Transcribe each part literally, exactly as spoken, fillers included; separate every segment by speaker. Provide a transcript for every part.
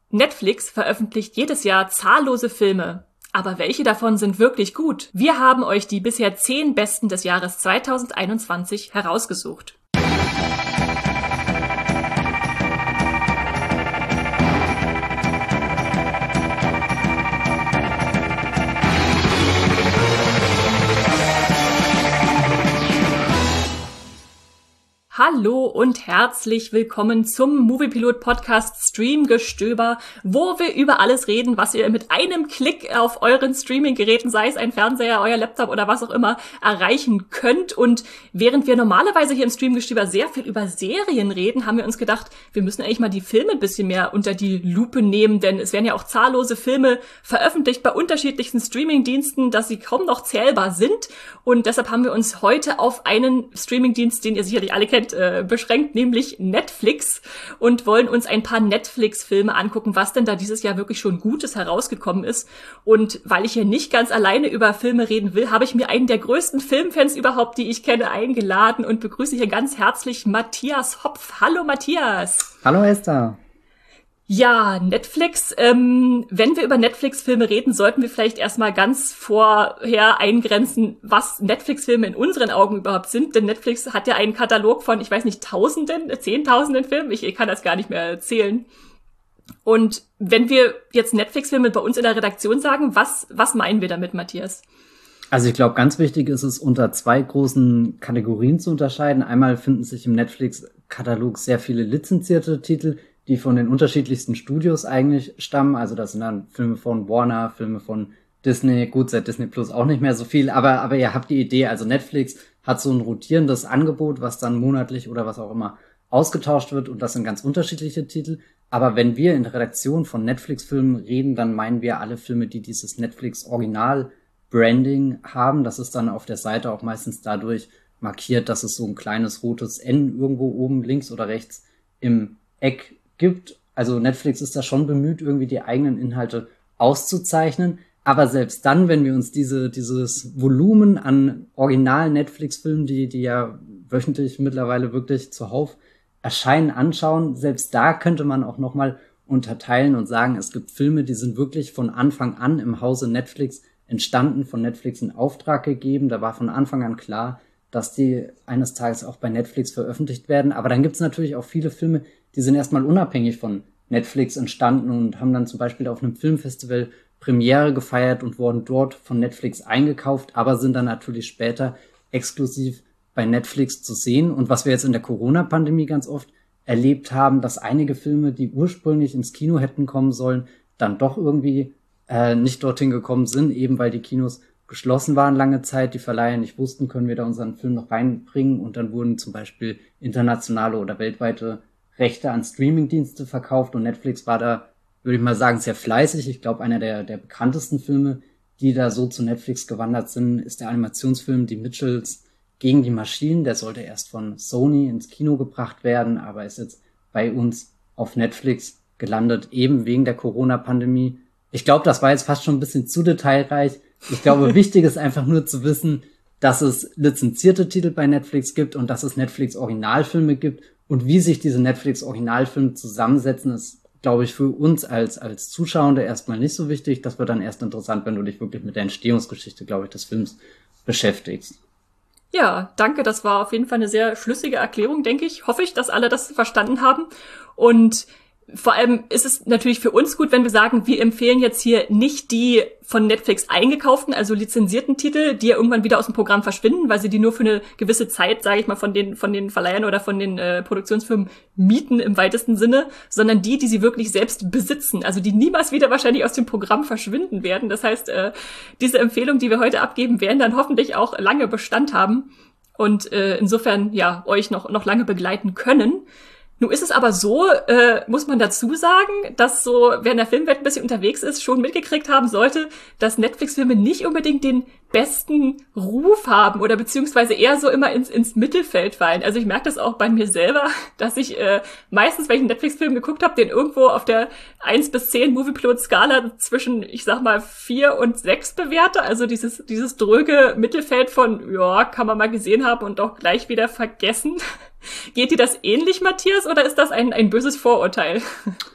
Speaker 1: Netflix veröffentlicht jedes Jahr zahllose Filme. Aber welche davon sind wirklich gut? Wir haben euch die bisher zehn besten des Jahres zwanzig einundzwanzig herausgesucht. Hallo und herzlich willkommen zum Moviepilot Podcast Streamgestöber, wo wir über alles reden, was ihr mit einem Klick auf euren Streaming-Geräten, sei es ein Fernseher, euer Laptop oder was auch immer, erreichen könnt. Und während wir normalerweise hier im Streamgestöber sehr viel über Serien reden, haben wir uns gedacht, wir müssen eigentlich mal die Filme ein bisschen mehr unter die Lupe nehmen, denn es werden ja auch zahllose Filme veröffentlicht bei unterschiedlichsten Streaming-Diensten, dass sie kaum noch zählbar sind. Und deshalb haben wir uns heute auf einen Streaming-Dienst, den ihr sicherlich alle kennt, äh, beschränkt, nämlich Netflix, und wollen uns ein paar Netflix-Filme angucken, was denn da dieses Jahr wirklich schon Gutes herausgekommen ist. Und weil ich hier nicht ganz alleine über Filme reden will, habe ich mir einen der größten Filmfans überhaupt, die ich kenne, eingeladen und begrüße hier ganz herzlich Matthias Hopf. Hallo Matthias.
Speaker 2: Hallo Esther.
Speaker 1: Ja, Netflix. Ähm, wenn wir über Netflix-Filme reden, sollten wir vielleicht erstmal ganz vorher eingrenzen, was Netflix-Filme in unseren Augen überhaupt sind. Denn Netflix hat ja einen Katalog von, ich weiß nicht, Tausenden, Zehntausenden Filmen. Ich, ich kann das gar nicht mehr zählen. Und wenn wir jetzt Netflix-Filme bei uns in der Redaktion sagen, was, was meinen wir damit, Matthias?
Speaker 2: Also ich glaube, ganz wichtig ist es, unter zwei großen Kategorien zu unterscheiden. Einmal finden sich im Netflix-Katalog sehr viele lizenzierte Titel, die von den unterschiedlichsten Studios eigentlich stammen. Also das sind dann Filme von Warner, Filme von Disney, gut, seit Disney Plus auch nicht mehr so viel, aber aber ihr habt die Idee, also Netflix hat so ein rotierendes Angebot, was dann monatlich oder was auch immer ausgetauscht wird, und das sind ganz unterschiedliche Titel. Aber wenn wir in der Redaktion von Netflix-Filmen reden, dann meinen wir alle Filme, die dieses Netflix-Original-Branding haben. Das ist dann auf der Seite auch meistens dadurch markiert, dass es so ein kleines rotes N irgendwo oben links oder rechts im Eck gibt. Also Netflix ist da schon bemüht, irgendwie die eigenen Inhalte auszuzeichnen. Aber selbst dann, wenn wir uns diese dieses Volumen an originalen Netflix-Filmen, die die ja wöchentlich mittlerweile wirklich zuhauf erscheinen, anschauen, selbst da könnte man auch nochmal unterteilen und sagen, es gibt Filme, die sind wirklich von Anfang an im Hause Netflix entstanden, von Netflix in Auftrag gegeben. Da war von Anfang an klar, dass die eines Tages auch bei Netflix veröffentlicht werden. Aber dann gibt es natürlich auch viele Filme, die sind erstmal unabhängig von Netflix entstanden und haben dann zum Beispiel auf einem Filmfestival Premiere gefeiert und wurden dort von Netflix eingekauft, aber sind dann natürlich später exklusiv bei Netflix zu sehen. Und was wir jetzt in der Corona-Pandemie ganz oft erlebt haben, dass einige Filme, die ursprünglich ins Kino hätten kommen sollen, dann doch irgendwie äh, nicht dorthin gekommen sind, eben weil die Kinos geschlossen waren lange Zeit, die Verleiher nicht wussten, können wir da unseren Film noch reinbringen, und dann wurden zum Beispiel internationale oder weltweite Rechte an Streamingdienste verkauft, und Netflix war da, würde ich mal sagen, sehr fleißig. Ich glaube, einer der der bekanntesten Filme, die da so zu Netflix gewandert sind, ist der Animationsfilm Die Mitchells gegen die Maschinen. Der sollte erst von Sony ins Kino gebracht werden, aber ist jetzt bei uns auf Netflix gelandet, eben wegen der Corona-Pandemie. Ich glaube, das war jetzt fast schon ein bisschen zu detailreich. Ich glaube, wichtig ist einfach nur zu wissen, dass es lizenzierte Titel bei Netflix gibt und dass es Netflix-Originalfilme gibt. Und wie sich diese Netflix-Originalfilme zusammensetzen, ist, glaube ich, für uns als als Zuschauer erstmal nicht so wichtig. Das wird dann erst interessant, wenn du dich wirklich mit der Entstehungsgeschichte, glaube ich, des Films beschäftigst.
Speaker 1: Ja, danke. Das war auf jeden Fall eine sehr schlüssige Erklärung, denke ich. Hoffe ich, dass alle das verstanden haben. Und vor allem ist es natürlich für uns gut, wenn wir sagen, wir empfehlen jetzt hier nicht die von Netflix eingekauften, also lizenzierten Titel, die ja irgendwann wieder aus dem Programm verschwinden, weil sie die nur für eine gewisse Zeit, sage ich mal, von den von den Verleihern oder von den äh, Produktionsfirmen mieten im weitesten Sinne, sondern die, die sie wirklich selbst besitzen, also die niemals wieder wahrscheinlich aus dem Programm verschwinden werden. Das heißt, äh, diese Empfehlungen, die wir heute abgeben, werden dann hoffentlich auch lange Bestand haben und äh, insofern ja euch noch noch lange begleiten können. Nun ist es aber so, äh, muss man dazu sagen, dass so, wer in der Filmwelt ein bisschen unterwegs ist, schon mitgekriegt haben sollte, dass Netflix-Filme nicht unbedingt den besten Ruf haben oder beziehungsweise eher so immer ins, ins Mittelfeld fallen. Also ich merke das auch bei mir selber, dass ich äh, meistens, wenn ich einen Netflix-Film geguckt habe, den irgendwo auf der eins bis zehn Moviepilot-Skala zwischen, ich sag mal, vier und sechs bewerte. Also dieses dieses dröge Mittelfeld von, ja, kann man mal gesehen haben und doch gleich wieder vergessen. Geht dir das ähnlich, Matthias, oder ist das ein ein böses Vorurteil?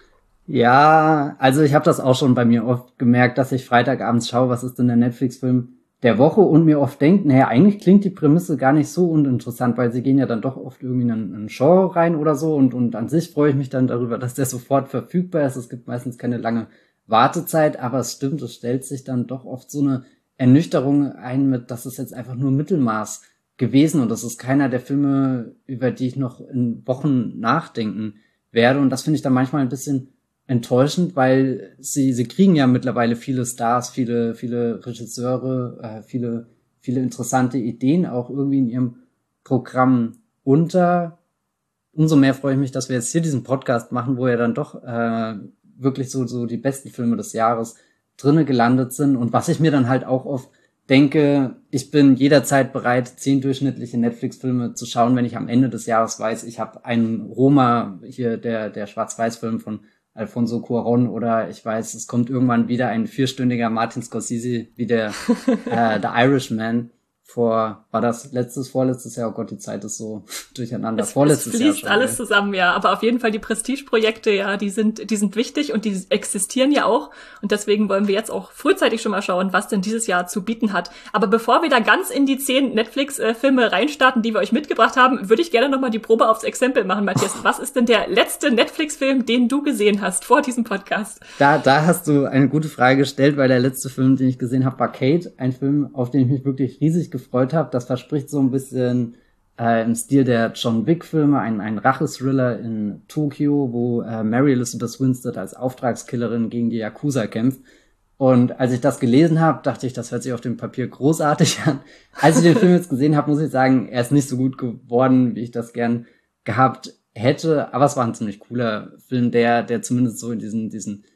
Speaker 2: Ja, also ich habe das auch schon bei mir oft gemerkt, dass ich Freitagabends schaue, was ist denn der Netflix-Film der Woche und mir oft denke, naja, eigentlich klingt die Prämisse gar nicht so uninteressant, weil sie gehen ja dann doch oft irgendwie in einen Genre rein oder so und, und an sich freue ich mich dann darüber, dass der sofort verfügbar ist. Es gibt meistens keine lange Wartezeit, aber es stimmt, es stellt sich dann doch oft so eine Ernüchterung ein mit, das ist jetzt einfach nur Mittelmaß gewesen und das ist keiner der Filme, über die ich noch in Wochen nachdenken werde und das finde ich dann manchmal ein bisschen enttäuschend, weil sie sie kriegen ja mittlerweile viele Stars, viele viele Regisseure, äh, viele viele interessante Ideen auch irgendwie in ihrem Programm unter. Umso mehr freue ich mich, dass wir jetzt hier diesen Podcast machen, wo ja dann doch äh, wirklich so so die besten Filme des Jahres drinne gelandet sind und was ich mir dann halt auch oft denke, ich bin jederzeit bereit, zehn durchschnittliche Netflix-Filme zu schauen, wenn ich am Ende des Jahres weiß, ich habe einen Roma, hier der der Schwarz-Weiß-Film von Alfonso Cuarón oder ich weiß, es kommt irgendwann wieder ein vierstündiger Martin Scorsese wie der äh, The Irishman vor, war das letztes, vorletztes Jahr? Oh Gott, die Zeit ist so durcheinander.
Speaker 1: Es,
Speaker 2: Vorletztes
Speaker 1: es
Speaker 2: Jahr
Speaker 1: fließt
Speaker 2: schon.
Speaker 1: alles
Speaker 2: ey.
Speaker 1: zusammen, ja. Aber auf jeden Fall die Prestigeprojekte, ja, die sind, die sind wichtig und die existieren ja auch. Und deswegen wollen wir jetzt auch frühzeitig schon mal schauen, was denn dieses Jahr zu bieten hat. Aber bevor wir da ganz in die zehn Netflix-Filme reinstarten, die wir euch mitgebracht haben, würde ich gerne nochmal die Probe aufs Exempel machen, Matthias. Was ist denn der letzte Netflix-Film, den du gesehen hast vor diesem Podcast?
Speaker 2: Da, da hast du eine gute Frage gestellt, weil der letzte Film, den ich gesehen habe, war Kate. Ein Film, auf den ich mich wirklich riesig gefreut habe. Das verspricht so ein bisschen äh, im Stil der John Wick-Filme, ein, ein Rachethriller in Tokio, wo äh, Mary Elizabeth Winstead als Auftragskillerin gegen die Yakuza kämpft. Und als ich das gelesen habe, dachte ich, das hört sich auf dem Papier großartig an. Als ich den Film jetzt gesehen habe, muss ich sagen, er ist nicht so gut geworden, wie ich das gern gehabt hätte. Aber es war ein ziemlich cooler Film, der, der zumindest so in diesen, diesen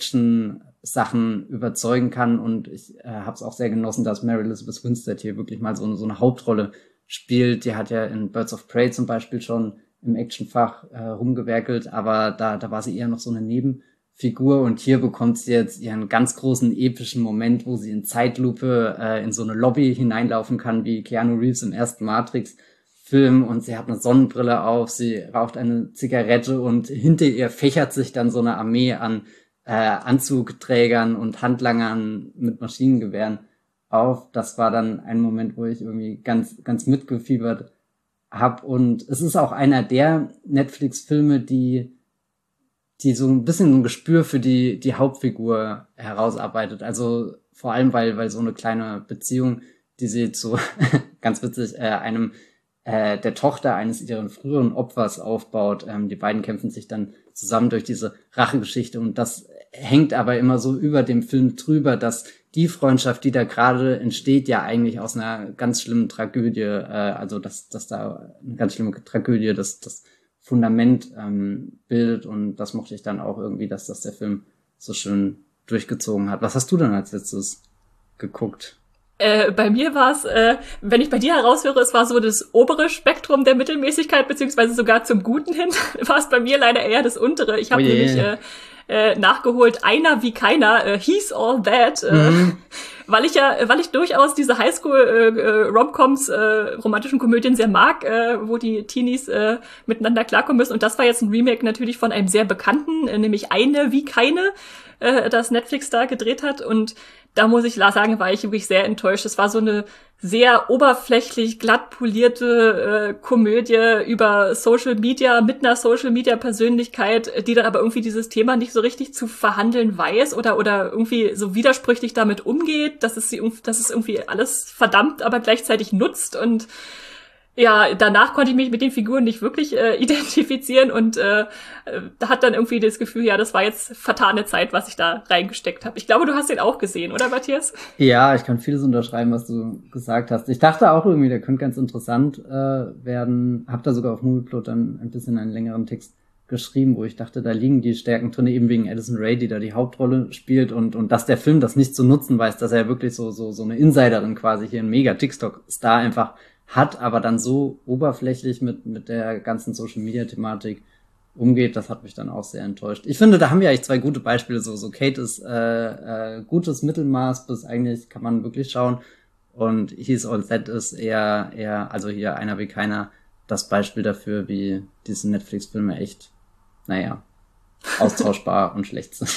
Speaker 2: Action-Sachen überzeugen kann. Und ich äh, habe es auch sehr genossen, dass Mary Elizabeth Winstead hier wirklich mal so eine, so eine Hauptrolle spielt. Die hat ja in Birds of Prey zum Beispiel schon im Actionfach äh, rumgewerkelt, aber da, da war sie eher noch so eine Nebenfigur. Und hier bekommt sie jetzt ihren ganz großen epischen Moment, wo sie in Zeitlupe äh, in so eine Lobby hineinlaufen kann, wie Keanu Reeves im ersten Matrix-Film. Und sie hat eine Sonnenbrille auf, sie raucht eine Zigarette und hinter ihr fächert sich dann so eine Armee an äh, Anzugträgern und Handlangern mit Maschinengewehren auf. Das war dann ein Moment, wo ich irgendwie ganz ganz mitgefiebert hab. Und es ist auch einer der Netflix-Filme, die die so ein bisschen so ein Gespür für die die Hauptfigur herausarbeitet. Also vor allem, weil weil so eine kleine Beziehung, die sie zu, ganz witzig, äh, einem äh, der Tochter eines ihrer früheren Opfers aufbaut. Ähm, die beiden kämpfen sich dann zusammen durch diese Rachegeschichte und das hängt aber immer so über dem Film drüber, dass die Freundschaft, die da gerade entsteht, ja eigentlich aus einer ganz schlimmen Tragödie, äh, also dass, dass da eine ganz schlimme Tragödie das, das Fundament ähm, bildet und das mochte ich dann auch irgendwie, dass das der Film so schön durchgezogen hat. Was hast du denn als letztes geguckt?
Speaker 1: Äh, bei mir war es, äh, wenn ich bei dir heraushöre, es war so das obere Spektrum der Mittelmäßigkeit, beziehungsweise sogar zum Guten hin, war es bei mir leider eher das untere. Ich habe
Speaker 2: Oh je.
Speaker 1: nämlich äh, äh, nachgeholt, Einer wie keiner, äh, He's All That, äh,
Speaker 2: Mhm.
Speaker 1: weil ich ja, weil ich durchaus diese Highschool-Romcoms, äh, äh, romantischen Komödien sehr mag, äh, wo die Teenies äh, miteinander klarkommen müssen. Und das war jetzt ein Remake natürlich von einem sehr bekannten, äh, nämlich Eine wie keine, äh, das Netflix da gedreht hat. Und da muss ich sagen, war ich wirklich sehr enttäuscht. Es war so eine sehr oberflächlich glatt polierte äh, Komödie über Social Media mit einer Social Media Persönlichkeit, die dann aber irgendwie dieses Thema nicht so richtig zu verhandeln weiß oder oder irgendwie so widersprüchlich damit umgeht, dass es sie dass es irgendwie alles verdammt, aber gleichzeitig nutzt. Und ja, danach konnte ich mich mit den Figuren nicht wirklich äh, identifizieren und äh, da hat dann irgendwie das Gefühl, ja, das war jetzt vertane Zeit, was ich da reingesteckt habe. Ich glaube, du hast den auch gesehen, oder Matthias?
Speaker 2: Ja, ich kann vieles unterschreiben, was du gesagt hast. Ich dachte auch irgendwie, der könnte ganz interessant äh, werden. Hab da sogar auf Movieplot dann ein bisschen einen längeren Text geschrieben, wo ich dachte, da liegen die Stärken drin, eben wegen Addison Rae, die da die Hauptrolle spielt und und dass der Film das nicht zu nutzen weiß, dass er wirklich so so so eine Insiderin quasi hier, ein mega TikTok-Star einfach hat, aber dann so oberflächlich mit mit der ganzen Social-Media-Thematik umgeht, das hat mich dann auch sehr enttäuscht. Ich finde, da haben wir eigentlich zwei gute Beispiele. So, so Kate ist äh, äh, gutes Mittelmaß, bis eigentlich kann man wirklich schauen. Und He's All That ist eher, eher, also hier Einer wie keiner, das Beispiel dafür, wie diese Netflix-Filme echt, naja, austauschbar und schlecht sind.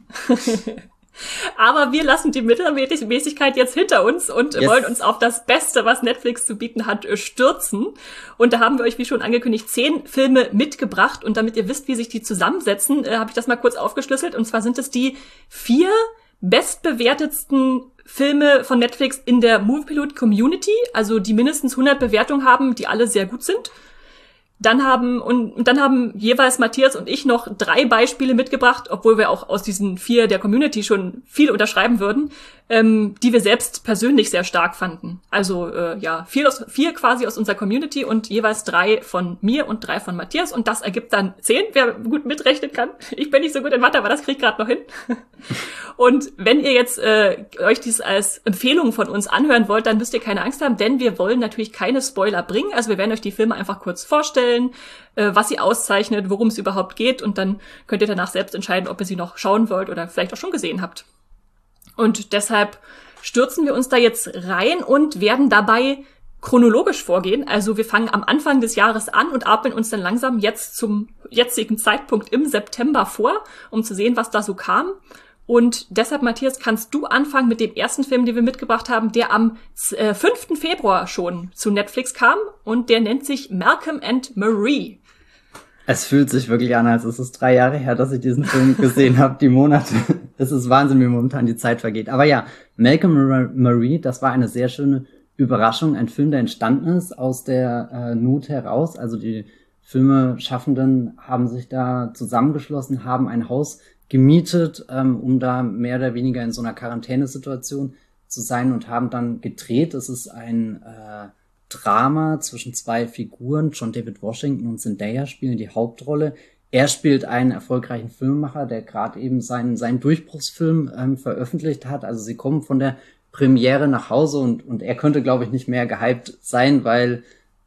Speaker 1: Aber wir lassen die Mittelmäßigkeit jetzt hinter uns und
Speaker 2: yes.
Speaker 1: wollen uns auf das Beste, was Netflix zu bieten hat, stürzen. Und da haben wir euch, wie schon angekündigt, zehn Filme mitgebracht. Und damit ihr wisst, wie sich die zusammensetzen, äh, habe ich das mal kurz aufgeschlüsselt. Und zwar sind es die vier bestbewertetsten Filme von Netflix in der Moviepilot Community, also die mindestens hundert Bewertungen haben, die alle sehr gut sind. Dann haben, und dann haben jeweils Matthias und ich noch drei Beispiele mitgebracht, obwohl wir auch aus diesen vier der Community schon viel unterschreiben würden, ähm, die wir selbst persönlich sehr stark fanden. Also, äh, ja, vier, aus, vier quasi aus unserer Community und jeweils drei von mir und drei von Matthias. Und das ergibt dann zehn, wer gut mitrechnen kann. Ich bin nicht so gut in Mathe, aber das krieg ich gerade noch hin. Und wenn ihr jetzt äh, euch dies als Empfehlung von uns anhören wollt, dann müsst ihr keine Angst haben, denn wir wollen natürlich keine Spoiler bringen. Also wir werden euch die Filme einfach kurz vorstellen, äh, was sie auszeichnet, worum es überhaupt geht. Und dann könnt ihr danach selbst entscheiden, ob ihr sie noch schauen wollt oder vielleicht auch schon gesehen habt. Und deshalb stürzen wir uns da jetzt rein und werden dabei chronologisch vorgehen. Also wir fangen am Anfang des Jahres an und atmen uns dann langsam jetzt zum jetzigen Zeitpunkt im September vor, um zu sehen, was da so kam. Und deshalb, Matthias, kannst du anfangen mit dem ersten Film, den wir mitgebracht haben, der am äh, fünften Februar schon zu Netflix kam. Und der nennt sich Malcolm and Marie.
Speaker 2: Es fühlt sich wirklich an, als ist es drei Jahre her, dass ich diesen Film gesehen habe, die Monate. Es ist Wahnsinn, wie momentan die Zeit vergeht. Aber ja, Malcolm and Marie, das war eine sehr schöne Überraschung. Ein Film, der entstanden ist aus der äh, Not heraus. Also die Filmeschaffenden haben sich da zusammengeschlossen, haben ein Haus gemietet, ähm, um da mehr oder weniger in so einer Quarantänesituation zu sein und haben dann gedreht. Es ist ein äh, Drama zwischen zwei Figuren. John David Washington und Zendaya spielen die Hauptrolle. Er spielt einen erfolgreichen Filmemacher, der gerade eben seinen seinen Durchbruchsfilm ähm, veröffentlicht hat. Also sie kommen von der Premiere nach Hause und und er könnte, glaube ich, nicht mehr gehypt sein, weil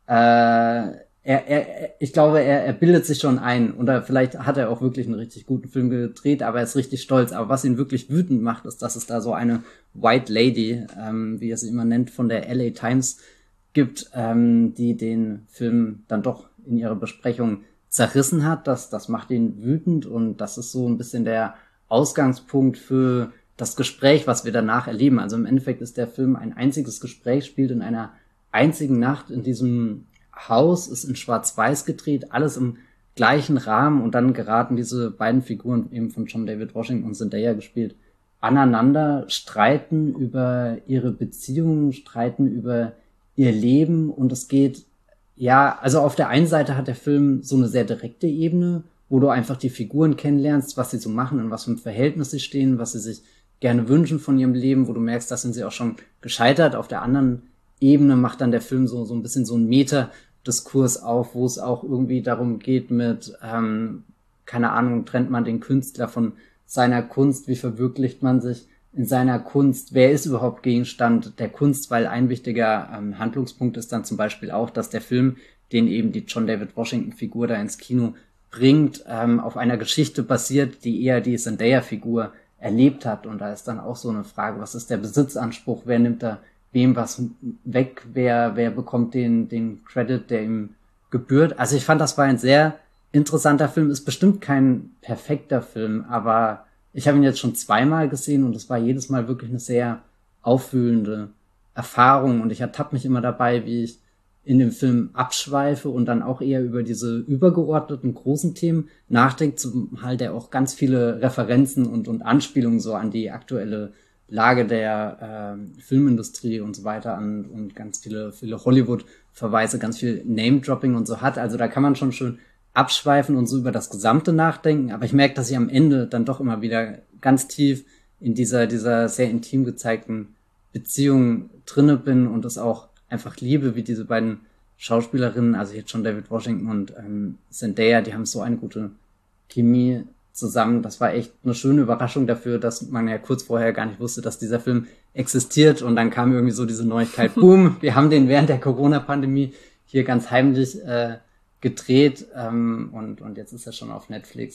Speaker 2: äh, Er, er, ich glaube, er, er bildet sich schon ein, oder vielleicht hat er auch wirklich einen richtig guten Film gedreht, aber er ist richtig stolz. Aber was ihn wirklich wütend macht, ist, dass es da so eine White Lady, ähm, wie er sie immer nennt, von der L A Times gibt, ähm, die den Film dann doch in ihrer Besprechung zerrissen hat. Das, das macht ihn wütend und das ist so ein bisschen der Ausgangspunkt für das Gespräch, was wir danach erleben. Also im Endeffekt ist der Film ein einziges Gespräch, spielt in einer einzigen Nacht in diesem Haus, ist in Schwarz-Weiß gedreht, alles im gleichen Rahmen und dann geraten diese beiden Figuren, eben von John David Washington und Zendaya gespielt, aneinander, streiten über ihre Beziehungen, streiten über ihr Leben und es geht, ja, also auf der einen Seite hat der Film so eine sehr direkte Ebene, wo du einfach die Figuren kennenlernst, was sie so machen, in was für einem Verhältnis sie stehen, was sie sich gerne wünschen von ihrem Leben, wo du merkst, das sind sie auch schon gescheitert. Auf der anderen Ebene macht dann der Film so, so ein bisschen so ein Meta- Diskurs auf, wo es auch irgendwie darum geht mit, ähm, keine Ahnung, trennt man den Künstler von seiner Kunst, wie verwirklicht man sich in seiner Kunst, wer ist überhaupt Gegenstand der Kunst, weil ein wichtiger ähm, Handlungspunkt ist dann zum Beispiel auch, dass der Film, den eben die John David Washington-Figur da ins Kino bringt, ähm, auf einer Geschichte basiert, die eher die Zendaya-Figur erlebt hat und da ist dann auch so eine Frage, was ist der Besitzanspruch, wer nimmt da wem was weg, wer wer bekommt den den Credit, der ihm gebührt. Also ich fand, das war ein sehr interessanter Film. Ist bestimmt kein perfekter Film, aber ich habe ihn jetzt schon zweimal gesehen und es war jedes Mal wirklich eine sehr aufwühlende Erfahrung und ich ertappe mich immer dabei, wie ich in dem Film abschweife und dann auch eher über diese übergeordneten großen Themen nachdenke, zumal der auch ganz viele Referenzen und und Anspielungen so an die aktuelle Lage der äh, Filmindustrie und so weiter an und ganz viele viele Hollywood-Verweise, ganz viel Name-Dropping und so hat. Also da kann man schon schön abschweifen und so über das Gesamte nachdenken. Aber ich merke, dass ich am Ende dann doch immer wieder ganz tief in dieser dieser sehr intim gezeigten Beziehung drinne bin und es auch einfach liebe, wie diese beiden Schauspielerinnen, also jetzt schon David Washington und ähm, Zendaya, die haben so eine gute Chemie zusammen. Das war echt eine schöne Überraschung dafür, dass man ja kurz vorher gar nicht wusste, dass dieser Film existiert und dann kam irgendwie so diese Neuigkeit, boom, wir haben den während der Corona-Pandemie hier ganz heimlich äh, gedreht ähm, und und jetzt ist er schon auf Netflix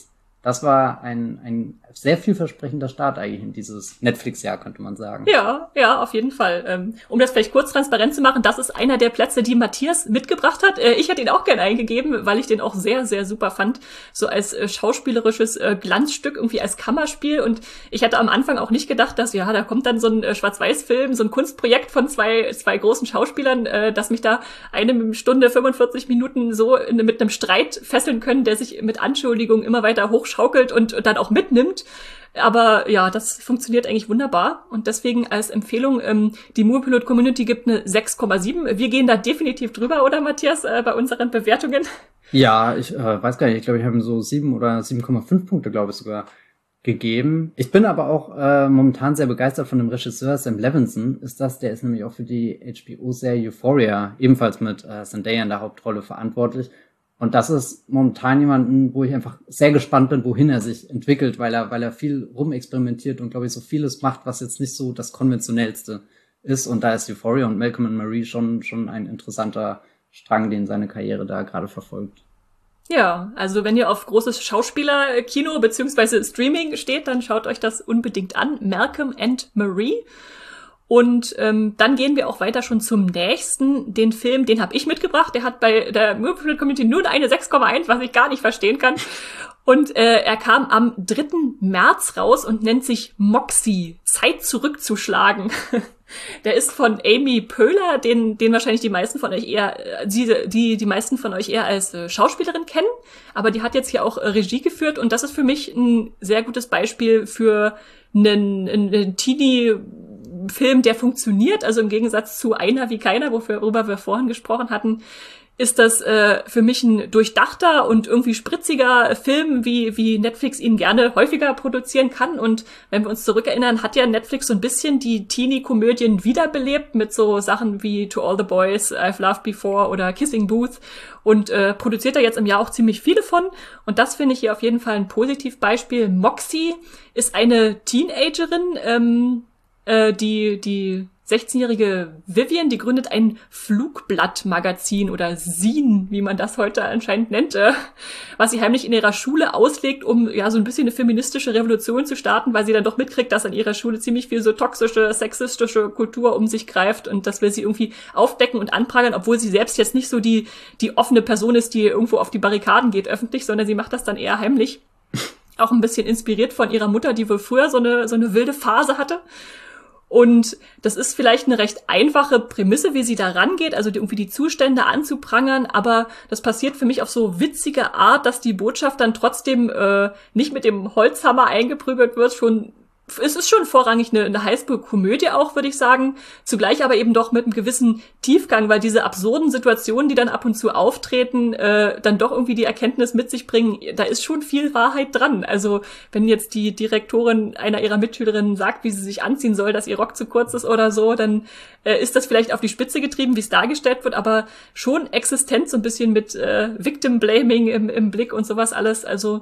Speaker 2: das war ein, ein sehr vielversprechender Start eigentlich in dieses Netflix-Jahr, könnte man sagen.
Speaker 1: Ja, ja, auf jeden Fall. Ähm, um das vielleicht kurz transparent zu machen, das ist einer der Plätze, die Matthias mitgebracht hat. Äh, ich hätte ihn auch gern eingegeben, weil ich den auch sehr, sehr super fand. So als äh, schauspielerisches äh, Glanzstück, irgendwie als Kammerspiel. Und ich hatte am Anfang auch nicht gedacht, dass, ja, da kommt dann so ein äh, Schwarz-Weiß-Film, so ein Kunstprojekt von zwei, zwei großen Schauspielern, äh, dass mich da eine Stunde, fünfundvierzig Minuten so in, mit einem Streit fesseln können, der sich mit Anschuldigungen immer weiter hochschaukelt und, und dann auch mitnimmt. Aber ja, das funktioniert eigentlich wunderbar. Und deswegen als Empfehlung, ähm, die Moviepilot-Community gibt eine sechs Komma sieben. Wir gehen da definitiv drüber, oder Matthias, äh, bei unseren Bewertungen?
Speaker 2: Ja, ich äh, weiß gar nicht. Ich glaube, ich habe so sieben oder sieben Komma fünf Punkte, glaube ich, sogar gegeben. Ich bin aber auch äh, momentan sehr begeistert von dem Regisseur Sam Levinson. Ist das, der ist nämlich auch für die H B O-Serie Euphoria ebenfalls mit äh, Zendaya in der Hauptrolle verantwortlich. Und das ist momentan jemanden, wo ich einfach sehr gespannt bin, wohin er sich entwickelt, weil er, weil er viel rumexperimentiert und, glaube ich, so vieles macht, was jetzt nicht so das Konventionellste ist. Und da ist Euphoria und Malcolm and Marie schon, schon ein interessanter Strang, den seine Karriere da gerade verfolgt.
Speaker 1: Ja, also wenn ihr auf großes Schauspielerkino beziehungsweise Streaming steht, dann schaut euch das unbedingt an. Malcolm and Marie. Und ähm, dann gehen wir auch weiter schon zum nächsten. Den Film, den habe ich mitgebracht. Der hat bei der Moviepilot Community nur eine sechs Komma eins, was ich gar nicht verstehen kann. Und äh, er kam am dritten März raus und nennt sich Moxie, Zeit zurückzuschlagen. Der ist von Amy Poehler, den den wahrscheinlich die meisten von euch eher die die die meisten von euch eher als äh, Schauspielerin kennen, aber die hat jetzt hier auch äh, Regie geführt und das ist für mich ein sehr gutes Beispiel für einen, einen Teenie Film, der funktioniert, also im Gegensatz zu Einer wie keiner, worüber wir vorhin gesprochen hatten, ist das äh, für mich ein durchdachter und irgendwie spritziger Film, wie wie Netflix ihn gerne häufiger produzieren kann. Und wenn wir uns zurückerinnern, hat ja Netflix so ein bisschen die Teenie-Komödien wiederbelebt mit so Sachen wie To All the Boys, I've Loved Before oder Kissing Booth und äh, produziert da jetzt im Jahr auch ziemlich viele von. Und das finde ich hier auf jeden Fall ein Positivbeispiel. Moxie ist eine Teenagerin, ähm, äh, die die sechzehnjährige Vivian, die gründet ein Flugblatt-Magazin oder Zine, wie man das heute anscheinend nennt, äh, was sie heimlich in ihrer Schule auslegt, um ja so ein bisschen eine feministische Revolution zu starten, weil sie dann doch mitkriegt, dass an ihrer Schule ziemlich viel so toxische, sexistische Kultur um sich greift und das will sie irgendwie aufdecken und anprangern, obwohl sie selbst jetzt nicht so die die offene Person ist, die irgendwo auf die Barrikaden geht öffentlich, sondern sie macht das dann eher heimlich. Auch ein bisschen inspiriert von ihrer Mutter, die wohl früher so eine so eine wilde Phase hatte. Und das ist vielleicht eine recht einfache Prämisse, wie sie da rangeht, also die, irgendwie die Zustände anzuprangern, aber das passiert für mich auf so witzige Art, dass die Botschaft dann trotzdem äh, nicht mit dem Holzhammer eingeprügelt wird, schon es ist schon vorrangig eine, eine Highschool-Komödie auch, würde ich sagen, zugleich aber eben doch mit einem gewissen Tiefgang, weil diese absurden Situationen, die dann ab und zu auftreten, äh, dann doch irgendwie die Erkenntnis mit sich bringen, da ist schon viel Wahrheit dran. Also wenn jetzt die Direktorin einer ihrer Mitschülerinnen sagt, wie sie sich anziehen soll, dass ihr Rock zu kurz ist oder so, dann äh, ist das vielleicht auf die Spitze getrieben, wie es dargestellt wird, aber schon existent so ein bisschen mit äh, Victim-Blaming im, im Blick und sowas alles, also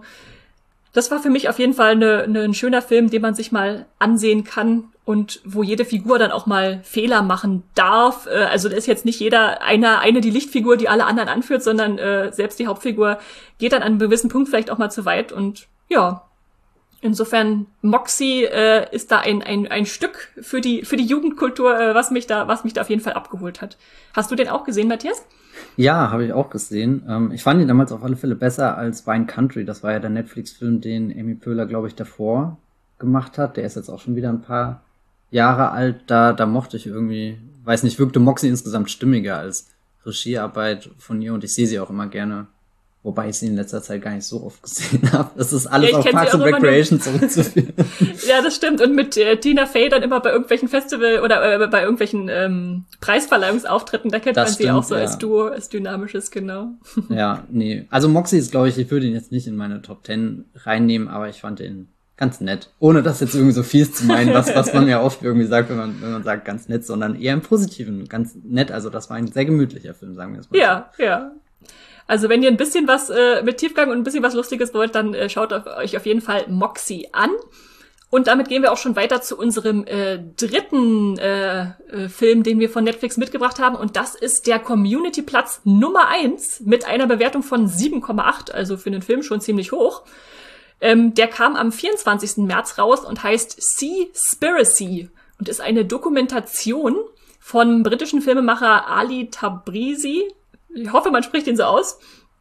Speaker 1: das war für mich auf jeden Fall eine, eine, ein schöner Film, den man sich mal ansehen kann und wo jede Figur dann auch mal Fehler machen darf. Äh, also da ist jetzt nicht jeder einer eine die Lichtfigur, die alle anderen anführt, sondern äh, selbst die Hauptfigur geht dann an einem gewissen Punkt vielleicht auch mal zu weit. Und ja, insofern Moxie äh, ist da ein ein ein Stück für die für die Jugendkultur, äh, was mich da was mich da auf jeden Fall abgeholt hat. Hast du den auch gesehen, Matthias?
Speaker 2: Ja, habe ich auch gesehen. Ähm, ich fand ihn damals auf alle Fälle besser als Wine Country. Das war ja der Netflix-Film, den Amy Poehler, glaube ich, davor gemacht hat. Der ist jetzt auch schon wieder ein paar Jahre alt. Da, da mochte ich irgendwie, weiß nicht, wirkte Moxie insgesamt stimmiger als Regiearbeit von ihr und ich sehe sie auch immer gerne. Wobei ich sie in letzter Zeit gar nicht so oft gesehen habe. Das ist alles ja, auf Parks and Recreation zurückzuführen.
Speaker 1: Ja, das stimmt. Und mit äh, Tina Fey dann immer bei irgendwelchen Festival oder äh, bei irgendwelchen ähm, Preisverleihungsauftritten, da kennt das man stimmt, sie auch so ja. als Duo, als dynamisches, genau.
Speaker 2: Ja, nee. Also Moxie ist, glaube ich, ich würde ihn jetzt nicht in meine Top Ten reinnehmen, aber ich fand ihn ganz nett. Ohne das jetzt irgendwie so fies zu meinen, was, was man ja oft irgendwie sagt, wenn man, wenn man sagt ganz nett, sondern eher im Positiven, ganz nett. Also das war ein sehr gemütlicher Film, sagen wir es mal.
Speaker 1: Ja, so. ja. Also wenn ihr ein bisschen was äh, mit Tiefgang und ein bisschen was Lustiges wollt, dann äh, schaut euch auf jeden Fall Moxie an. Und damit gehen wir auch schon weiter zu unserem äh, dritten äh, äh, Film, den wir von Netflix mitgebracht haben. Und das ist der Community-Platz Nummer eins mit einer Bewertung von sieben Komma acht, also für einen Film schon ziemlich hoch. Ähm, der kam am vierundzwanzigsten März raus und heißt Seaspiracy und ist eine Dokumentation vom britischen Filmemacher Ali Tabrizi. Ich hoffe, man spricht ihn so aus.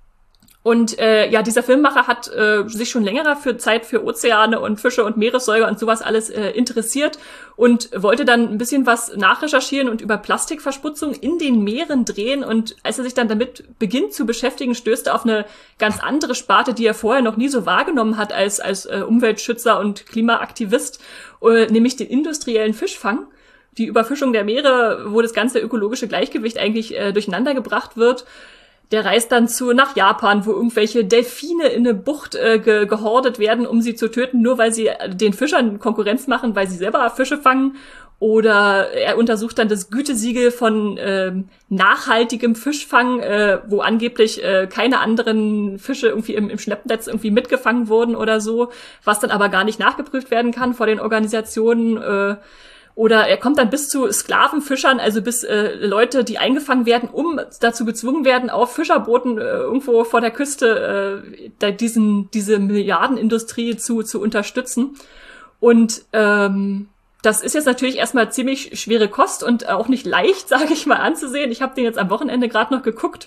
Speaker 1: Und äh, ja, dieser Filmemacher hat äh, sich schon länger für Zeit für Ozeane und Fische und Meeressäuger und sowas alles äh, interessiert und wollte dann ein bisschen was nachrecherchieren und über Plastikverschmutzung in den Meeren drehen. Und als er sich dann damit beginnt zu beschäftigen, stößt er auf eine ganz andere Sparte, die er vorher noch nie so wahrgenommen hat als als äh, Umweltschützer und Klimaaktivist, äh, nämlich den industriellen Fischfang. Die Überfischung der Meere, wo das ganze ökologische Gleichgewicht eigentlich äh, durcheinander gebracht wird. Der reist dann zu nach Japan, wo irgendwelche Delfine in eine Bucht äh, ge gehordet werden, um sie zu töten, nur weil sie den Fischern Konkurrenz machen, weil sie selber Fische fangen. Oder er untersucht dann das Gütesiegel von äh, nachhaltigem Fischfang, äh, wo angeblich äh, keine anderen Fische irgendwie im, im Schleppnetz irgendwie mitgefangen wurden oder so, was dann aber gar nicht nachgeprüft werden kann vor den Organisationen. Äh, Oder er kommt dann bis zu Sklavenfischern, also bis äh, Leute, die eingefangen werden, um dazu gezwungen werden, auf Fischerbooten äh, irgendwo vor der Küste äh, da diesen diese Milliardenindustrie zu zu unterstützen. Und ähm, das ist jetzt natürlich erstmal ziemlich schwere Kost und auch nicht leicht, sage ich mal, anzusehen. Ich habe den jetzt am Wochenende gerade noch geguckt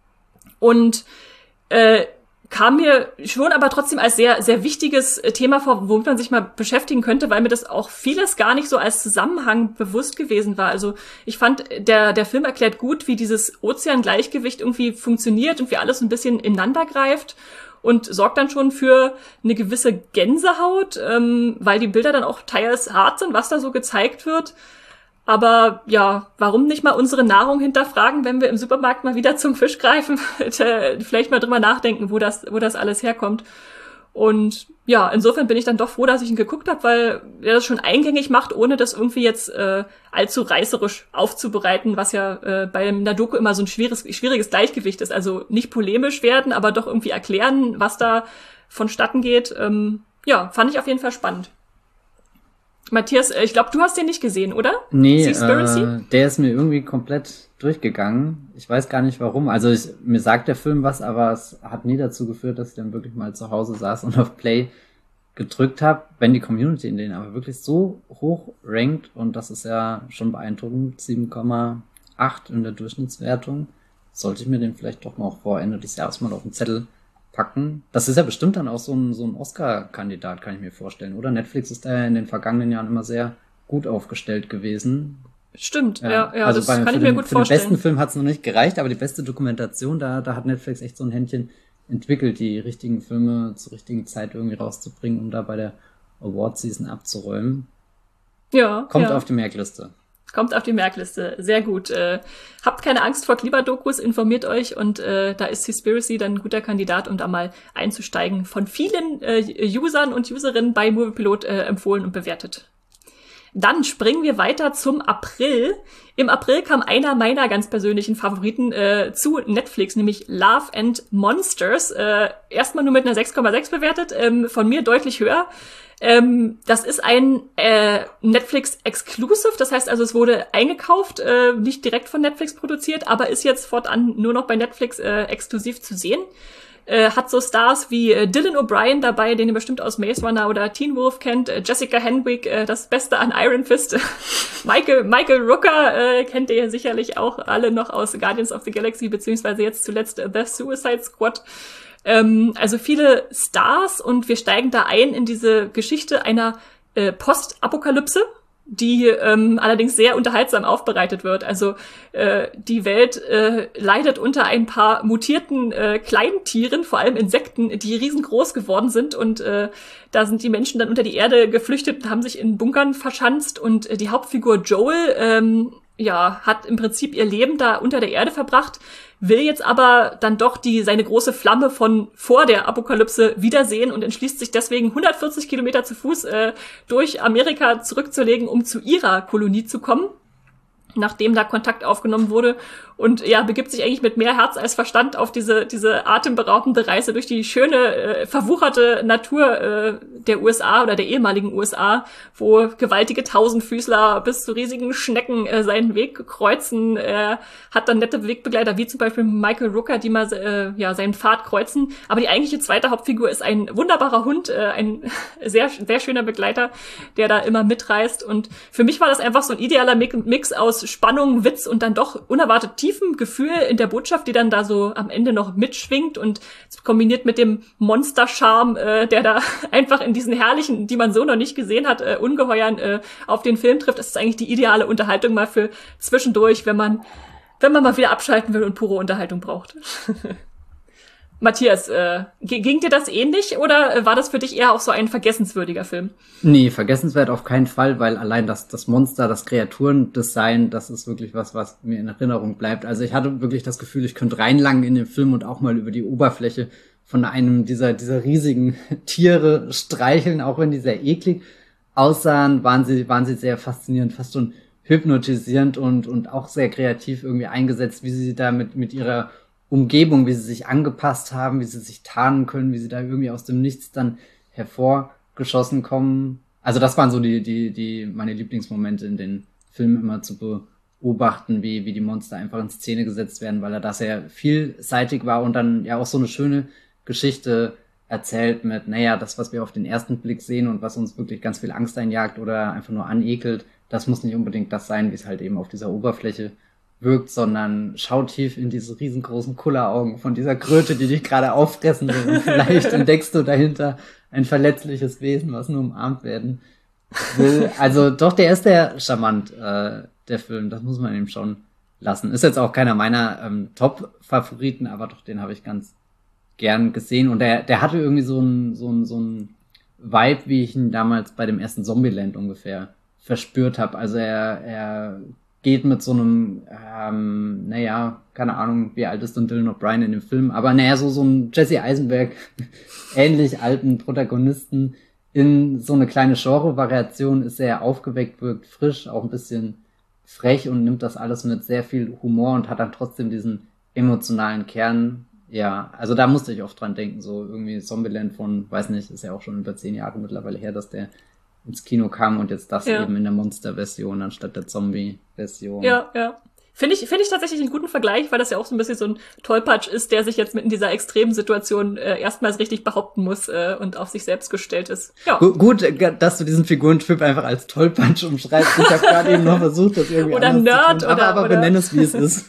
Speaker 1: und äh, kam mir schon aber trotzdem als sehr, sehr wichtiges Thema vor, womit man sich mal beschäftigen könnte, weil mir das auch vieles gar nicht so als Zusammenhang bewusst gewesen war. Also ich fand, der, der Film erklärt gut, wie dieses Ozeangleichgewicht irgendwie funktioniert und wie alles ein bisschen ineinander greift und sorgt dann schon für eine gewisse Gänsehaut, ähm, weil die Bilder dann auch teils hart sind, was da so gezeigt wird. Aber ja, warum nicht mal unsere Nahrung hinterfragen, wenn wir im Supermarkt mal wieder zum Fisch greifen? Vielleicht mal drüber nachdenken, wo das, wo das alles herkommt. Und ja, insofern bin ich dann doch froh, dass ich ihn geguckt habe, weil er das schon eingängig macht, ohne das irgendwie jetzt äh, allzu reißerisch aufzubereiten, was ja äh, bei einer Doku immer so ein schwieriges, schwieriges Gleichgewicht ist. Also nicht polemisch werden, aber doch irgendwie erklären, was da vonstatten geht. Ähm, ja, fand ich auf jeden Fall spannend. Matthias, ich glaube, du hast den nicht gesehen, oder?
Speaker 2: Nee, äh, der ist mir irgendwie komplett durchgegangen. Ich weiß gar nicht warum. Also ich, mir sagt der Film was, aber es hat nie dazu geführt, dass ich dann wirklich mal zu Hause saß und auf Play gedrückt habe. Wenn die Community in denen aber wirklich so hoch rankt, und das ist ja schon beeindruckend, sieben Komma acht in der Durchschnittswertung, sollte ich mir den vielleicht doch noch vor Ende des Jahres mal auf den Zettel packen. Das ist ja bestimmt dann auch so ein, so ein Oscar-Kandidat, kann ich mir vorstellen, oder? Netflix ist da ja in den vergangenen Jahren immer sehr gut aufgestellt gewesen.
Speaker 1: Stimmt, ja, ja, ja
Speaker 2: also
Speaker 1: das
Speaker 2: bei,
Speaker 1: kann ich
Speaker 2: den,
Speaker 1: mir gut
Speaker 2: für
Speaker 1: vorstellen.
Speaker 2: Den besten Film hat es noch nicht gereicht, aber die beste Dokumentation, da, da hat Netflix echt so ein Händchen entwickelt, die richtigen Filme zur richtigen Zeit irgendwie rauszubringen, um da bei der Award-Season abzuräumen.
Speaker 1: Ja,
Speaker 2: Kommt
Speaker 1: ja.
Speaker 2: auf die Merkliste.
Speaker 1: Kommt auf die Merkliste. Sehr gut. Äh, habt keine Angst vor Klimadokus, informiert euch und äh, da ist Seaspiracy dann ein guter Kandidat, um da mal einzusteigen. Von vielen äh, Usern und Userinnen bei Moviepilot äh, empfohlen und bewertet. Dann springen wir weiter zum April. Im April kam einer meiner ganz persönlichen Favoriten äh, zu Netflix, nämlich Love and Monsters. Äh, erstmal nur mit einer sechs Komma sechs bewertet, ähm, von mir deutlich höher. Ähm, das ist ein äh, Netflix-Exclusive, das heißt also, es wurde eingekauft, äh, nicht direkt von Netflix produziert, aber ist jetzt fortan nur noch bei Netflix äh, exklusiv zu sehen. Äh, hat so Stars wie äh, Dylan O'Brien dabei, den ihr bestimmt aus Maze Runner oder Teen Wolf kennt, äh, Jessica Henwick, äh, das Beste an Iron Fist, Michael Michael Rooker äh, kennt ihr sicherlich auch alle noch aus Guardians of the Galaxy, beziehungsweise jetzt zuletzt äh, The Suicide Squad. Ähm, also viele Stars und wir steigen da ein in diese Geschichte einer äh, Postapokalypse, die ähm, allerdings sehr unterhaltsam aufbereitet wird. Also äh, die Welt äh, leidet unter ein paar mutierten äh, Kleintieren, vor allem Insekten, die riesengroß geworden sind und äh, da sind die Menschen dann unter die Erde geflüchtet und haben sich in Bunkern verschanzt und äh, die Hauptfigur Joel ähm, ja hat im Prinzip ihr Leben da unter der Erde verbracht, will jetzt aber dann doch die seine große Flamme von vor der Apokalypse wiedersehen und entschließt sich deswegen hundertvierzig Kilometer zu Fuß äh, durch Amerika zurückzulegen, um zu ihrer Kolonie zu kommen, nachdem da Kontakt aufgenommen wurde. und ja, begibt sich eigentlich mit mehr Herz als Verstand auf diese diese atemberaubende Reise durch die schöne, äh, verwucherte Natur äh, der U S A oder der ehemaligen U S A, wo gewaltige Tausendfüßler bis zu riesigen Schnecken äh, seinen Weg kreuzen. Er hat dann nette Wegbegleiter, wie zum Beispiel Michael Rooker, die mal äh, ja seinen Pfad kreuzen. Aber die eigentliche zweite Hauptfigur ist ein wunderbarer Hund, äh, ein sehr sehr schöner Begleiter, der da immer mitreist. Und für mich war das einfach so ein idealer Mix aus Spannung, Witz und dann doch unerwartet tiefem Gefühl in der Botschaft, die dann da so am Ende noch mitschwingt und kombiniert mit dem Monster-Charme, äh, der da einfach in diesen herrlichen, die man so noch nicht gesehen hat, äh, Ungeheuern äh, auf den Film trifft. Das ist eigentlich die ideale Unterhaltung mal für zwischendurch, wenn man wenn man mal wieder abschalten will und pure Unterhaltung braucht. Matthias, äh, ging dir das ähnlich oder war das für dich eher auch so ein vergessenswürdiger Film?
Speaker 2: Nee, vergessenswert auf keinen Fall, weil allein das, das Monster, das Kreaturendesign, das ist wirklich was, was mir in Erinnerung bleibt. Also ich hatte wirklich das Gefühl, ich könnte reinlangen in den Film und auch mal über die Oberfläche von einem dieser, dieser riesigen Tiere streicheln, auch wenn die sehr eklig aussahen, waren sie, waren sie sehr faszinierend, fast schon hypnotisierend und, und auch sehr kreativ irgendwie eingesetzt, wie sie da mit, mit ihrer Umgebung, wie sie sich angepasst haben, wie sie sich tarnen können, wie sie da irgendwie aus dem Nichts dann hervorgeschossen kommen. Also das waren so die, die, die, meine Lieblingsmomente in den Filmen immer zu beobachten, wie, wie die Monster einfach in Szene gesetzt werden, weil er da sehr vielseitig war und dann ja auch so eine schöne Geschichte erzählt mit, naja, das, was wir auf den ersten Blick sehen und was uns wirklich ganz viel Angst einjagt oder einfach nur anekelt, das muss nicht unbedingt das sein, wie es halt eben auf dieser Oberfläche wirkt, sondern schau tief in diese riesengroßen Kulleraugen von dieser Kröte, die dich gerade auffressen will. Und vielleicht entdeckst du dahinter ein verletzliches Wesen, was nur umarmt werden will. Also doch, der ist sehr charmant, äh, der Film. Das muss man ihm schon lassen. Ist jetzt auch keiner meiner ähm, Top-Favoriten, aber doch, den habe ich ganz gern gesehen. Und der, der hatte irgendwie so ein, so ein, so ein Vibe, wie ich ihn damals bei dem ersten Zombieland ungefähr verspürt habe. Also er, er geht mit so einem, ähm, naja, keine Ahnung, wie alt ist denn Dylan O'Brien in dem Film, aber naja, so, so ein Jesse Eisenberg ähnlich alten Protagonisten in so eine kleine Genre-Variation ist sehr aufgeweckt, wirkt frisch, auch ein bisschen frech und nimmt das alles mit sehr viel Humor und hat dann trotzdem diesen emotionalen Kern. Ja, also da musste ich oft dran denken, so irgendwie Zombieland von, weiß nicht, ist ja auch schon über zehn Jahre mittlerweile her, dass der ins Kino kam und jetzt das ja. eben in der Monster-Version anstatt der Zombie-Version.
Speaker 1: Ja, ja. Finde ich, finde ich tatsächlich einen guten Vergleich, weil das ja auch so ein bisschen so ein Tollpatsch ist, der sich jetzt mit in dieser extremen Situation äh, erstmals richtig behaupten muss äh, und auf sich selbst gestellt ist. Ja.
Speaker 2: Gut, gut, dass du diesen Figurentyp einfach als Tollpatsch umschreibst. Ich habe gerade eben noch versucht, das irgendwie
Speaker 1: oder Nerd
Speaker 2: zu tun,
Speaker 1: oder
Speaker 2: aber, aber
Speaker 1: oder
Speaker 2: benenn es, wie es ist.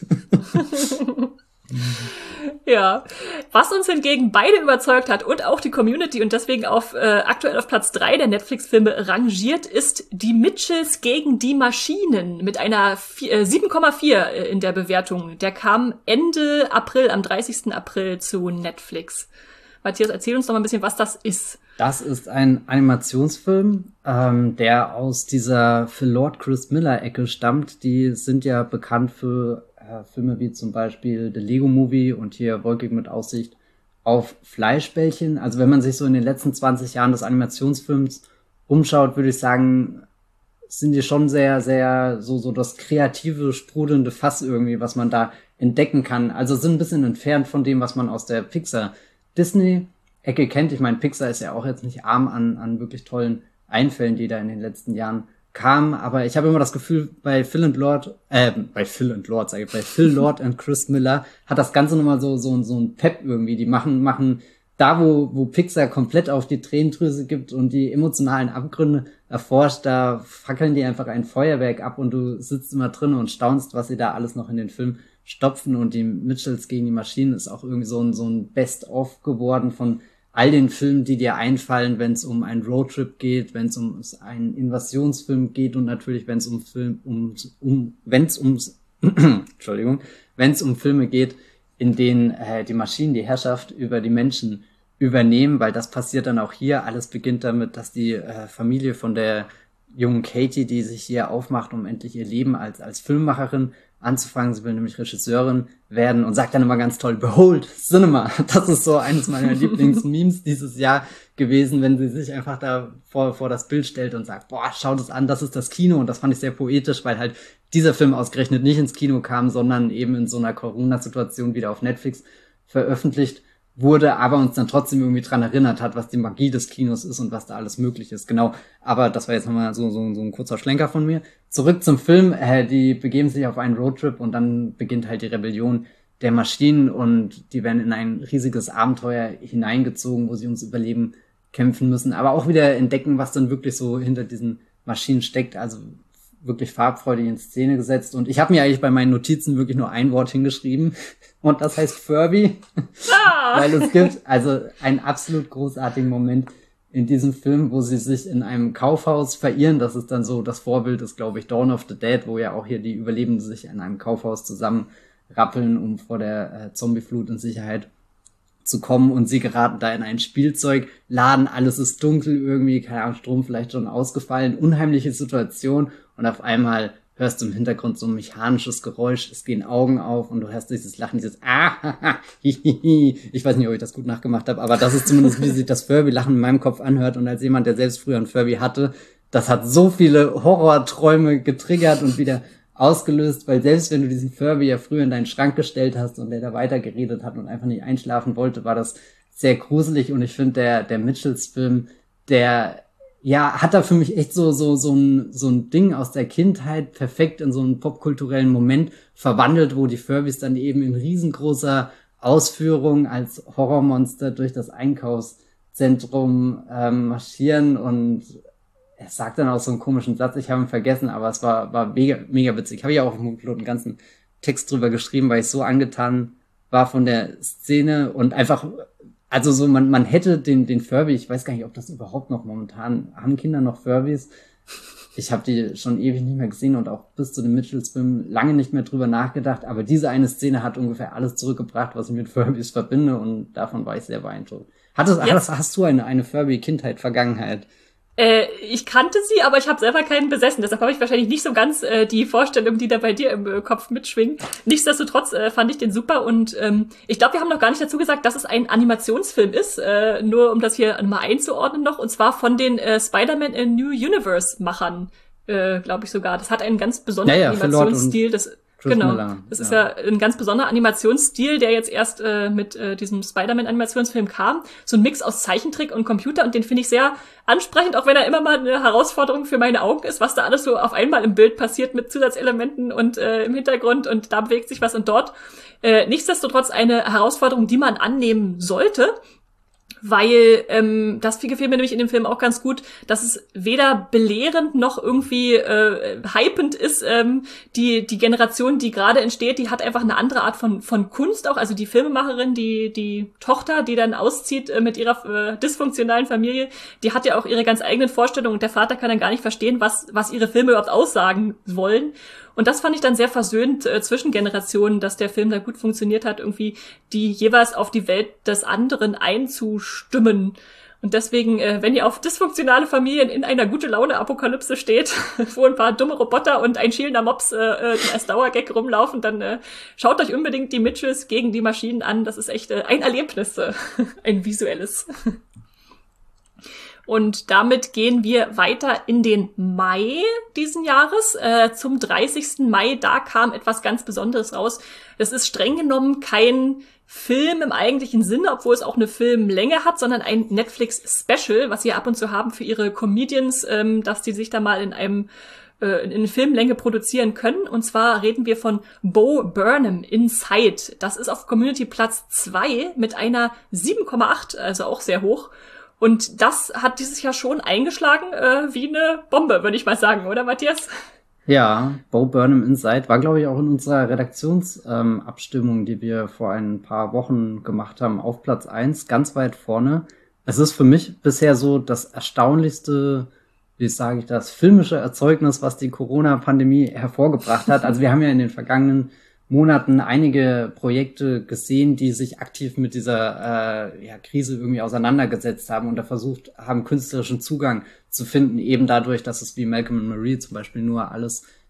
Speaker 1: Ja, was uns hingegen beide überzeugt hat und auch die Community und deswegen auf äh, aktuell auf Platz drei der Netflix-Filme rangiert, ist Die Mitchells gegen die Maschinen mit einer äh, sieben Komma vier in der Bewertung. Der kam Ende April, am dreißigsten April zu Netflix. Matthias, erzähl uns doch mal ein bisschen, was das ist.
Speaker 2: Das ist ein Animationsfilm, ähm, der aus dieser Phil Lord, Chris Miller-Ecke stammt. Die sind ja bekannt für äh, Filme wie zum Beispiel The Lego Movie und hier Wolkig mit Aussicht auf Fleischbällchen. Also wenn man sich so in den letzten zwanzig Jahren des Animationsfilms umschaut, würde ich sagen, sind die schon sehr, sehr so so das kreative, sprudelnde Fass irgendwie, was man da entdecken kann. Also sind ein bisschen entfernt von dem, was man aus der Pixar Disney-Ecke kennt. Ich meine, Pixar ist ja auch jetzt nicht arm an, an wirklich tollen Einfällen, die da in den letzten Jahren kamen. Aber ich habe immer das Gefühl, bei Phil and Lord, äh, bei Phil and Lord, sage ich, bei Phil Lord und Chris Miller hat das Ganze nochmal so, so, so ein Pep irgendwie. Die machen, machen da, wo, wo Pixar komplett auf die Tränendrüse gibt und die emotionalen Abgründe erforscht, da fackeln die einfach ein Feuerwerk ab und du sitzt immer drin und staunst, was sie da alles noch in den Film stopfen. Und die Mitchells gegen die Maschinen ist auch irgendwie so ein, so ein Best-of geworden von all den Filmen, die dir einfallen, wenn es um einen Roadtrip geht, wenn es um einen Invasionsfilm geht und natürlich, wenn es um Film, um, um wenn es ums, Entschuldigung, wenn es um Filme geht, in denen äh, die Maschinen die Herrschaft über die Menschen übernehmen, weil das passiert dann auch hier. Alles beginnt damit, dass die äh, Familie von der jungen Katie, die sich hier aufmacht, um endlich ihr Leben als als Filmemacherin anzufangen. Sie will nämlich Regisseurin werden und sagt dann immer ganz toll, Behold, Cinema. Das ist so eines meiner Lieblingsmemes dieses Jahr gewesen, wenn sie sich einfach da vor, vor das Bild stellt und sagt, boah, schau das an, das ist das Kino. Und das fand ich sehr poetisch, weil halt dieser Film ausgerechnet nicht ins Kino kam, sondern eben in so einer Corona-Situation wieder auf Netflix veröffentlicht wurde, aber uns dann trotzdem irgendwie dran erinnert hat, was die Magie des Kinos ist und was da alles möglich ist. Genau, aber das war jetzt nochmal so, so, so ein kurzer Schlenker von mir. Zurück zum Film, äh, die begeben sich auf einen Roadtrip und dann beginnt halt die Rebellion der Maschinen und die werden in ein riesiges Abenteuer hineingezogen, wo sie ums Überleben kämpfen müssen, aber auch wieder entdecken, was dann wirklich so hinter diesen Maschinen steckt, also wirklich farbfreudig in Szene gesetzt. Und ich habe mir eigentlich bei meinen Notizen wirklich nur ein Wort hingeschrieben und das heißt Furby, ah. weil es gibt also einen absolut großartigen Moment in diesem Film, wo sie sich in einem Kaufhaus verirren. Das ist dann so, das Vorbild ist, glaube ich, Dawn of the Dead, wo ja auch hier die Überlebenden sich in einem Kaufhaus zusammenrappeln, um vor der äh, Zombieflut in Sicherheit zu kommen, und sie geraten da in einen Spielzeugladen, alles ist dunkel irgendwie, keine Ahnung, Strom vielleicht schon ausgefallen, unheimliche Situation, und auf einmal hörst du im Hintergrund so ein mechanisches Geräusch, es gehen Augen auf und du hörst dieses Lachen, dieses ah, hihihi. Ich weiß nicht, ob ich das gut nachgemacht habe, aber das ist zumindest, wie sich das Furby-Lachen in meinem Kopf anhört, und als jemand, der selbst früher ein Furby hatte, das hat so viele Horrorträume getriggert und wieder ausgelöst, weil selbst wenn du diesen Furby ja früher in deinen Schrank gestellt hast und der da weitergeredet hat und einfach nicht einschlafen wollte, war das sehr gruselig. Und ich finde, der der Mitchells-Film, der ja hat da für mich echt so so so ein so ein Ding aus der Kindheit perfekt in so einen popkulturellen Moment verwandelt, wo die Furbys dann eben in riesengroßer Ausführung als Horrormonster durch das Einkaufszentrum ähm, marschieren, und er sagt dann auch so einen komischen Satz, ich habe ihn vergessen, aber es war war mega, mega witzig. Habe ich auch auf dem einen ganzen Text drüber geschrieben, weil ich so angetan war von der Szene und einfach, also so, man man hätte den den Furby, ich weiß gar nicht, ob das überhaupt noch momentan, haben Kinder noch Furbys? Ich habe die schon ewig nicht mehr gesehen und auch bis zu dem Mitchells-Film lange nicht mehr drüber nachgedacht, aber diese eine Szene hat ungefähr alles zurückgebracht, was ich mit Furbys verbinde, und davon war ich sehr beeindruckt. Hattest, hast, hast du eine eine Furby-Kindheit-Vergangenheit?
Speaker 1: Äh, ich kannte sie, aber ich habe selber keinen besessen. Deshalb habe ich wahrscheinlich nicht so ganz äh, die Vorstellung, die da bei dir im äh, Kopf mitschwingen. Nichtsdestotrotz äh, fand ich den super, und ähm, ich glaube, wir haben noch gar nicht dazu gesagt, dass es ein Animationsfilm ist, äh, nur um das hier mal einzuordnen noch, und zwar von den äh, Spider-Man in New Universe-Machern, äh, glaube ich sogar. Das hat einen ganz besonderen ja, ja, Animationsstil. Das Chris Genau, Miller. Das ist ja. ja ein ganz besonderer Animationsstil, der jetzt erst äh, mit äh, diesem Spider-Man-Animationsfilm kam. So ein Mix aus Zeichentrick und Computer, und den finde ich sehr ansprechend, auch wenn er immer mal eine Herausforderung für meine Augen ist, was da alles so auf einmal im Bild passiert mit Zusatzelementen und äh, im Hintergrund, und da bewegt sich was und dort. Äh, nichtsdestotrotz eine Herausforderung, die man annehmen sollte, weil ähm, das gefiel mir nämlich in dem Film auch ganz gut, dass es weder belehrend noch irgendwie äh, hypend ist. Ähm, die die Generation, die gerade entsteht, die hat einfach eine andere Art von von Kunst auch. Also die Filmemacherin, die die Tochter, die dann auszieht äh, mit ihrer äh, dysfunktionalen Familie, die hat ja auch ihre ganz eigenen Vorstellungen, und der Vater kann dann gar nicht verstehen, was was ihre Filme überhaupt aussagen wollen. Und das fand ich dann sehr versöhnt äh, zwischen Generationen, dass der Film da gut funktioniert hat, irgendwie die jeweils auf die Welt des anderen einzustimmen. Und deswegen, äh, wenn ihr auf dysfunktionale Familien in einer Gute-Laune-Apokalypse steht, wo ein paar dumme Roboter und ein schielender Mops äh, als Dauergag rumlaufen, dann äh, schaut euch unbedingt die Mitchells gegen die Maschinen an. Das ist echt äh, ein Erlebnis, äh, ein visuelles. Und damit gehen wir weiter in den Mai diesen Jahres. Äh, zum dreißigsten Mai, da kam etwas ganz Besonderes raus. Das ist streng genommen kein Film im eigentlichen Sinne, obwohl es auch eine Filmlänge hat, sondern ein Netflix-Special, was sie ab und zu haben für ihre Comedians, ähm, dass die sich da mal in einem äh, in Filmlänge produzieren können. Und zwar reden wir von Bo Burnham, Inside. Das ist auf Community Platz zwei mit einer sieben Komma acht, also auch sehr hoch. Und das hat dieses Jahr schon eingeschlagen äh, wie eine Bombe, würde ich mal sagen, oder Matthias?
Speaker 2: Ja, Bo Burnham Inside war, glaube ich, auch in unserer Redaktionsabstimmung, ähm, die wir vor ein paar Wochen gemacht haben, auf Platz eins, ganz weit vorne. Es ist für mich bisher so das erstaunlichste, wie sage ich das, filmische Erzeugnis, was die Corona-Pandemie hervorgebracht hat. Also wir haben ja in den vergangenen Monaten einige Projekte gesehen, die sich aktiv mit dieser äh, ja, Krise irgendwie auseinandergesetzt haben und da versucht haben, künstlerischen Zugang zu finden, eben dadurch, dass es wie Malcolm and Marie zum Beispiel nur alles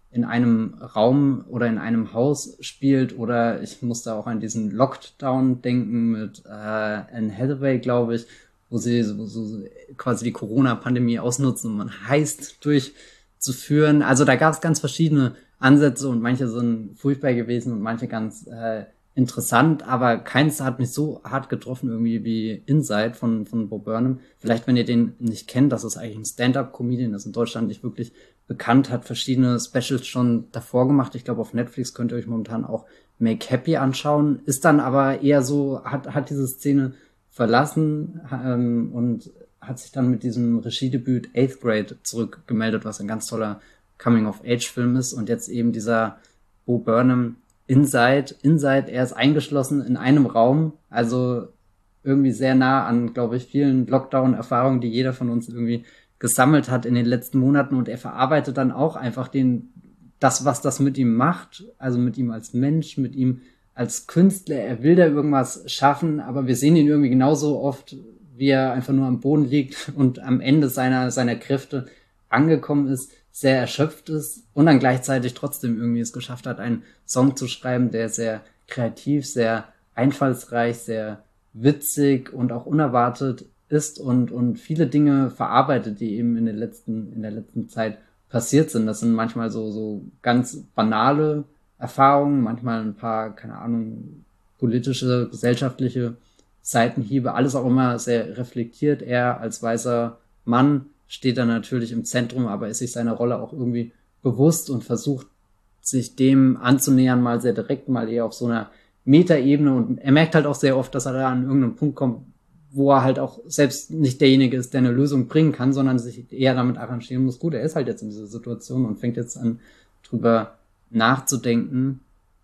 Speaker 2: in einem Raum oder in einem Haus spielt, oder ich musste auch an diesen Lockdown denken mit äh, Anne Hathaway, glaube ich, wo sie so, so quasi die Corona-Pandemie ausnutzen, um ein Heist durchzuführen. Also da gab es ganz verschiedene Ansätze und manche sind furchtbar gewesen und manche ganz äh, interessant, aber keins hat mich so hart getroffen irgendwie wie Inside von von Bo Burnham. Vielleicht, wenn ihr den nicht kennt, das ist eigentlich ein Stand-up-Comedian, das in Deutschland nicht wirklich bekannt, hat verschiedene Specials schon davor gemacht. Ich glaube, auf Netflix könnt ihr euch momentan auch Make Happy anschauen. Ist dann aber eher so, hat hat diese Szene verlassen ähm, und hat sich dann mit diesem Regiedebüt Eighth Grade zurückgemeldet, was ein ganz toller Coming-of-Age-Film ist. Und jetzt eben dieser Bo Burnham Inside. Inside, er ist eingeschlossen in einem Raum, also irgendwie sehr nah an, glaube ich, vielen Lockdown-Erfahrungen, die jeder von uns irgendwie gesammelt hat in den letzten Monaten, und er verarbeitet dann auch einfach den, das, was das mit ihm macht, also mit ihm als Mensch, mit ihm als Künstler. Er will da irgendwas schaffen, aber wir sehen ihn irgendwie genauso oft, wie er einfach nur am Boden liegt und am Ende seiner, seiner Kräfte angekommen ist, sehr erschöpft ist und dann gleichzeitig trotzdem irgendwie es geschafft hat, einen Song zu schreiben, der sehr kreativ, sehr einfallsreich, sehr witzig und auch unerwartet ist und und viele Dinge verarbeitet, die eben in den letzten in der letzten Zeit passiert sind. Das sind manchmal so so ganz banale Erfahrungen, manchmal ein paar, keine Ahnung, politische, gesellschaftliche Seitenhiebe, alles auch immer sehr reflektiert. Er als weißer Mann steht da natürlich im Zentrum, aber ist sich seiner Rolle auch irgendwie bewusst und versucht, sich dem anzunähern, mal sehr direkt, mal eher auf so einer Metaebene, und er merkt halt auch sehr oft, dass er da an irgendeinen Punkt kommt, wo er halt auch selbst nicht derjenige ist, der eine Lösung bringen kann, sondern sich eher damit arrangieren muss. Gut, er ist halt jetzt in dieser Situation und fängt jetzt an, drüber nachzudenken.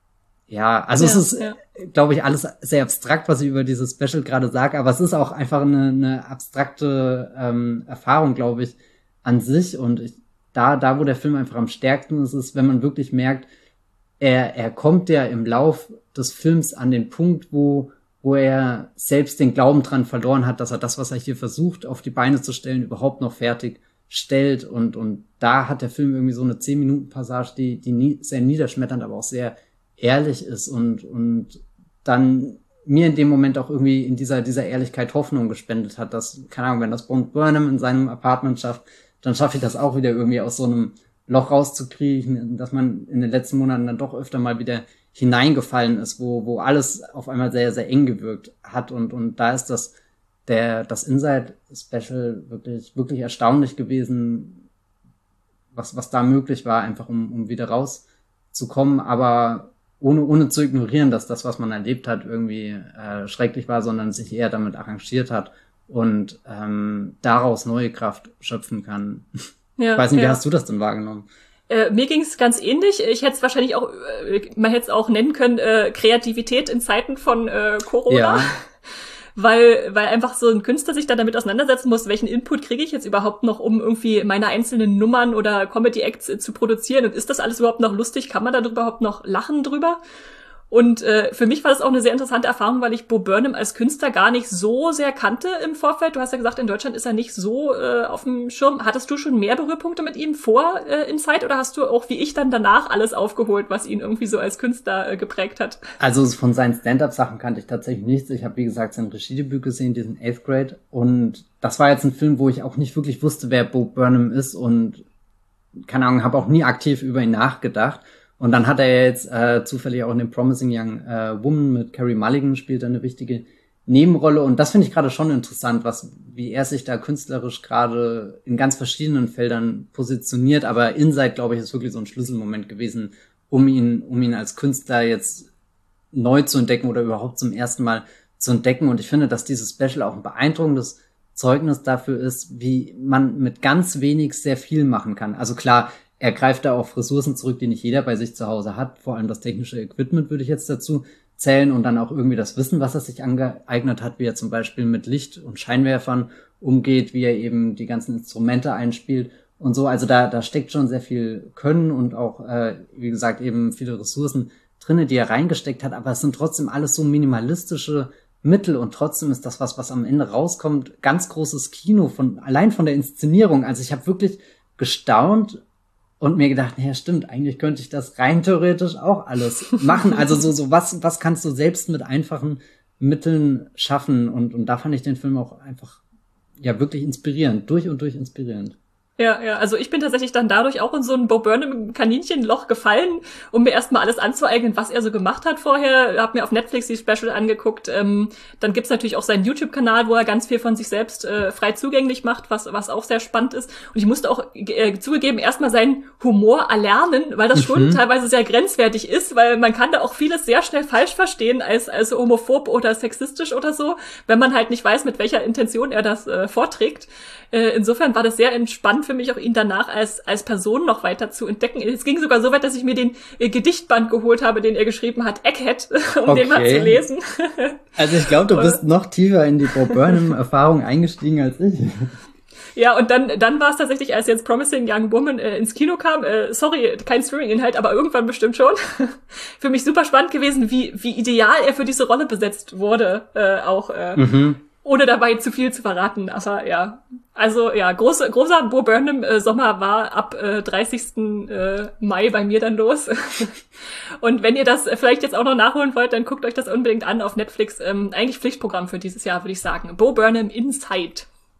Speaker 2: Ja, also ja, es ist, ja. glaube ich, alles sehr abstrakt, was ich über dieses Special gerade sage, aber es ist auch einfach eine, eine abstrakte ähm, Erfahrung, glaube ich, an sich. Und ich, da, da, wo der Film einfach am stärksten ist, ist, wenn man wirklich merkt, er, er kommt ja im Lauf des Films an den Punkt, wo wo er selbst den Glauben dran verloren hat, dass er das, was er hier versucht, auf die Beine zu stellen, überhaupt noch fertig stellt. Und und da hat der Film irgendwie so eine zehn-Minuten-Passage, die die nie, sehr niederschmetternd, aber auch sehr ehrlich ist und und dann mir in dem Moment auch irgendwie in dieser dieser Ehrlichkeit Hoffnung gespendet hat, dass, keine Ahnung, wenn das Bo Burnham in seinem Apartment schafft, dann schaffe ich das auch wieder irgendwie aus so einem Loch rauszukriechen, dass man in den letzten Monaten dann doch öfter mal wieder hineingefallen ist, wo wo alles auf einmal sehr, sehr eng gewirkt hat. Und und da ist das der das Inside-Special wirklich wirklich erstaunlich gewesen, was was da möglich war, einfach um um wieder rauszukommen, aber ohne ohne zu ignorieren, dass das, was man erlebt hat, irgendwie äh, schrecklich war, sondern sich eher damit arrangiert hat und ähm, daraus neue Kraft schöpfen kann. Ja, ich weiß nicht, ja. Wie hast du das denn wahrgenommen?
Speaker 1: Äh, mir ging es ganz ähnlich. Ich hätte es wahrscheinlich auch, äh, man hätte es auch nennen können, äh, Kreativität in Zeiten von äh, Corona. Ja. Weil, weil einfach so ein Künstler sich dann damit auseinandersetzen muss, welchen Input kriege ich jetzt überhaupt noch, um irgendwie meine einzelnen Nummern oder Comedy-Acts äh, zu produzieren. Und ist das alles überhaupt noch lustig? Kann man da überhaupt noch lachen drüber? Und äh, für mich war das auch eine sehr interessante Erfahrung, weil ich Bo Burnham als Künstler gar nicht so sehr kannte im Vorfeld. Du hast ja gesagt, in Deutschland ist er nicht so äh, auf dem Schirm. Hattest du schon mehr Berührpunkte mit ihm vor äh, Inside, oder hast du auch wie ich dann danach alles aufgeholt, was ihn irgendwie so als Künstler äh, geprägt hat?
Speaker 2: Also von seinen Stand-up-Sachen kannte ich tatsächlich nichts. Ich habe, wie gesagt, sein Regiedebüt gesehen, diesen Eighth Grade. Und das war jetzt ein Film, wo ich auch nicht wirklich wusste, wer Bo Burnham ist, und keine Ahnung, habe auch nie aktiv über ihn nachgedacht. Und dann hat er jetzt äh, zufällig auch in dem Promising Young äh, Woman mit Carey Mulligan spielt er eine wichtige Nebenrolle. Und das finde ich gerade schon interessant, was wie er sich da künstlerisch gerade in ganz verschiedenen Feldern positioniert. Aber Inside, glaube ich, ist wirklich so ein Schlüsselmoment gewesen, um ihn um ihn als Künstler jetzt neu zu entdecken oder überhaupt zum ersten Mal zu entdecken. Und ich finde, dass dieses Special auch ein beeindruckendes Zeugnis dafür ist, wie man mit ganz wenig sehr viel machen kann. Also klar, er greift da auf Ressourcen zurück, die nicht jeder bei sich zu Hause hat. Vor allem das technische Equipment würde ich jetzt dazu zählen, und dann auch irgendwie das Wissen, was er sich angeeignet hat, wie er zum Beispiel mit Licht und Scheinwerfern umgeht, wie er eben die ganzen Instrumente einspielt und so. Also da da steckt schon sehr viel Können und auch, äh, wie gesagt, eben viele Ressourcen drinne, die er reingesteckt hat. Aber es sind trotzdem alles so minimalistische Mittel, und trotzdem ist das was, was am Ende rauskommt, ganz großes Kino von allein von der Inszenierung. Also ich habe wirklich gestaunt, und mir gedacht, naja, stimmt, eigentlich könnte ich das rein theoretisch auch alles machen. Also so, so was, was kannst du selbst mit einfachen Mitteln schaffen? Und, und da fand ich den Film auch einfach, ja, wirklich inspirierend, durch und durch inspirierend.
Speaker 1: Ja, ja, also ich bin tatsächlich dann dadurch auch in so ein Bo Burnham Kaninchenloch gefallen, um mir erstmal alles anzueignen, was er so gemacht hat vorher. Hab mir auf Netflix die Special angeguckt. Ähm, dann gibt's natürlich auch seinen YouTube-Kanal, wo er ganz viel von sich selbst äh, frei zugänglich macht, was was auch sehr spannend ist. Und ich musste auch äh, zugegeben erstmal seinen Humor erlernen, weil das schon mhm. teilweise sehr grenzwertig ist, weil man kann da auch vieles sehr schnell falsch verstehen als als homophob oder sexistisch oder so, wenn man halt nicht weiß, mit welcher Intention er das äh, vorträgt. Äh, insofern war das sehr entspannt für mich, auch ihn danach als als Person noch weiter zu entdecken. Es ging sogar so weit, dass ich mir den äh, Gedichtband geholt habe, den er geschrieben hat, Egghead, um okay. den mal zu lesen.
Speaker 2: Also ich glaube, du bist noch tiefer in die Bo Burnham-Erfahrung eingestiegen als ich.
Speaker 1: Ja, und dann dann war es tatsächlich, als jetzt Promising Young Woman äh, ins Kino kam, äh, sorry, kein Streaming-Inhalt, aber irgendwann bestimmt schon, für mich super spannend gewesen, wie wie ideal er für diese Rolle besetzt wurde, äh, auch äh, mhm. ohne dabei zu viel zu verraten. Aber ja, also ja, große, großer Bo Burnham äh, Sommer war ab äh, dreißigsten Äh, Mai bei mir dann los. Und wenn ihr das vielleicht jetzt auch noch nachholen wollt, dann guckt euch das unbedingt an auf Netflix. Ähm, eigentlich Pflichtprogramm für dieses Jahr, würde ich sagen. Bo Burnham Inside.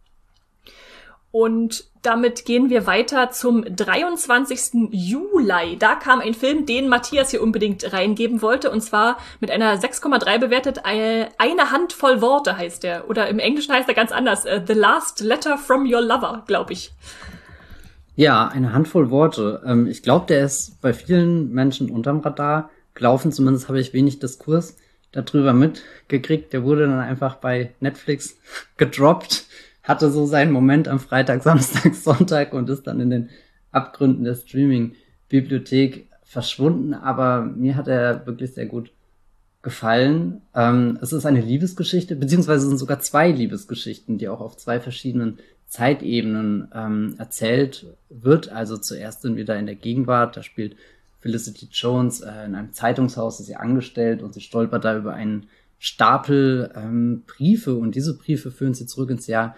Speaker 1: Und damit gehen wir weiter zum dreiundzwanzigsten Juli. Da kam ein Film, den Matthias hier unbedingt reingeben wollte, und zwar mit einer sechs Komma drei bewertet. Eine Handvoll Worte heißt der. Oder im Englischen heißt er ganz anders. The Last Letter from Your Lover, glaube ich.
Speaker 2: Ja, eine Handvoll Worte. Ich glaube, der ist bei vielen Menschen unterm Radar gelaufen. Zumindest habe ich wenig Diskurs darüber mitgekriegt. Der wurde dann einfach bei Netflix gedroppt. Hatte so seinen Moment am Freitag, Samstag, Sonntag und ist dann in den Abgründen der Streaming-Bibliothek verschwunden. Aber mir hat er wirklich sehr gut gefallen. Ähm, es ist eine Liebesgeschichte, beziehungsweise es sind sogar zwei Liebesgeschichten, die auch auf zwei verschiedenen Zeitebenen ähm, erzählt wird. Also zuerst sind wir da in der Gegenwart, da spielt Felicity Jones äh, in einem Zeitungshaus, ist sie angestellt und sie stolpert da über einen Stapel ähm, Briefe, und diese Briefe führen sie zurück ins Jahr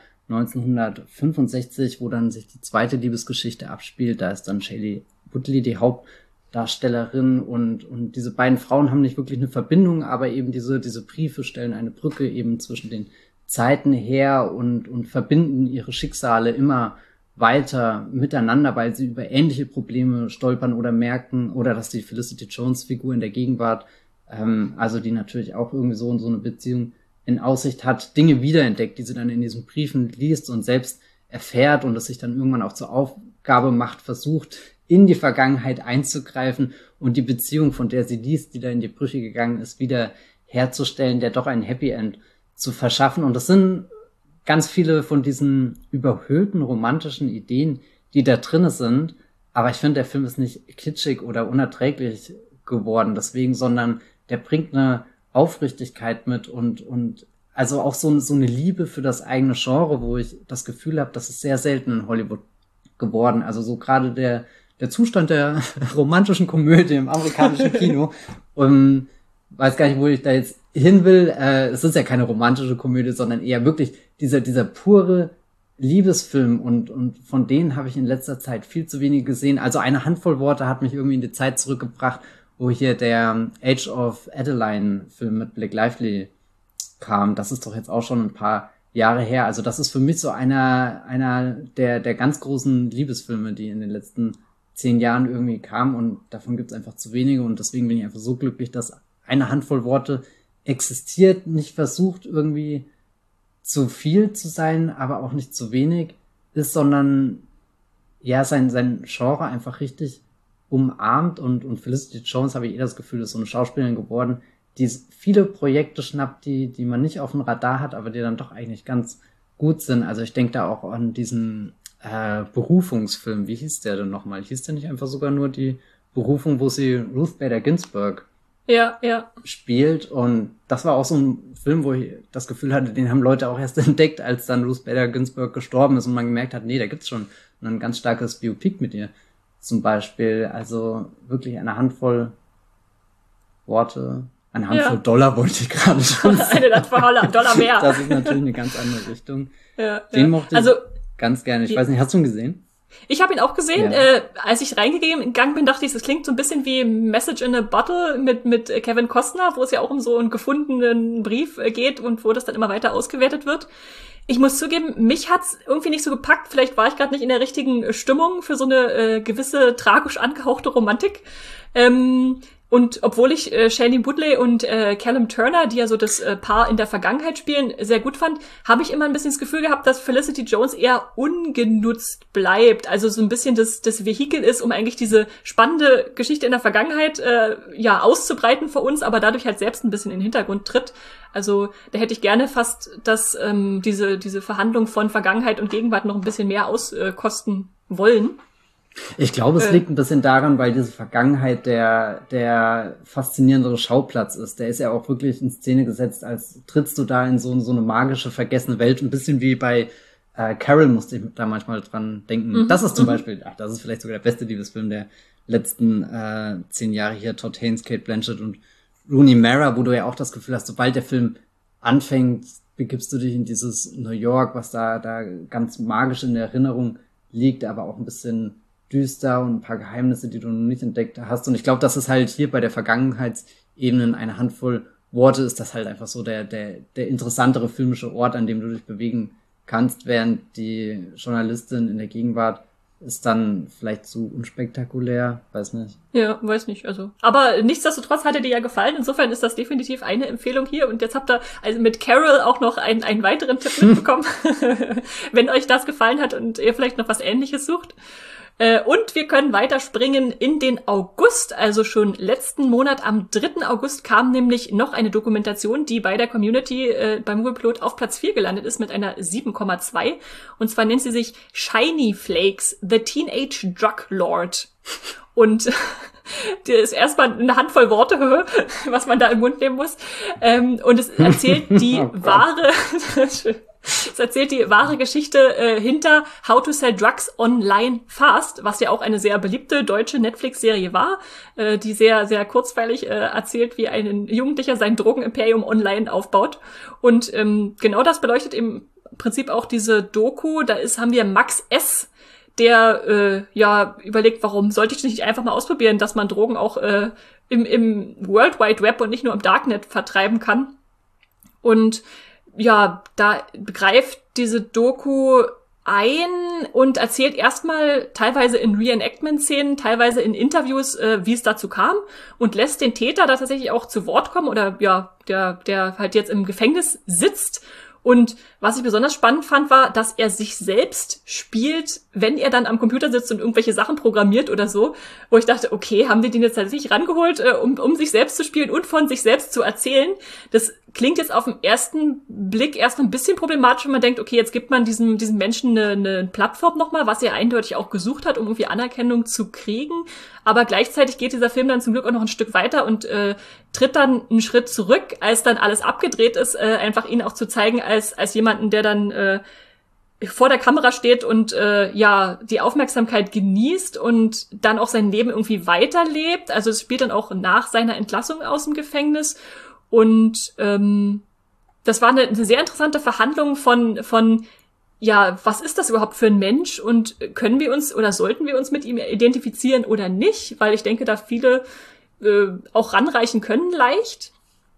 Speaker 2: neunzehnhundertfünfundsechzig, wo dann sich die zweite Liebesgeschichte abspielt. Da ist dann Shailene Woodley die Hauptdarstellerin, und und diese beiden Frauen haben nicht wirklich eine Verbindung, aber eben diese diese Briefe stellen eine Brücke eben zwischen den Zeiten her und und verbinden ihre Schicksale immer weiter miteinander, weil sie über ähnliche Probleme stolpern oder merken, oder dass die Felicity Jones Figur in der Gegenwart, ähm, also die natürlich auch irgendwie so und so eine Beziehung in Aussicht hat, Dinge wiederentdeckt, die sie dann in diesen Briefen liest und selbst erfährt, und es sich dann irgendwann auch zur Aufgabe macht, versucht, in die Vergangenheit einzugreifen und die Beziehung, von der sie liest, die da in die Brüche gegangen ist, wieder herzustellen, der doch ein Happy End zu verschaffen. Und das sind ganz viele von diesen überhöhten romantischen Ideen, die da drin sind. Aber ich finde, der Film ist nicht kitschig oder unerträglich geworden deswegen, sondern der bringt eine Aufrichtigkeit mit und und also auch so, so eine Liebe für das eigene Genre, wo ich das Gefühl habe, das ist sehr selten in Hollywood geworden. Also so gerade der der Zustand der romantischen Komödie im amerikanischen Kino. Und weiß gar nicht, wo ich da jetzt hin will. Äh, es ist ja keine romantische Komödie, sondern eher wirklich dieser dieser pure Liebesfilm, und und von denen habe ich in letzter Zeit viel zu wenig gesehen. Also eine Handvoll Worte hat mich irgendwie in die Zeit zurückgebracht, wo hier der Age of Adeline-Film mit Blake Lively kam. Das ist doch jetzt auch schon ein paar Jahre her. Also das ist für mich so einer einer der der ganz großen Liebesfilme, die in den letzten zehn Jahren irgendwie kamen, und davon gibt es einfach zu wenige, und deswegen bin ich einfach so glücklich, dass eine Handvoll Worte existiert, nicht versucht irgendwie zu viel zu sein, aber auch nicht zu wenig ist, sondern ja sein sein Genre einfach richtig umarmt, und und Felicity Jones, habe ich eh das Gefühl, ist so eine Schauspielerin geworden, die viele Projekte schnappt, die die man nicht auf dem Radar hat, aber die dann doch eigentlich ganz gut sind. Also ich denke da auch an diesen äh, Berufungsfilm. Wie hieß der denn nochmal? Hieß der nicht einfach sogar nur die Berufung, wo sie Ruth Bader Ginsburg
Speaker 1: ja, ja.
Speaker 2: spielt? Und das war auch so ein Film, wo ich das Gefühl hatte, den haben Leute auch erst entdeckt, als dann Ruth Bader Ginsburg gestorben ist und man gemerkt hat, nee, da gibt's schon ein ganz starkes Biopic mit ihr zum Beispiel. Also wirklich eine Handvoll Worte, eine Handvoll ja. Dollar wollte ich gerade schon sagen.
Speaker 1: Eine Handvoll Dollar mehr.
Speaker 2: Das ist natürlich eine ganz andere Richtung.
Speaker 1: Ja,
Speaker 2: den
Speaker 1: ja.
Speaker 2: mochte ich
Speaker 1: also,
Speaker 2: ganz gerne. Ich weiß nicht, hast du ihn gesehen?
Speaker 1: Ich habe ihn auch gesehen.
Speaker 2: Ja.
Speaker 1: Äh, als ich reingegangen bin, dachte ich, das klingt so ein bisschen wie Message in a Bottle mit mit Kevin Costner, wo es ja auch um so einen gefundenen Brief geht und wo das dann immer weiter ausgewertet wird. Ich muss zugeben, mich hat's irgendwie nicht so gepackt. Vielleicht war ich gerade nicht in der richtigen Stimmung für so eine äh, gewisse tragisch angehauchte Romantik. Ähm, Und obwohl ich äh, Shailene Woodley und äh, Callum Turner, die ja so das äh, Paar in der Vergangenheit spielen, sehr gut fand, habe ich immer ein bisschen das Gefühl gehabt, dass Felicity Jones eher ungenutzt bleibt. Also so ein bisschen das, das Vehikel ist, um eigentlich diese spannende Geschichte in der Vergangenheit äh, ja auszubreiten für uns, aber dadurch halt selbst ein bisschen in den Hintergrund tritt. Also da hätte ich gerne fast, dass ähm, diese diese Verhandlung von Vergangenheit und Gegenwart noch ein bisschen mehr auskosten äh, wollen.
Speaker 2: Ich glaube, es
Speaker 1: Äh.
Speaker 2: liegt ein bisschen daran, weil diese Vergangenheit der der faszinierendere Schauplatz ist. Der ist ja auch wirklich in Szene gesetzt, als trittst du da in so, so eine magische, vergessene Welt. Ein bisschen wie bei äh, Carol musste ich da manchmal dran denken. Mhm. Das ist zum mhm. Beispiel, ach, das ist vielleicht sogar der beste Liebesfilm der letzten äh, zehn Jahre hier. Todd Haynes, Cate Blanchett und Rooney Mara, wo du ja auch das Gefühl hast, sobald der Film anfängt, begibst du dich in dieses New York, was da da ganz magisch in der Erinnerung liegt, aber auch ein bisschen düster und ein paar Geheimnisse, die du noch nicht entdeckt hast. Und ich glaube, dass es halt hier bei der Vergangenheitsebene eine Handvoll Worte ist, das halt einfach so der der der interessantere filmische Ort, an dem du dich bewegen kannst, während die Journalistin in der Gegenwart ist dann vielleicht zu unspektakulär, weiß nicht.
Speaker 1: Ja, weiß nicht, also. Aber nichtsdestotrotz hat er dir ja gefallen, insofern ist das definitiv eine Empfehlung hier und jetzt habt ihr also mit Carol auch noch einen, einen weiteren Tipp mitbekommen, wenn euch das gefallen hat und ihr vielleicht noch was Ähnliches sucht. Und wir können weiterspringen in den August, also schon letzten Monat am dritten August kam nämlich noch eine Dokumentation, die bei der Community äh, beim Moviepilot auf Platz vier gelandet ist mit einer sieben Komma zwei und zwar nennt sie sich Shiny Flakes, The Teenage Drug Lord und die ist erstmal eine Handvoll Worte, was man da im Mund nehmen muss und es erzählt die oh wahre Es erzählt die wahre Geschichte äh, hinter How to Sell Drugs Online Fast, was ja auch eine sehr beliebte deutsche Netflix-Serie war, äh, die sehr, sehr kurzweilig äh, erzählt, wie ein Jugendlicher sein Drogenimperium online aufbaut. Und ähm, genau das beleuchtet im Prinzip auch diese Doku. Da ist haben wir Max S., der äh, ja überlegt, warum sollte ich nicht einfach mal ausprobieren, dass man Drogen auch äh, im, im World Wide Web und nicht nur im Darknet vertreiben kann. Und ja, da greift diese Doku ein und erzählt erstmal teilweise in Reenactment-Szenen, teilweise in Interviews, äh, wie es dazu kam und lässt den Täter da tatsächlich auch zu Wort kommen oder ja, der der halt jetzt im Gefängnis sitzt. Und was ich besonders spannend fand, war, dass er sich selbst spielt, wenn er dann am Computer sitzt und irgendwelche Sachen programmiert oder so, wo ich dachte, okay, haben die den jetzt tatsächlich rangeholt, äh, um, um sich selbst zu spielen und von sich selbst zu erzählen. Das klingt jetzt auf den ersten Blick erst ein bisschen problematisch, wenn man denkt, okay, jetzt gibt man diesem, diesem Menschen eine, eine Plattform nochmal, was er eindeutig auch gesucht hat, um irgendwie Anerkennung zu kriegen. Aber gleichzeitig geht dieser Film dann zum Glück auch noch ein Stück weiter und äh, tritt dann einen Schritt zurück, als dann alles abgedreht ist, äh, einfach ihn auch zu zeigen als als jemanden, der dann äh, vor der Kamera steht und äh, ja die Aufmerksamkeit genießt und dann auch sein Leben irgendwie weiterlebt. Also es spielt dann auch nach seiner Entlassung aus dem Gefängnis und ähm, das war eine, eine sehr interessante Verhandlung von von ja, was ist das überhaupt für ein Mensch und können wir uns oder sollten wir uns mit ihm identifizieren oder nicht? Weil ich denke, da viele äh, auch ranreichen können leicht.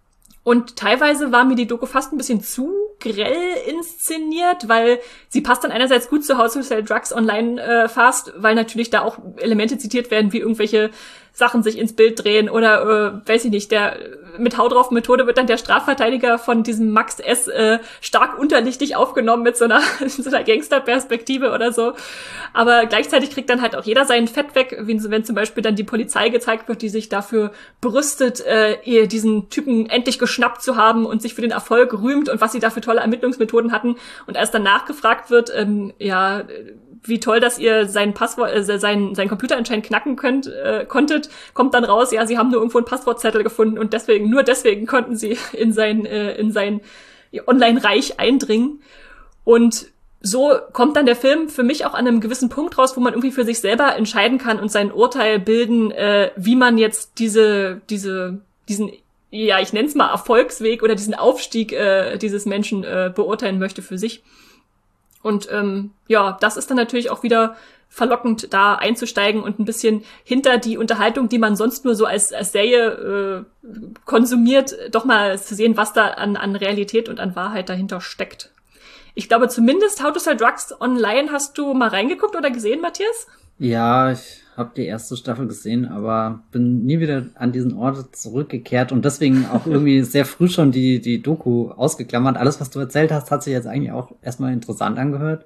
Speaker 1: Und teilweise war mir die Doku fast ein bisschen zu grell inszeniert, weil sie passt dann einerseits gut zu How to Sell Drugs Online äh, Fast, weil natürlich da auch Elemente zitiert werden, wie irgendwelche Sachen sich ins Bild drehen oder, äh, weiß ich nicht, der mit Hau drauf Methode wird dann der Strafverteidiger von diesem Max S. Äh, stark unterlichtig aufgenommen mit so einer, so einer Gangsterperspektive oder so. Aber gleichzeitig kriegt dann halt auch jeder sein Fett weg, wie wenn zum Beispiel dann die Polizei gezeigt wird, die sich dafür brüstet, äh, diesen Typen endlich geschnappt zu haben und sich für den Erfolg rühmt und was sie da für tolle Ermittlungsmethoden hatten. Und als dann nachgefragt wird, ähm, ja, wie toll, dass ihr sein Passwort, äh, sein, sein Computer anscheinend knacken könnt, äh, konntet, kommt dann raus, ja, sie haben nur irgendwo einen Passwortzettel gefunden und deswegen, nur deswegen konnten sie in sein, äh, in sein Online-Reich eindringen. Und so kommt dann der Film für mich auch an einem gewissen Punkt raus, wo man irgendwie für sich selber entscheiden kann und sein Urteil bilden, äh, wie man jetzt diese, diese, diesen, ja, ich nenn's mal Erfolgsweg oder diesen Aufstieg äh, dieses Menschen äh, beurteilen möchte für sich. Und ähm, ja, das ist dann natürlich auch wieder verlockend, da einzusteigen und ein bisschen hinter die Unterhaltung, die man sonst nur so als, als Serie äh, konsumiert, doch mal zu sehen, was da an, an Realität und an Wahrheit dahinter steckt. Ich glaube zumindest How to Sell Drugs Online hast du mal reingeguckt oder gesehen, Matthias?
Speaker 2: Ja, ich habe die erste Staffel gesehen, aber bin nie wieder an diesen Ort zurückgekehrt und deswegen auch irgendwie sehr früh schon die die Doku ausgeklammert. Alles, was du erzählt hast, hat sich jetzt eigentlich auch erstmal interessant angehört.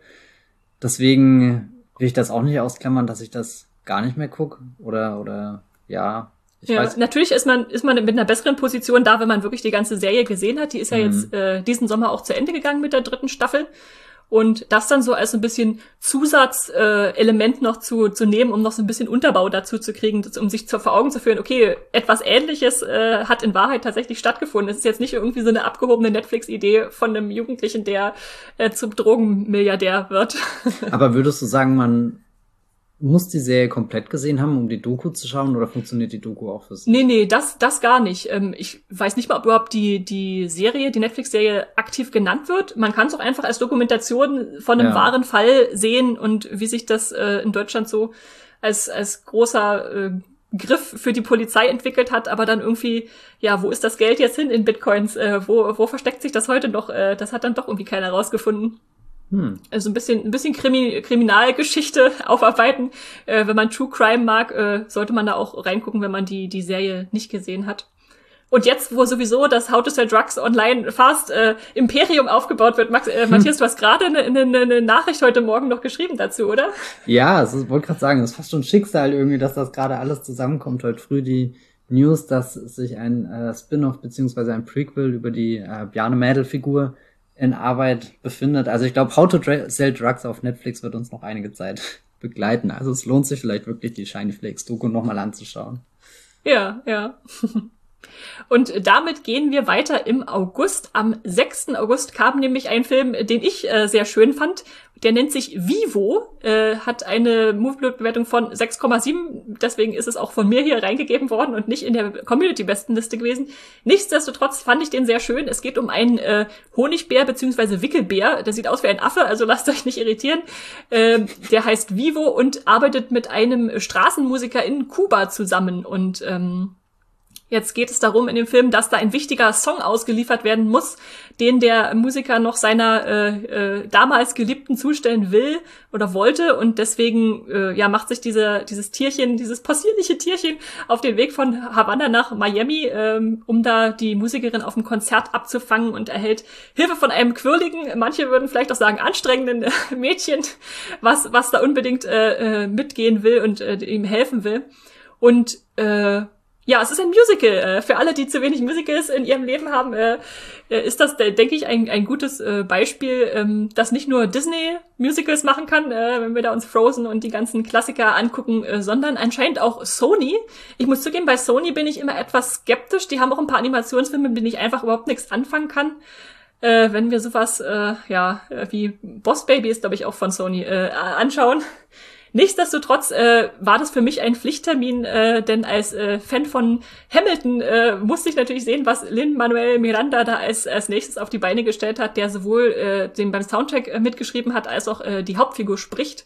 Speaker 2: Deswegen will ich das auch nicht ausklammern, dass ich das gar nicht mehr gucke oder oder ja. Ich
Speaker 1: ja,
Speaker 2: weiß.
Speaker 1: Natürlich ist man ist man mit einer besseren Position da, wenn man wirklich die ganze Serie gesehen hat. Die ist ja mhm. jetzt äh, diesen Sommer auch zu Ende gegangen mit der dritten Staffel. Und das dann so als ein bisschen Zusatzelement äh, noch zu zu nehmen, um noch so ein bisschen Unterbau dazu zu kriegen, um sich zu, vor Augen zu führen, okay, etwas Ähnliches äh, hat in Wahrheit tatsächlich stattgefunden. Es ist jetzt nicht irgendwie so eine abgehobene Netflix-Idee von einem Jugendlichen, der äh, zum Drogenmilliardär wird.
Speaker 2: Aber würdest du sagen, man muss die Serie komplett gesehen haben, um die Doku zu schauen, oder funktioniert die Doku auch für sich?
Speaker 1: Nee, nee, das das gar nicht. Ähm, ich weiß nicht mal, ob überhaupt die die Serie, die Netflix-Serie aktiv genannt wird. Man kann es auch einfach als Dokumentation von einem ja. wahren Fall sehen und wie sich das äh, in Deutschland so als als großer äh, Griff für die Polizei entwickelt hat, aber dann irgendwie, ja, wo ist das Geld jetzt hin in Bitcoins? Äh, wo wo versteckt sich das heute noch? Äh, das hat dann doch irgendwie keiner rausgefunden. Hm. Also ein bisschen, ein bisschen Krimi- Kriminalgeschichte aufarbeiten. Äh, wenn man True Crime mag, äh, sollte man da auch reingucken, wenn man die, die Serie nicht gesehen hat. Und jetzt, wo sowieso das How to Sell Drugs Online fast äh, Imperium aufgebaut wird, Max, äh, Matthias, du hast gerade eine, eine, eine Nachricht heute Morgen noch geschrieben dazu, oder?
Speaker 2: Ja, ich wollte gerade sagen, es ist fast schon Schicksal irgendwie, dass das gerade alles zusammenkommt. Heute früh die News, dass sich ein äh, Spin-off beziehungsweise ein Prequel über die äh, Bjarne Mädel-Figur in Arbeit befindet. Also ich glaube, How to Dra- Sell Drugs auf Netflix wird uns noch einige Zeit begleiten. Also es lohnt sich vielleicht wirklich, die Shiny Flakes Doku nochmal anzuschauen.
Speaker 1: Ja, ja. Und damit gehen wir weiter im August. Am sechsten August kam nämlich ein Film, den ich äh, sehr schön fand. Der nennt sich Vivo, äh, hat eine Moviepilot-Bewertung von sechs Komma sieben. Deswegen ist es auch von mir hier reingegeben worden und nicht in der Community-Bestenliste gewesen. Nichtsdestotrotz fand ich den sehr schön. Es geht um einen äh, Honigbär bzw. Wickelbär. Der sieht aus wie ein Affe, also lasst euch nicht irritieren. Äh, der heißt Vivo und arbeitet mit einem Straßenmusiker in Kuba zusammen. Und ähm, jetzt geht es darum in dem Film, dass da ein wichtiger Song ausgeliefert werden muss, den der Musiker noch seiner äh, äh, damals Geliebten zustellen will oder wollte. Und deswegen äh, ja macht sich diese, dieses Tierchen, dieses possierliche Tierchen auf den Weg von Havanna nach Miami, ähm, um da die Musikerin auf dem Konzert abzufangen und erhält Hilfe von einem quirligen, manche würden vielleicht auch sagen anstrengenden äh, Mädchen, was was da unbedingt äh, äh, mitgehen will und äh, ihm helfen will. Und äh, ja, es ist ein Musical. Für alle, die zu wenig Musicals in ihrem Leben haben, ist das, denke ich, ein, ein gutes Beispiel, das nicht nur Disney Musicals machen kann, wenn wir da uns Frozen und die ganzen Klassiker angucken, sondern anscheinend auch Sony. Ich muss zugeben, bei Sony bin ich immer etwas skeptisch. Die haben auch ein paar Animationsfilme, mit denen ich einfach überhaupt nichts anfangen kann. Wenn wir sowas, ja, wie Boss Baby ist, glaube ich, auch von Sony, anschauen. Nichtsdestotrotz äh, war das für mich ein Pflichttermin, äh, denn als äh, Fan von Hamilton äh, musste ich natürlich sehen, was Lin-Manuel Miranda da als als nächstes auf die Beine gestellt hat, der sowohl äh, den beim Soundtrack äh, mitgeschrieben hat, als auch äh, die Hauptfigur spricht.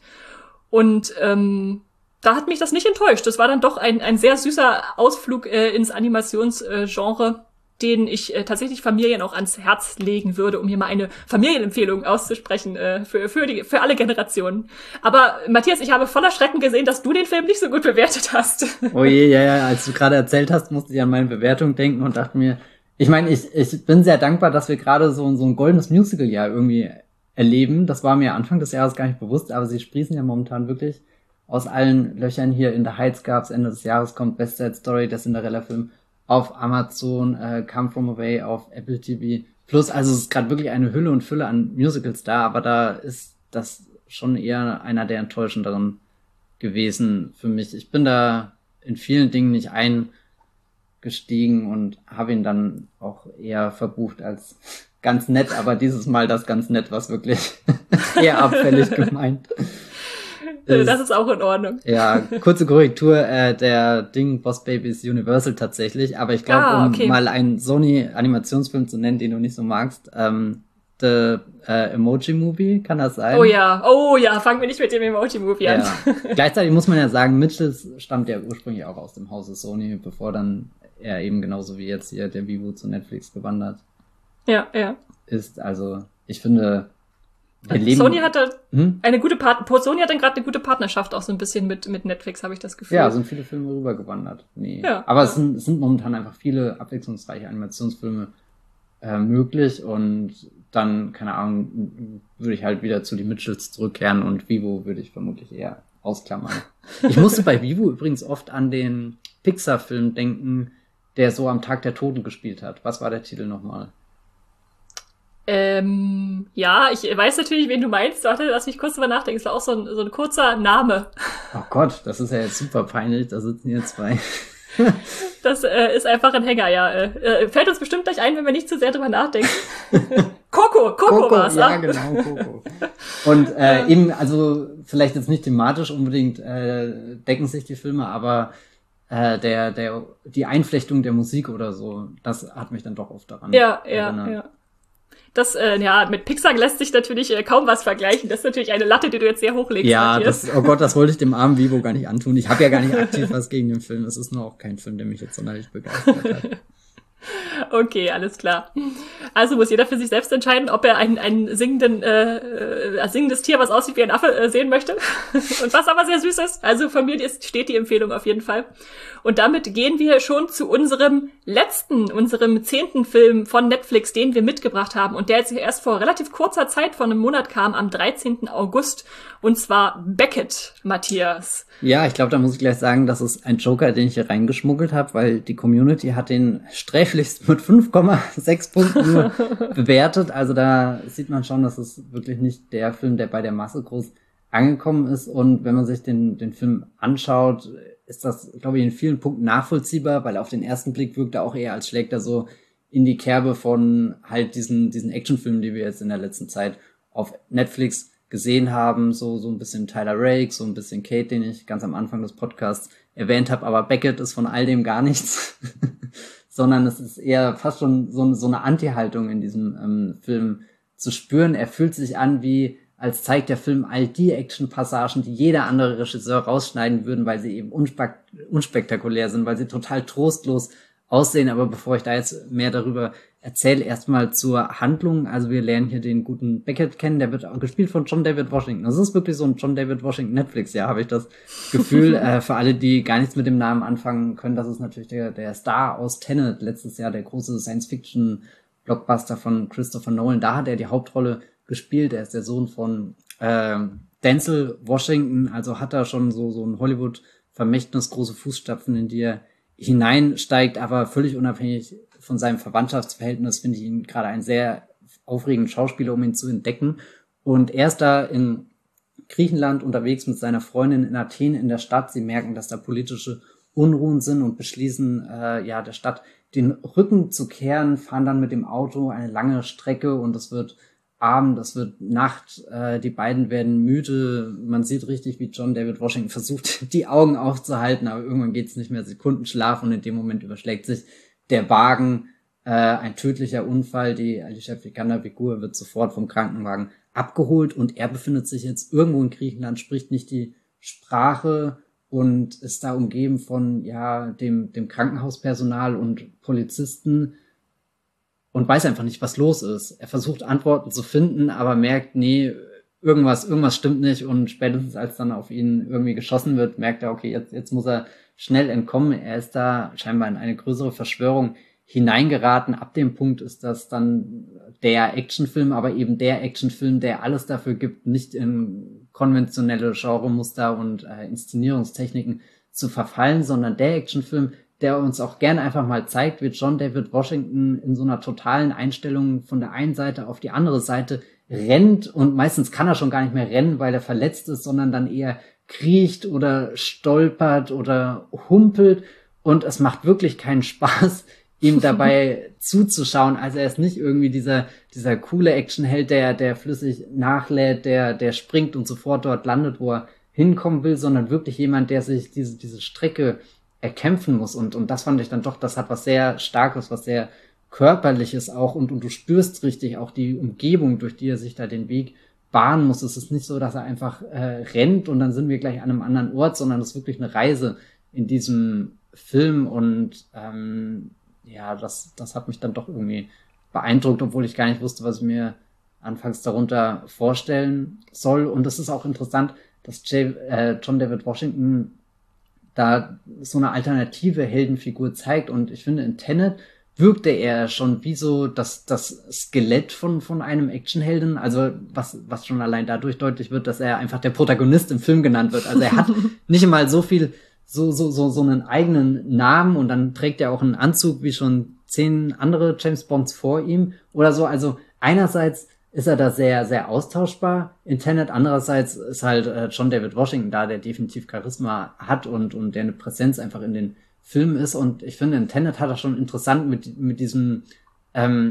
Speaker 1: Und ähm, da hat mich das nicht enttäuscht. Das war dann doch ein ein sehr süßer Ausflug äh, ins Animationsgenre, den ich äh, tatsächlich Familien auch ans Herz legen würde, um hier mal eine Familienempfehlung auszusprechen äh, für für die für alle Generationen. Aber Matthias, ich habe voller Schrecken gesehen, dass du den Film nicht so gut bewertet hast.
Speaker 2: Oh je, ja, ja, als du gerade erzählt hast, musste ich an meine Bewertung denken und dachte mir, ich meine, ich ich bin sehr dankbar, dass wir gerade so so ein goldenes Musical-Jahr irgendwie erleben. Das war mir Anfang des Jahres gar nicht bewusst, aber sie sprießen ja momentan wirklich aus allen Löchern. Hier in The Heights gab's Ende des Jahres, kommt West Side Story, der Cinderella-Film auf Amazon, äh, Come From Away auf Apple T V Plus. Also es ist gerade wirklich eine Hülle und Fülle an Musicals da, aber da ist das schon eher einer der enttäuschenderen gewesen für mich. Ich bin da in vielen Dingen nicht eingestiegen und habe ihn dann auch eher verbucht als ganz nett, aber dieses Mal das ganz nett, was wirklich eher abfällig gemeint.
Speaker 1: Das ist auch in Ordnung.
Speaker 2: Ja, kurze Korrektur, äh, der Ding Boss Baby ist Universal tatsächlich, aber ich glaube,
Speaker 1: ah, okay.
Speaker 2: um mal einen Sony-Animationsfilm zu nennen, den du nicht so magst, ähm, The äh, Emoji Movie, kann das sein?
Speaker 1: Oh ja, oh ja, fangen wir nicht mit dem Emoji Movie an.
Speaker 2: Ja. Gleichzeitig muss man ja sagen, Mitchell stammt ja ursprünglich auch aus dem Hause Sony, bevor dann er eben genauso wie jetzt hier der Vivo zu Netflix gewandert
Speaker 1: ja, ja.
Speaker 2: ist. Also ich finde, wir leben...
Speaker 1: Sony hatte
Speaker 2: hm?
Speaker 1: eine gute Part- Sony hat dann gerade eine gute Partnerschaft auch so ein bisschen mit mit Netflix, habe ich das Gefühl.
Speaker 2: Ja, sind viele Filme rübergewandert. Nee.
Speaker 1: Ja,
Speaker 2: Aber
Speaker 1: ja.
Speaker 2: Es, sind, es sind momentan einfach viele abwechslungsreiche Animationsfilme äh, möglich und dann, keine Ahnung, würde ich halt wieder zu die Mitchells zurückkehren und Vivo würde ich vermutlich eher ausklammern. Ich musste bei Vivo übrigens oft an den Pixar-Film denken, der so am Tag der Toten gespielt hat. Was war der Titel nochmal?
Speaker 1: Ähm, ja, ich weiß natürlich, wen du meinst. Warte, lass mich kurz drüber nachdenken. Es war auch so ein, so ein kurzer Name.
Speaker 2: Oh Gott, das ist ja jetzt super peinlich. Da sitzen hier zwei.
Speaker 1: Das äh, ist einfach ein Hänger, ja. Äh, fällt uns bestimmt gleich ein, wenn wir nicht zu sehr drüber nachdenken. Coco, Coco,
Speaker 2: Coco
Speaker 1: war's.
Speaker 2: Ja,
Speaker 1: ah.
Speaker 2: genau, Coco. Und äh, eben, also vielleicht jetzt nicht thematisch unbedingt äh, decken sich die Filme, aber äh, der, der, die Einflechtung der Musik oder so, das hat mich dann doch oft daran
Speaker 1: Ja, ja,
Speaker 2: erinnert.
Speaker 1: ja. Das, äh, ja, mit Pixar lässt sich natürlich äh, kaum was vergleichen. Das ist natürlich eine Latte, die du jetzt sehr hochlegst.
Speaker 2: Ja,
Speaker 1: Matthias.
Speaker 2: das, oh Gott, das wollte ich dem armen Vivo gar nicht antun. Ich habe ja gar nicht aktiv was gegen den Film. Es ist nur auch kein Film, der mich jetzt sonderlich begeistert hat.
Speaker 1: Okay, alles klar. Also muss jeder für sich selbst entscheiden, ob er ein, ein singenden, äh, äh, singendes Tier, was aussieht wie ein Affe, äh, sehen möchte. Und was aber sehr süß ist. Also von mir ist, steht die Empfehlung auf jeden Fall. Und damit gehen wir schon zu unserem letzten, unserem zehnten Film von Netflix, den wir mitgebracht haben. Und der jetzt erst vor relativ kurzer Zeit, vor einem Monat kam, am dreizehnten August. Und zwar Beckett, Matthias.
Speaker 2: Ja, ich glaube, da muss ich gleich sagen, das ist ein Joker, den ich hier reingeschmuggelt habe, weil die Community hat den sträflichst mit fünf Komma sechs Punkten nur bewertet. Also da sieht man schon, dass es wirklich nicht der Film, der bei der Masse groß angekommen ist. Und wenn man sich den, den Film anschaut, ist das, glaube ich, in vielen Punkten nachvollziehbar, weil auf den ersten Blick wirkt er auch eher, als schlägt er so in die Kerbe von halt diesen, diesen Actionfilmen, die wir jetzt in der letzten Zeit auf Netflix gesehen haben, so so ein bisschen Tyler Rake, so ein bisschen Kate, den ich ganz am Anfang des Podcasts erwähnt habe, aber Beckett ist von all dem gar nichts, sondern es ist eher fast schon so, so eine Anti-Haltung in diesem ähm, Film zu spüren. Er fühlt sich an wie, als zeigt der Film all die Action-Passagen, die jeder andere Regisseur rausschneiden würden, weil sie eben unspek- unspektakulär sind, weil sie total trostlos aussehen. Aber bevor ich da jetzt mehr darüber erzähle, erstmal zur Handlung. Also wir lernen hier den guten Beckett kennen, der wird auch gespielt von John David Washington. Das ist wirklich so ein John David Washington Netflix, ja, habe ich das Gefühl. äh, für alle, die gar nichts mit dem Namen anfangen können, das ist natürlich der, der Star aus Tenet, letztes Jahr der große Science-Fiction-Blockbuster von Christopher Nolan. Da hat er die Hauptrolle gespielt. Er ist der Sohn von äh, Denzel Washington, also hat er schon so, so ein Hollywood-Vermächtnis, große Fußstapfen, in die er hineinsteigt, aber völlig unabhängig von seinem Verwandtschaftsverhältnis finde ich ihn gerade einen sehr aufregenden Schauspieler, um ihn zu entdecken. Und er ist da in Griechenland unterwegs mit seiner Freundin in Athen in der Stadt. Sie merken, dass da politische Unruhen sind und beschließen, äh, ja, der Stadt den Rücken zu kehren, fahren dann mit dem Auto eine lange Strecke und es wird Abend, es wird Nacht, äh, die beiden werden müde, man sieht richtig, wie John David Washington versucht, die Augen aufzuhalten, aber irgendwann geht's nicht mehr, Sekundenschlaf und in dem Moment überschlägt sich der Wagen, äh, ein tödlicher Unfall, die Alicia Vikander-Figur wird sofort vom Krankenwagen abgeholt und er befindet sich jetzt irgendwo in Griechenland, spricht nicht die Sprache und ist da umgeben von, ja, dem, dem Krankenhauspersonal und Polizisten, und weiß einfach nicht, was los ist. Er versucht Antworten zu finden, aber merkt, nee, irgendwas, irgendwas stimmt nicht und spätestens als dann auf ihn irgendwie geschossen wird, merkt er, okay, jetzt, jetzt muss er schnell entkommen. Er ist da scheinbar in eine größere Verschwörung hineingeraten. Ab dem Punkt ist das dann der Actionfilm, aber eben der Actionfilm, der alles dafür gibt, nicht in konventionelle Genremuster und äh, Inszenierungstechniken zu verfallen, sondern der Actionfilm, der uns auch gerne einfach mal zeigt, wie John David Washington in so einer totalen Einstellung von der einen Seite auf die andere Seite rennt und meistens kann er schon gar nicht mehr rennen, weil er verletzt ist, sondern dann eher kriecht oder stolpert oder humpelt und es macht wirklich keinen Spaß, ihm dabei zuzuschauen. Also er ist nicht irgendwie dieser dieser coole Actionheld, der der flüssig nachlädt, der der springt und sofort dort landet, wo er hinkommen will, sondern wirklich jemand, der sich diese diese Strecke erkämpfen muss und und das fand ich dann doch, das hat was sehr Starkes, was sehr Körperliches auch und, und du spürst richtig auch die Umgebung, durch die er sich da den Weg bahnen muss. Es ist nicht so, dass er einfach äh, rennt und dann sind wir gleich an einem anderen Ort, sondern es ist wirklich eine Reise in diesem Film und ähm, ja, das, das hat mich dann doch irgendwie beeindruckt, obwohl ich gar nicht wusste, was ich mir anfangs darunter vorstellen soll. Und es ist auch interessant, dass J, äh, John David Washington da so eine alternative Heldenfigur zeigt. Und ich finde, in Tenet wirkte er schon wie so das, das Skelett von, von einem Actionhelden. Also was, was schon allein dadurch deutlich wird, dass er einfach der Protagonist im Film genannt wird. Also er hat nicht einmal so viel, so, so, so, so einen eigenen Namen und dann trägt er auch einen Anzug wie schon zehn andere James Bonds vor ihm oder so. Also einerseits ist er da sehr, sehr austauschbar in Tenet. Andererseits ist halt äh, John David Washington da, der definitiv Charisma hat und, und der eine Präsenz einfach in den Filmen ist. Und ich finde, in Tenet hat er schon interessant mit, mit diesem ähm,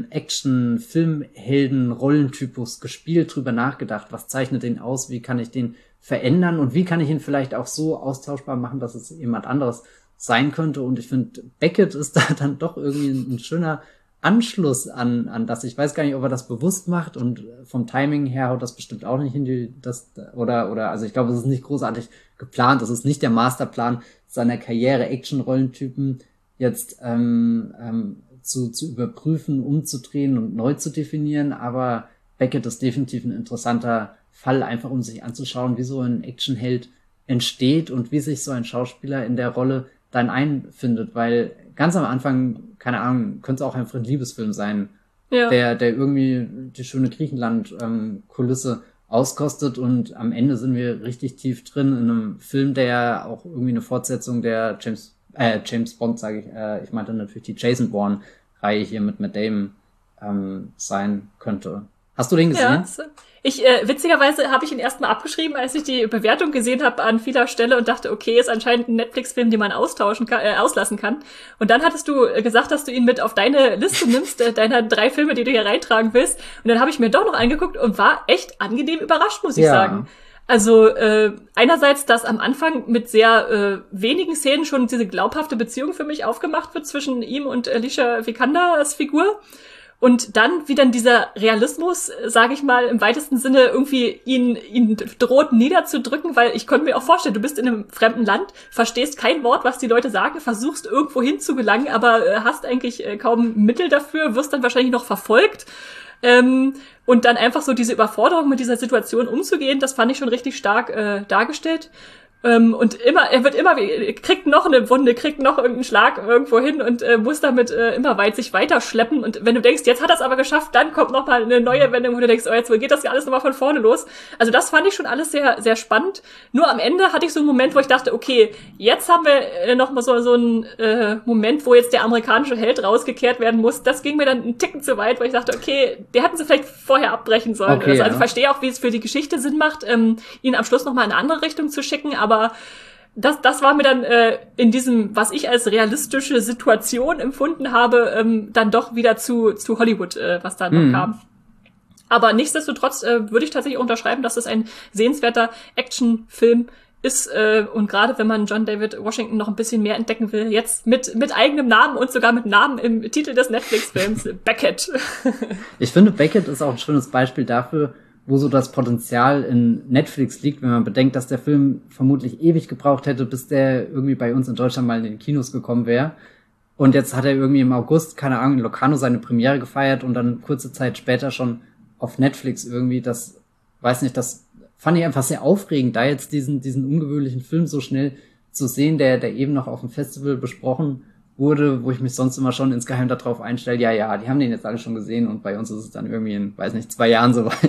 Speaker 2: Action-Filmhelden-Rollentypus gespielt, drüber nachgedacht. Was zeichnet den aus? Wie kann ich den verändern? Und wie kann ich ihn vielleicht auch so austauschbar machen, dass es jemand anderes sein könnte? Und ich finde, Beckett ist da dann doch irgendwie ein, ein schöner Anschluss an, an das. Ich weiß gar nicht, ob er das bewusst macht und vom Timing her haut das bestimmt auch nicht hin, die, das, oder, oder, also ich glaube, es ist nicht großartig geplant. Das ist nicht der Masterplan seiner Karriere, Action-Rollentypen jetzt ähm, ähm, zu, zu überprüfen, umzudrehen und neu zu definieren. Aber Beckett ist definitiv ein interessanter Fall, einfach um sich anzuschauen, wie so ein Actionheld entsteht und wie sich so ein Schauspieler in der Rolle dann einfindet, weil ganz am Anfang, keine Ahnung, könnte es auch einfach ein Liebesfilm sein, ja. der der irgendwie die schöne Griechenland-Kulisse ähm, auskostet und am Ende sind wir richtig tief drin in einem Film, der auch irgendwie eine Fortsetzung der James äh, James Bond, sage ich, äh, ich meinte natürlich die Jason Bourne-Reihe hier mit Matt Damon ähm, sein könnte. Hast du den gesehen?
Speaker 1: Ja, ich, äh, witzigerweise habe ich ihn erstmal abgeschrieben, als ich die Bewertung gesehen habe an vieler Stelle und dachte, okay, ist anscheinend ein Netflix-Film, den man austauschen kann, äh, auslassen kann. Und dann hattest du gesagt, dass du ihn mit auf deine Liste nimmst, äh, deiner drei Filme, die du hier reintragen willst. Und dann habe ich mir doch noch angeguckt und war echt angenehm überrascht, muss ich ja. sagen. Also äh, einerseits, dass am Anfang mit sehr äh, wenigen Szenen schon diese glaubhafte Beziehung für mich aufgemacht wird zwischen ihm und Alicia Vikandas Figur. Und dann, wie dann dieser Realismus, sage ich mal, im weitesten Sinne irgendwie ihn, ihn droht niederzudrücken, weil ich konnte mir auch vorstellen, du bist in einem fremden Land, verstehst kein Wort, was die Leute sagen, versuchst irgendwo hinzugelangen, aber äh, hast eigentlich äh, kaum Mittel dafür, wirst dann wahrscheinlich noch verfolgt. Ähm, und dann einfach so diese Überforderung mit dieser Situation umzugehen, das fand ich schon richtig stark äh, dargestellt. Ähm, und immer, er wird immer, kriegt noch eine Wunde, kriegt noch irgendeinen Schlag irgendwo hin und äh, muss damit äh, immer weit sich weiterschleppen. Und wenn du denkst, jetzt hat er es aber geschafft, dann kommt noch mal eine neue Wendung, wo du denkst, oh, jetzt geht das ja alles nochmal von vorne los. Also das fand ich schon alles sehr, sehr spannend. Nur am Ende hatte ich so einen Moment, wo ich dachte, okay, jetzt haben wir äh, noch mal so, so einen äh, Moment, wo jetzt der amerikanische Held rausgekehrt werden muss. Das ging mir dann einen Ticken zu weit, weil ich dachte, okay, der hätten sie vielleicht vorher abbrechen sollen. Okay, also, ja. also ich verstehe auch, wie es für die Geschichte Sinn macht, ähm, ihn am Schluss noch mal in eine andere Richtung zu schicken, aber Aber das, das war mir dann äh, in diesem, was ich als realistische Situation empfunden habe, ähm, dann doch wieder zu zu Hollywood, äh, was da noch mhm. kam. Aber nichtsdestotrotz äh, würde ich tatsächlich unterschreiben, dass es ein sehenswerter Actionfilm ist. Äh, und gerade wenn man John David Washington noch ein bisschen mehr entdecken will, jetzt mit mit eigenem Namen und sogar mit Namen im Titel des Netflix-Films, Beckett.
Speaker 2: Ich finde, Beckett ist auch ein schönes Beispiel dafür, wo so das Potenzial in Netflix liegt, wenn man bedenkt, dass der Film vermutlich ewig gebraucht hätte, bis der irgendwie bei uns in Deutschland mal in den Kinos gekommen wäre. Und jetzt hat er irgendwie im August, keine Ahnung, in Locarno seine Premiere gefeiert und dann kurze Zeit später schon auf Netflix irgendwie. Das, weiß nicht, das fand ich einfach sehr aufregend, da jetzt diesen diesen ungewöhnlichen Film so schnell zu sehen, der der eben noch auf dem Festival besprochen wurde, wo ich mich sonst immer schon insgeheim darauf einstelle, ja, ja, die haben den jetzt alle schon gesehen und bei uns ist es dann irgendwie in, weiß nicht, zwei Jahren soweit.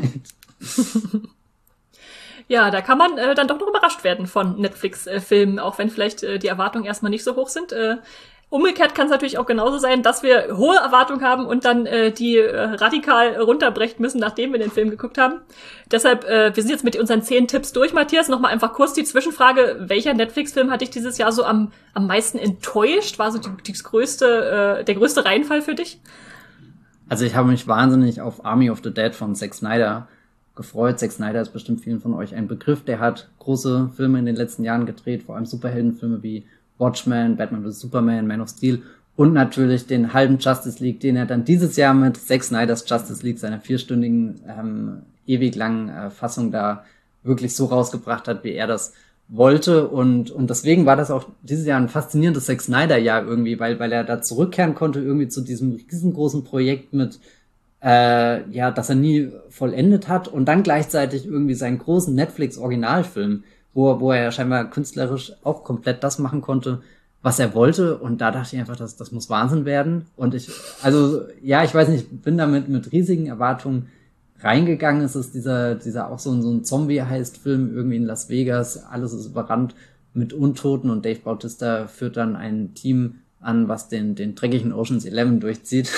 Speaker 1: Ja, da kann man äh, dann doch noch überrascht werden von Netflix-Filmen, äh, auch wenn vielleicht äh, die Erwartungen erstmal nicht so hoch sind. Äh, umgekehrt kann es natürlich auch genauso sein, dass wir hohe Erwartungen haben und dann äh, die äh, radikal runterbrechen müssen, nachdem wir den Film geguckt haben. Deshalb, äh, wir sind jetzt mit unseren zehn Tipps durch, Matthias. Nochmal einfach kurz die Zwischenfrage, welcher Netflix-Film hat dich dieses Jahr so am am meisten enttäuscht? War so die, die größte, äh, der größte Reinfall für dich?
Speaker 2: Also ich habe mich wahnsinnig auf Army of the Dead von Zack Snyder gefreut. Zack Snyder ist bestimmt vielen von euch ein Begriff. Der hat große Filme in den letzten Jahren gedreht, vor allem Superheldenfilme wie Watchmen, Batman versus. Superman, Man of Steel. Und natürlich den halben Justice League, den er dann dieses Jahr mit Zack Snyders Justice League, seiner vierstündigen, ähm, ewig langen äh, Fassung da wirklich so rausgebracht hat, wie er das wollte. Und und deswegen war das auch dieses Jahr ein faszinierendes Zack Snyder-Jahr irgendwie, weil weil er da zurückkehren konnte irgendwie zu diesem riesengroßen Projekt mit, äh, ja, das er nie vollendet hat. Und dann gleichzeitig irgendwie seinen großen Netflix-Originalfilm, wo, wo er ja scheinbar künstlerisch auch komplett das machen konnte, was er wollte. Und da dachte ich einfach, das, das muss Wahnsinn werden. Und ich, also, ja, ich weiß nicht, bin damit mit riesigen Erwartungen reingegangen. Es ist dieser, dieser auch so ein, so ein Zombie-Heist-Film irgendwie in Las Vegas. Alles ist überrannt mit Untoten und Dave Bautista führt dann ein Team an, was den, den dreckigen Ocean's Eleven durchzieht.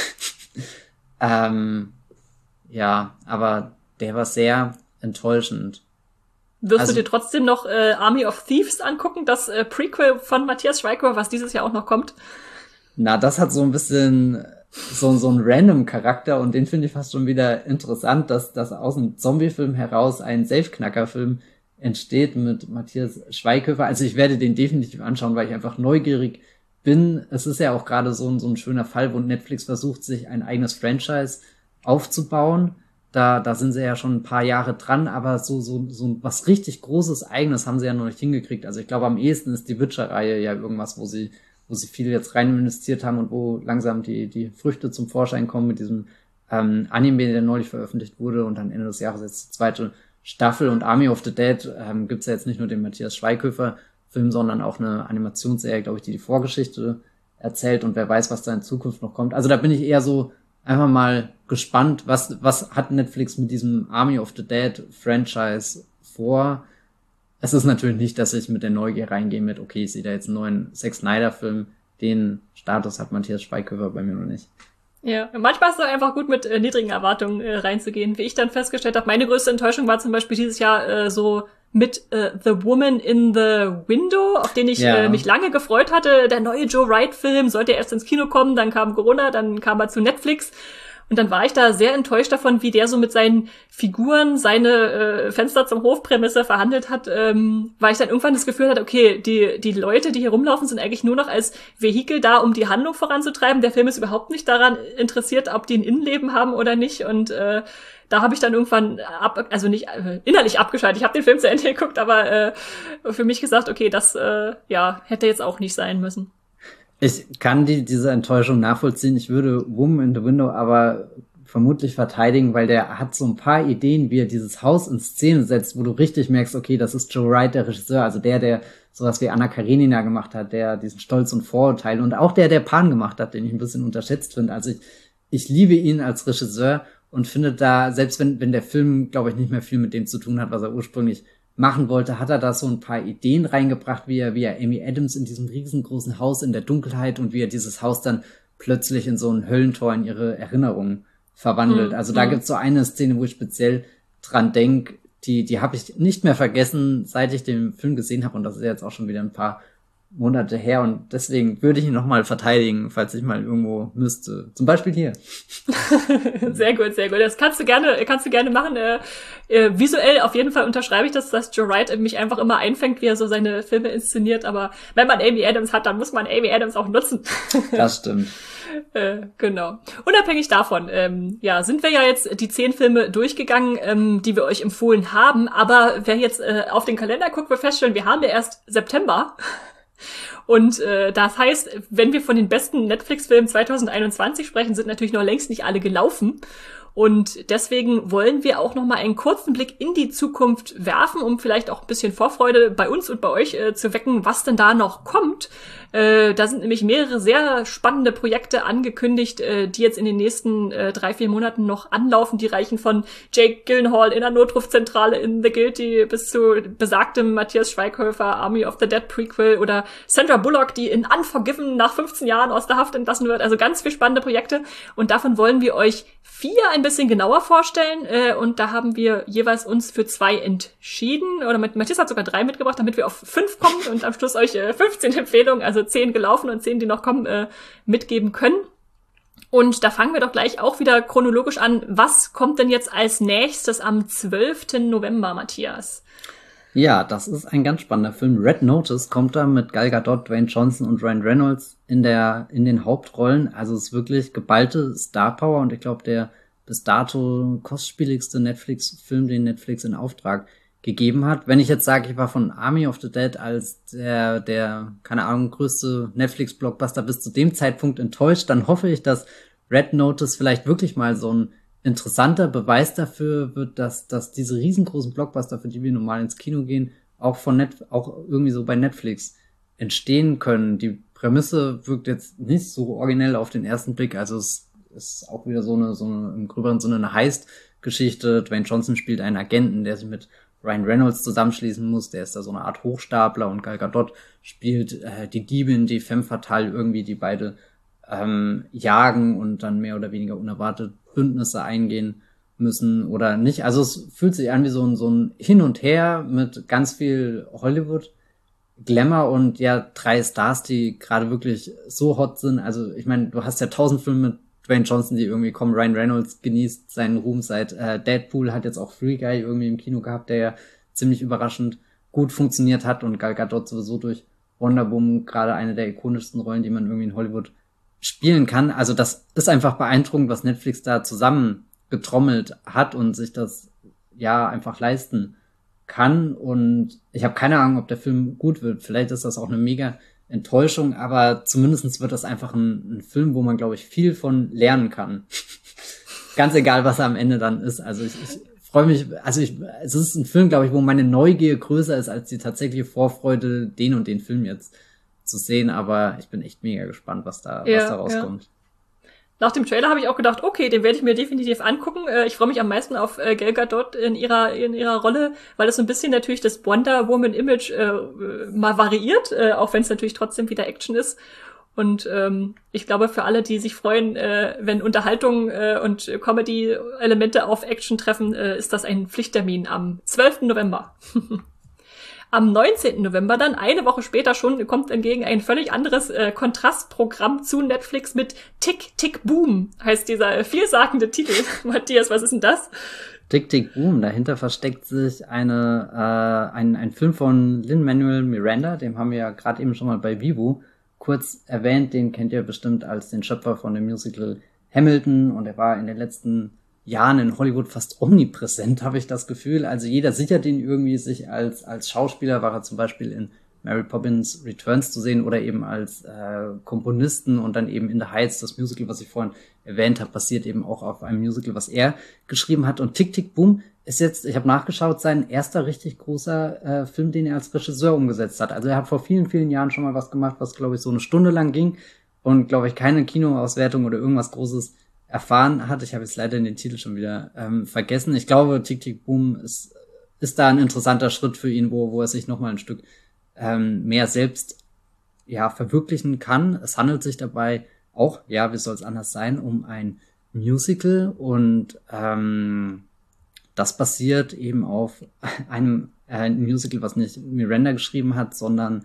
Speaker 2: ähm, ja, aber der war sehr enttäuschend.
Speaker 1: Wirst
Speaker 2: also,
Speaker 1: du dir trotzdem noch äh, Army of Thieves angucken, das äh, Prequel von Matthias Schweighöfer, was dieses Jahr auch noch kommt?
Speaker 2: Na, das hat so ein bisschen so, so einen Random-Charakter und den finde ich fast schon wieder interessant, dass, dass aus einem Zombie-Film heraus ein Safe-Knacker-Film entsteht mit Matthias Schweighöfer. Also ich werde den definitiv anschauen, weil ich einfach neugierig bin. Es ist ja auch gerade so ein, so ein schöner Fall, wo Netflix versucht, sich ein eigenes Franchise aufzubauen. Da, da sind sie ja schon ein paar Jahre dran, aber so, so, so was richtig Großes Eigenes haben sie ja noch nicht hingekriegt. Also ich glaube, am ehesten ist die Witcher-Reihe ja irgendwas, wo sie, wo sie viel jetzt rein investiert haben und wo langsam die, die Früchte zum Vorschein kommen mit diesem, ähm, Anime, der neulich veröffentlicht wurde und dann Ende des Jahres jetzt die zweite Staffel. Und Army of the Dead, ähm, gibt's ja jetzt nicht nur den Matthias Schweighöfer Film, sondern auch eine Animationsserie, glaube ich, die die Vorgeschichte erzählt und wer weiß, was da in Zukunft noch kommt. Also da bin ich eher so, einfach mal gespannt, was was hat Netflix mit diesem Army of the Dead Franchise vor. Es ist natürlich nicht, dass ich mit der Neugier reingehe mit, okay, ich sehe da jetzt einen neuen Zack Snyder Film. Den Status hat Matthias Schweighöfer bei mir noch nicht.
Speaker 1: Ja, manchmal ist es einfach gut, mit äh, niedrigen Erwartungen äh, reinzugehen. Wie ich dann festgestellt habe, meine größte Enttäuschung war zum Beispiel dieses Jahr äh, so mit äh, The Woman in the Window, auf den ich ja. äh, mich lange gefreut hatte. Der neue Joe Wright-Film sollte erst ins Kino kommen, dann kam Corona, dann kam er zu Netflix. Und dann war ich da sehr enttäuscht davon, wie der so mit seinen Figuren seine äh, Fenster zum Hofprämisse verhandelt hat, ähm, weil ich dann irgendwann das Gefühl hatte, okay, die die Leute, die hier rumlaufen, sind eigentlich nur noch als Vehikel da, um die Handlung voranzutreiben. Der Film ist überhaupt nicht daran interessiert, ob die ein Innenleben haben oder nicht. Und äh, da habe ich dann irgendwann ab, also nicht äh, innerlich abgeschaltet. Ich habe den Film zu Ende geguckt, aber äh, für mich gesagt, okay, das äh, ja hätte jetzt auch nicht sein müssen.
Speaker 2: Ich kann die, diese Enttäuschung nachvollziehen. Ich würde Woman in the Window aber vermutlich verteidigen, weil der hat so ein paar Ideen, wie er dieses Haus in Szene setzt, wo du richtig merkst, okay, das ist Joe Wright, der Regisseur, also der, der sowas wie Anna Karenina gemacht hat, der diesen Stolz und Vorurteil und auch der, der Pan gemacht hat, den ich ein bisschen unterschätzt finde. Also ich, ich liebe ihn als Regisseur und finde da, selbst wenn, wenn der Film, glaube ich, nicht mehr viel mit dem zu tun hat, was er ursprünglich machen wollte, hat er da so ein paar Ideen reingebracht, wie er, wie er Amy Adams in diesem riesengroßen Haus in der Dunkelheit und wie er dieses Haus dann plötzlich in so ein Höllentor in ihre Erinnerungen verwandelt. Mhm. Also da gibt's so eine Szene, wo ich speziell dran denke, die, die habe ich nicht mehr vergessen, seit ich den Film gesehen habe und das ist jetzt auch schon wieder ein paar Monate her und deswegen würde ich ihn nochmal verteidigen, falls ich mal irgendwo müsste. Zum Beispiel hier.
Speaker 1: Sehr gut, sehr gut. Das kannst du gerne, kannst du gerne machen. Äh, äh, visuell auf jeden Fall unterschreibe ich das, dass Joe Wright mich einfach immer einfängt, wie er so seine Filme inszeniert. Aber wenn man Amy Adams hat, dann muss man Amy Adams auch nutzen.
Speaker 2: Das stimmt.
Speaker 1: Äh, genau. Unabhängig davon, ähm, ja, sind wir ja jetzt die zehn Filme durchgegangen, ähm, die wir euch empfohlen haben. Aber wer jetzt äh, auf den Kalender guckt, wird feststellen, wir haben ja erst September. Und äh, das heißt, wenn wir von den besten Netflix-Filmen zwanzig einundzwanzig sprechen, sind natürlich noch längst nicht alle gelaufen. Und deswegen wollen wir auch noch mal einen kurzen Blick in die Zukunft werfen, um vielleicht auch ein bisschen Vorfreude bei uns und bei euch äh, zu wecken, was denn da noch kommt. Äh, da sind nämlich mehrere sehr spannende Projekte angekündigt, äh, die jetzt in den nächsten äh, drei, vier Monaten noch anlaufen. Die reichen von Jake Gyllenhaal in der Notrufzentrale in The Guilty bis zu besagtem Matthias Schweighöfer Army of the Dead Prequel oder Sandra Bullock, die in Unforgiven nach fünfzehn Jahren aus der Haft entlassen wird. Also ganz viel spannende Projekte. Und davon wollen wir euch vier ein bisschen genauer vorstellen. Äh, und da haben wir jeweils uns für zwei entschieden. Oder Matthias hat sogar drei mitgebracht, damit wir auf fünf kommen und am Schluss euch äh, fünfzehn Empfehlungen, also zehn gelaufen und zehn, die noch kommen, äh, mitgeben können. Und da fangen wir doch gleich auch wieder chronologisch an. Was kommt denn jetzt als nächstes am zwölften November, Matthias?
Speaker 2: Ja, das ist ein ganz spannender Film. Red Notice kommt da mit Gal Gadot, Dwayne Johnson und Ryan Reynolds in der in den Hauptrollen. Also es ist wirklich geballte Star-Power und ich glaube, der bis dato kostspieligste Netflix-Film, den Netflix in Auftrag gegeben hat. Wenn ich jetzt sage, ich war von Army of the Dead als der, der, keine Ahnung, größte Netflix-Blockbuster bis zu dem Zeitpunkt enttäuscht, dann hoffe ich, dass Red Notice vielleicht wirklich mal so ein interessanter Beweis dafür wird, dass, dass diese riesengroßen Blockbuster, für die wir normal ins Kino gehen, auch von Net, auch irgendwie so bei Netflix entstehen können. Die Prämisse wirkt jetzt nicht so originell auf den ersten Blick, also es ist auch wieder so eine, so eine, im gröberen Sinne eine Heist-Geschichte. Dwayne Johnson spielt einen Agenten, der sich mit Ryan Reynolds zusammenschließen muss, der ist da so eine Art Hochstapler, und Gal Gadot spielt äh, die Diebin, die femme fatale irgendwie, die beide ähm, jagen und dann mehr oder weniger unerwartet Bündnisse eingehen müssen oder nicht. Also es fühlt sich an wie so ein, so ein Hin und Her mit ganz viel Hollywood Glamour und ja, drei Stars, die gerade wirklich so hot sind. Also ich meine, du hast ja tausend Filme mit Dwayne Johnson, die irgendwie kommen. Ryan Reynolds genießt seinen Ruhm seit äh, Deadpool, hat jetzt auch Free Guy irgendwie im Kino gehabt, der ja ziemlich überraschend gut funktioniert hat, und Gal Gadot sowieso durch Wonder Woman gerade eine der ikonischsten Rollen, die man irgendwie in Hollywood spielen kann. Also das ist einfach beeindruckend, was Netflix da zusammen getrommelt hat und sich das ja einfach leisten kann. Und ich habe keine Ahnung, ob der Film gut wird. Vielleicht ist das auch eine mega Enttäuschung, aber zumindest wird das einfach ein, ein Film, wo man, glaube ich, viel von lernen kann. Ganz egal, was er am Ende dann ist. Also ich, ich freue mich, also ich, es ist ein Film, glaube ich, wo meine Neugier größer ist als die tatsächliche Vorfreude, den und den Film jetzt zu sehen, aber ich bin echt mega gespannt, was da, ja, was da rauskommt.
Speaker 1: Ja. Nach dem Trailer habe ich auch gedacht, okay, den werde ich mir definitiv angucken. Ich freue mich am meisten auf Gal Gadot in ihrer in ihrer Rolle, weil es so ein bisschen natürlich das Wonder Woman Image äh, mal variiert, äh, auch wenn es natürlich trotzdem wieder Action ist. Und ähm, ich glaube, für alle, die sich freuen, äh, wenn Unterhaltung äh, und Comedy-Elemente auf Action treffen, äh, ist das ein Pflichttermin am zwölften November. Am neunzehnten November dann, eine Woche später schon, kommt entgegen ein völlig anderes äh, Kontrastprogramm zu Netflix mit Tick, Tick, Boom, heißt dieser vielsagende Titel. Matthias, was ist denn das?
Speaker 2: Tick, Tick, Boom, dahinter versteckt sich eine äh, ein, ein Film von Lin-Manuel Miranda, den haben wir ja gerade eben schon mal bei Vivo kurz erwähnt, den kennt ihr bestimmt als den Schöpfer von dem Musical Hamilton, und er war in den letzten Jahren in Hollywood fast omnipräsent, habe ich das Gefühl. Also jeder sichert ihn irgendwie sich als als Schauspieler, war er zum Beispiel in Mary Poppins Returns zu sehen oder eben als äh, Komponisten, und dann eben in The Heights, das Musical, was ich vorhin erwähnt habe, basiert eben auch auf einem Musical, was er geschrieben hat. Und Tick, Tick, Boom ist jetzt, ich habe nachgeschaut, sein erster richtig großer äh, Film, den er als Regisseur umgesetzt hat. Also er hat vor vielen, vielen Jahren schon mal was gemacht, was, glaube ich, so eine Stunde lang ging und, glaube ich, keine Kinoauswertung oder irgendwas Großes erfahren hat. Ich habe jetzt leider den Titel schon wieder ähm, vergessen. Ich glaube, Tick, Tick, Boom ist, ist da ein interessanter Schritt für ihn, wo, wo er sich nochmal ein Stück ähm, mehr selbst ja verwirklichen kann. Es handelt sich dabei auch, ja, wie soll es anders sein, um ein Musical, und ähm, das basiert eben auf einem äh, Musical, was nicht Miranda geschrieben hat, sondern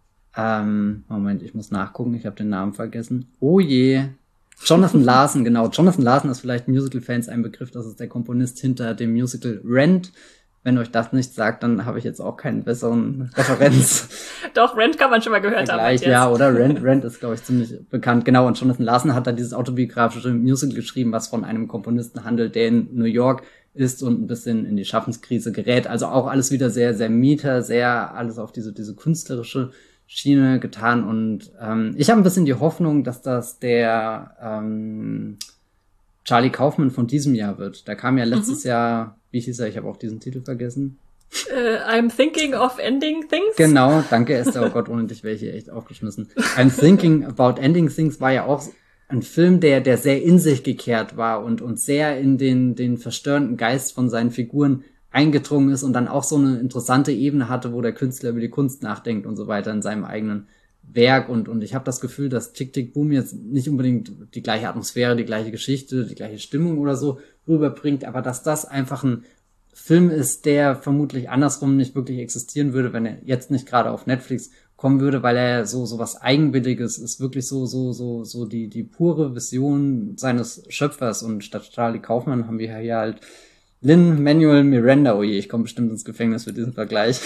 Speaker 2: ähm, Moment, ich muss nachgucken, ich habe den Namen vergessen. Oh je, Jonathan Larson, genau. Jonathan Larson ist vielleicht Musical-Fans ein Begriff, das ist der Komponist hinter dem Musical Rent. Wenn euch das nicht sagt, dann habe ich jetzt auch keinen besseren Referenz.
Speaker 1: Doch, Rent kann man schon mal gehört haben.
Speaker 2: Gleich, ja, oder Rent, Rent ist, glaube ich, ziemlich bekannt. Genau, und Jonathan Larson hat da dieses autobiografische Musical geschrieben, was von einem Komponisten handelt, der in New York ist und ein bisschen in die Schaffenskrise gerät. Also auch alles wieder sehr, sehr Mieter, sehr alles auf diese diese künstlerische Schiene getan, und ähm, ich habe ein bisschen die Hoffnung, dass das der ähm, Charlie Kaufman von diesem Jahr wird. Da kam ja letztes mhm. Jahr, wie hieß er, ich habe auch diesen Titel vergessen.
Speaker 1: Uh, I'm thinking of ending things.
Speaker 2: Genau, danke Esther, oh Gott, ohne dich wäre ich hier echt aufgeschmissen. I'm thinking about ending things war ja auch ein Film, der der sehr in sich gekehrt war und und sehr in den den verstörenden Geist von seinen Figuren eingedrungen ist und dann auch so eine interessante Ebene hatte, wo der Künstler über die Kunst nachdenkt und so weiter in seinem eigenen Werk. Und und ich habe das Gefühl, dass Tick, Tick, Boom jetzt nicht unbedingt die gleiche Atmosphäre, die gleiche Geschichte, die gleiche Stimmung oder so rüberbringt, aber dass das einfach ein Film ist, der vermutlich andersrum nicht wirklich existieren würde, wenn er jetzt nicht gerade auf Netflix kommen würde, weil er so so was Eigenwilliges ist, wirklich so so so so die die pure Vision seines Schöpfers. Und statt Charlie Kaufman haben wir hier halt Lin-Manuel Miranda, oh je, ich komme bestimmt ins Gefängnis für diesen Vergleich.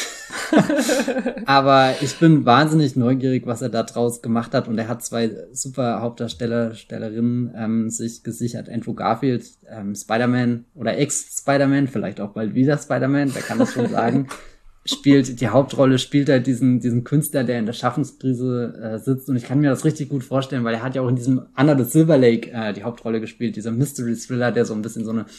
Speaker 2: Aber ich bin wahnsinnig neugierig, was er da draus gemacht hat. Und er hat zwei super Hauptdarsteller, Stellerinnen ähm, sich gesichert. Andrew Garfield, ähm, Spider-Man oder Ex-Spider-Man, vielleicht auch bald wieder Spider-Man, wer kann das schon sagen, spielt die Hauptrolle, spielt er diesen diesen Künstler, der in der Schaffenskrise äh, sitzt. Und ich kann mir das richtig gut vorstellen, weil er hat ja auch in diesem Under the Silver Lake äh, die Hauptrolle gespielt, dieser Mystery-Thriller, der so ein bisschen so eine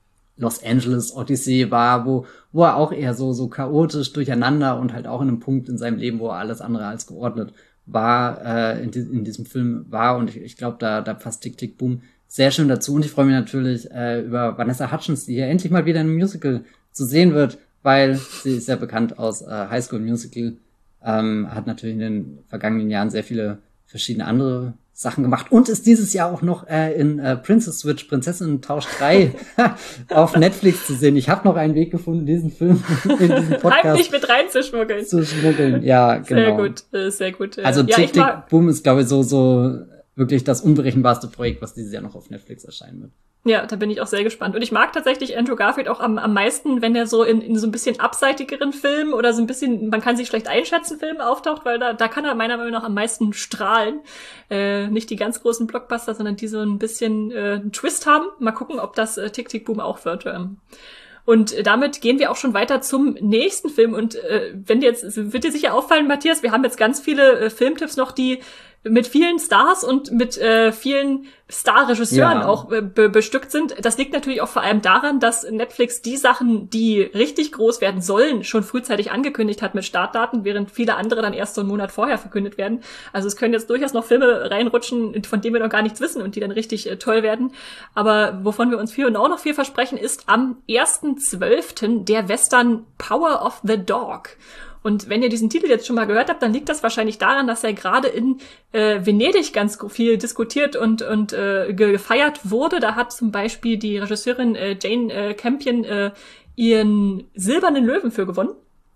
Speaker 2: Los Angeles Odyssee war, wo wo er auch eher so so chaotisch durcheinander und halt auch in einem Punkt in seinem Leben, wo er alles andere als geordnet war, äh, in, die, in diesem Film war. Und ich, ich glaube, da da passt Tick, Tick, Boom sehr schön dazu. Und ich freue mich natürlich äh, über Vanessa Hudgens, die hier endlich mal wieder in einem Musical zu sehen wird, weil sie ist ja bekannt aus äh, High School Musical, ähm, hat natürlich in den vergangenen Jahren sehr viele verschiedene andere Sachen gemacht und ist dieses Jahr auch noch äh, in äh, Princess Switch, Prinzessinnen-Tausch drei auf Netflix zu sehen. Ich habe noch einen Weg gefunden, diesen Film in diesen Podcast
Speaker 1: heimlich mit reinzuschmuggeln.
Speaker 2: Zu schmuggeln, ja, genau.
Speaker 1: Sehr gut, äh, sehr gut.
Speaker 2: Also
Speaker 1: ja,
Speaker 2: Tick, Tick, Boom ist, glaube ich, so so wirklich das unberechenbarste Projekt, was dieses Jahr noch auf Netflix erscheinen wird.
Speaker 1: Ja, da bin ich auch sehr gespannt. Und ich mag tatsächlich Andrew Garfield auch am, am meisten, wenn er so in, in so ein bisschen abseitigeren Filmen oder so ein bisschen, man kann sich schlecht einschätzen, Filmen auftaucht, weil da, da kann er meiner Meinung nach am meisten strahlen. Äh, nicht die ganz großen Blockbuster, sondern die so ein bisschen äh, einen Twist haben. Mal gucken, ob das äh, Tick, Tick, Boom auch wird. Ähm. Und damit gehen wir auch schon weiter zum nächsten Film. Und äh, wenn dir jetzt, wird dir sicher auffallen, Matthias, wir haben jetzt ganz viele äh, Filmtipps noch, die mit vielen Stars und mit äh, vielen Starregisseuren
Speaker 2: ja.
Speaker 1: auch äh, be- bestückt sind. Das liegt natürlich auch vor allem daran, dass Netflix die Sachen, die richtig groß werden sollen, schon frühzeitig angekündigt hat mit Startdaten, während viele andere dann erst so einen Monat vorher verkündet werden. Also es können jetzt durchaus noch Filme reinrutschen, von denen wir noch gar nichts wissen und die dann richtig äh, toll werden. Aber wovon wir uns viel und auch noch viel versprechen, ist am ersten zwölften der Western Power of the Dog. Und wenn ihr diesen Titel jetzt schon mal gehört habt, dann liegt das wahrscheinlich daran, dass er gerade in äh, Venedig ganz viel diskutiert und und äh, gefeiert wurde. Da hat zum Beispiel die Regisseurin äh, Jane äh, Campion äh, ihren Silbernen Löwen für gewonnen.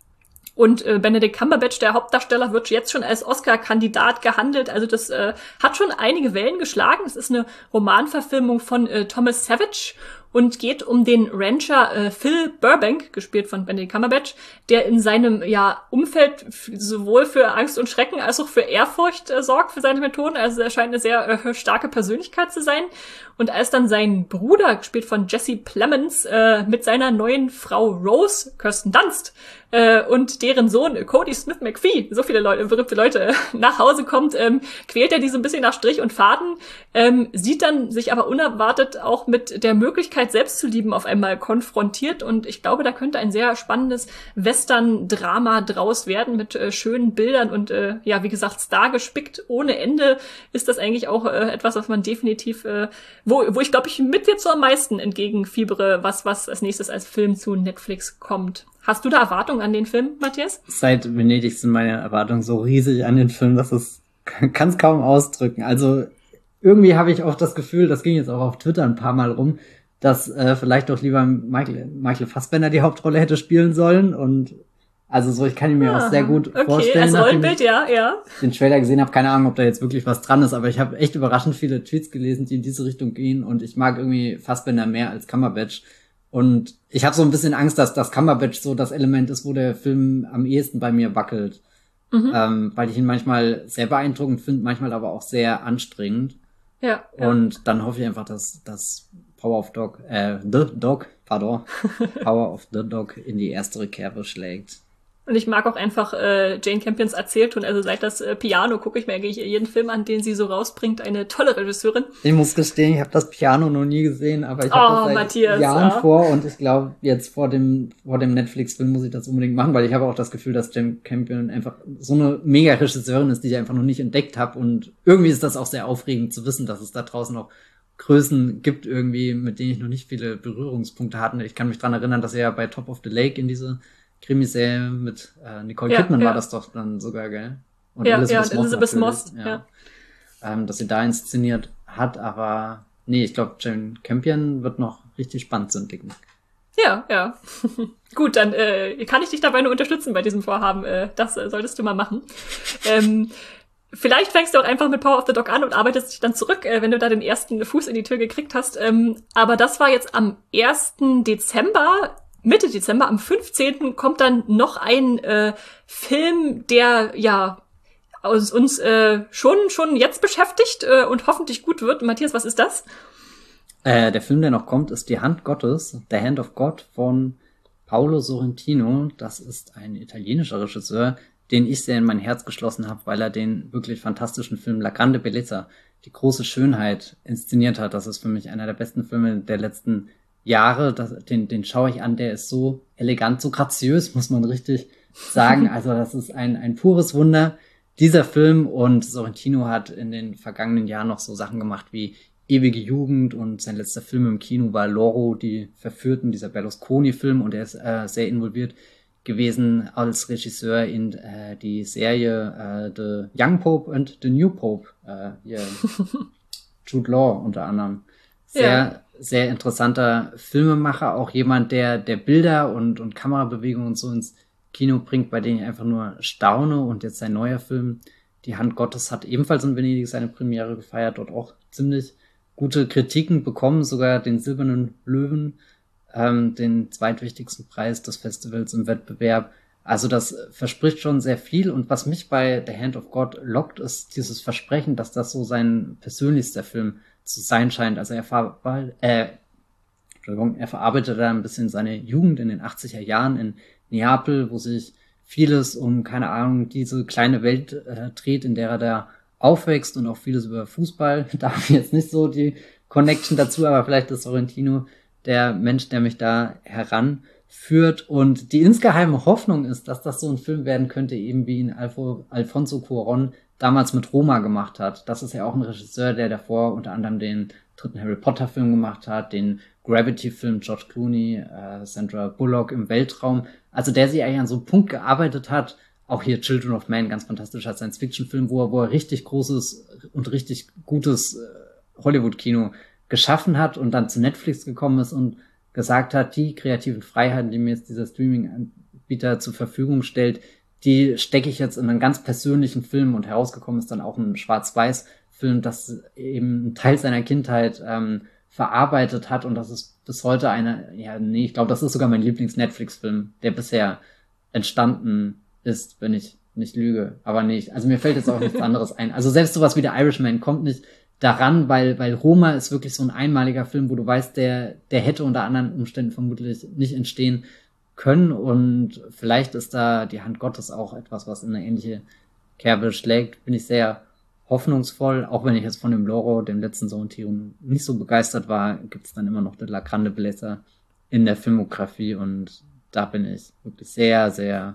Speaker 1: Und äh, Benedict Cumberbatch, der Hauptdarsteller, wird jetzt schon als Oscar-Kandidat gehandelt. Also das äh, hat schon einige Wellen geschlagen. Es ist eine Romanverfilmung von äh, Thomas Savage und geht um den Rancher äh, Phil Burbank, gespielt von Benedict Cumberbatch, der in seinem ja Umfeld f- sowohl für Angst und Schrecken als auch für Ehrfurcht äh, sorgt für seine Methoden. Also er scheint eine sehr äh, starke Persönlichkeit zu sein. Und als dann sein Bruder, gespielt von Jesse Plemons, äh, mit seiner neuen Frau Rose, Kirsten Dunst, äh, und deren Sohn Cody Smith McPhee, so viele Leute, berühmte Leute, nach Hause kommt, ähm, quält er die so ein bisschen nach Strich und Faden, ähm, sieht dann sich aber unerwartet auch mit der Möglichkeit, selbst zu lieben, auf einmal konfrontiert. Und ich glaube, da könnte ein sehr spannendes Western-Drama draus werden mit äh, schönen Bildern und, äh, ja, wie gesagt, Star gespickt ohne Ende. Ist das eigentlich auch äh, etwas, was man definitiv, äh, wo, wo ich glaube, ich mit jetzt so am meisten entgegenfiebere, was, was als nächstes als Film zu Netflix kommt. Hast du da Erwartungen an den Film, Matthias?
Speaker 2: Seit Venedig sind meine Erwartungen so riesig an den Film, dass es kann es kaum ausdrücken. Also irgendwie habe ich auch das Gefühl, das ging jetzt auch auf Twitter ein paar Mal rum, dass äh, vielleicht doch lieber Michael, Michael Fassbender die Hauptrolle hätte spielen sollen. Und also so, ich kann ihn mir
Speaker 1: ah,
Speaker 2: auch sehr gut
Speaker 1: okay,
Speaker 2: vorstellen.
Speaker 1: als Rollenbild, ja, ja.
Speaker 2: Den Trailer gesehen habe, keine Ahnung, ob da jetzt wirklich was dran ist, aber ich habe echt überraschend viele Tweets gelesen, die in diese Richtung gehen. Und ich mag irgendwie Fassbender mehr als Cumberbatch. Und ich habe so ein bisschen Angst, dass das Cumberbatch so das Element ist, wo der Film am ehesten bei mir wackelt. Mhm. Ähm, weil ich ihn manchmal sehr beeindruckend finde, manchmal aber auch sehr anstrengend.
Speaker 1: Ja, ja.
Speaker 2: Und dann hoffe ich einfach, dass das Power of Dog, äh, The Dog, pardon, Power of the Dog in die erstere Kerbe schlägt.
Speaker 1: Und ich mag auch einfach äh, Jane Campions Erzählton. Also seit das äh, Piano gucke ich mir eigentlich jeden Film an, den sie so rausbringt. Eine tolle Regisseurin.
Speaker 2: Ich muss gestehen, ich habe das Piano noch nie gesehen, aber ich habe
Speaker 1: oh,
Speaker 2: das seit
Speaker 1: Matthias,
Speaker 2: Jahren
Speaker 1: ja.
Speaker 2: vor. Und ich glaube, jetzt vor dem vor dem Netflix-Film muss ich das unbedingt machen, weil ich habe auch das Gefühl, dass Jane Campion einfach so eine mega Regisseurin ist, die ich einfach noch nicht entdeckt habe. Und irgendwie ist das auch sehr aufregend zu wissen, dass es da draußen auch Größen gibt irgendwie, mit denen ich noch nicht viele Berührungspunkte hatte. Ich kann mich dran erinnern, dass er ja bei Top of the Lake in diese Krimiserie mit äh, Nicole
Speaker 1: ja,
Speaker 2: Kidman
Speaker 1: ja.
Speaker 2: war das doch dann sogar, gell? Und
Speaker 1: ja,
Speaker 2: Elizabeth,
Speaker 1: ja,
Speaker 2: Moss,
Speaker 1: Elizabeth Moss, ja.
Speaker 2: ja. Ähm, dass sie da inszeniert hat, aber nee, ich glaube, Jane Campion wird noch richtig spannend zu entdecken.
Speaker 1: Ja, ja. Gut, dann äh, kann ich dich dabei nur unterstützen bei diesem Vorhaben. Äh, das äh, solltest du mal machen. ähm, Vielleicht fängst du auch einfach mit Power of the Dog an und arbeitest dich dann zurück, äh, wenn du da den ersten Fuß in die Tür gekriegt hast. Ähm, aber das war jetzt am ersten Dezember, Mitte Dezember, am fünfzehnten kommt dann noch ein äh, Film, der ja uns, uns äh, schon schon jetzt beschäftigt äh, und hoffentlich gut wird. Matthias, was ist das?
Speaker 2: Äh, der Film, der noch kommt, ist Die Hand Gottes, The Hand of God von Paolo Sorrentino. Das ist ein italienischer Regisseur, den ich sehr in mein Herz geschlossen habe, weil er den wirklich fantastischen Film La Grande Bellezza, die große Schönheit, inszeniert hat. Das ist für mich einer der besten Filme der letzten Jahre. Das, den, den schaue ich an, der ist so elegant, so graziös, muss man richtig sagen. Also das ist ein, ein pures Wunder, dieser Film. Und Sorrentino hat in den vergangenen Jahren noch so Sachen gemacht wie Ewige Jugend, und sein letzter Film im Kino war Loro, die Verführten, dieser Berlusconi-Film, und er ist äh, sehr involviert gewesen als Regisseur in äh, die Serie äh, The Young Pope and the New Pope, äh, hier Jude Law unter anderem. Sehr, ja. sehr interessanter Filmemacher, auch jemand, der der Bilder und und Kamerabewegungen so ins Kino bringt, bei denen ich einfach nur staune. Und jetzt sein neuer Film, Die Hand Gottes, hat ebenfalls in Venedig seine Premiere gefeiert, dort auch ziemlich gute Kritiken bekommen, sogar den Silbernen Löwen, ähm, den zweitwichtigsten Preis des Festivals im Wettbewerb. Also das verspricht schon sehr viel. Und was mich bei The Hand of God lockt, ist dieses Versprechen, dass das so sein persönlichster Film zu sein scheint. Also er, ver äh, Entschuldigung, er verarbeitet da ein bisschen seine Jugend in den achtziger Jahren in Neapel, wo sich vieles um, keine Ahnung, diese kleine Welt äh, dreht, in der er da aufwächst, und auch vieles über Fußball. Da habe ich jetzt nicht so die Connection dazu, aber vielleicht ist Sorrentino der Mensch, der mich da heranführt. Und die insgeheime Hoffnung ist, dass das so ein Film werden könnte, eben wie ihn Alfo, Alfonso Cuarón damals mit Roma gemacht hat. Das ist ja auch ein Regisseur, der davor unter anderem den dritten Harry Potter Film gemacht hat, den Gravity-Film, George Clooney, äh, Sandra Bullock im Weltraum. Also der sich eigentlich an so einem Punkt gearbeitet hat. Auch hier Children of Man, ganz fantastischer Science-Fiction-Film, wo er, wo er richtig großes und richtig gutes äh, Hollywood-Kino geschaffen hat und dann zu Netflix gekommen ist und gesagt hat, die kreativen Freiheiten, die mir jetzt dieser Streaming-Anbieter zur Verfügung stellt, die stecke ich jetzt in einen ganz persönlichen Film, und herausgekommen ist dann auch ein Schwarz-Weiß-Film, das eben einen Teil seiner Kindheit ähm, verarbeitet hat, und das ist bis heute eine, ja, nee, ich glaube, das ist sogar mein Lieblings-Netflix-Film, der bisher entstanden ist, wenn ich nicht lüge, aber nicht. Also mir fällt jetzt auch nichts anderes ein. Also selbst sowas wie der Irishman kommt nicht daran, weil weil Roma ist wirklich so ein einmaliger Film, wo du weißt, der der hätte unter anderen Umständen vermutlich nicht entstehen können, und vielleicht ist da Die Hand Gottes auch etwas, was in eine ähnliche Kerbe schlägt. Bin ich sehr hoffnungsvoll, auch wenn ich jetzt von dem Loro, dem letzten Sorrentino, nicht so begeistert war, gibt es dann immer noch den La Grande Bellezza in der Filmografie, und da bin ich wirklich sehr, sehr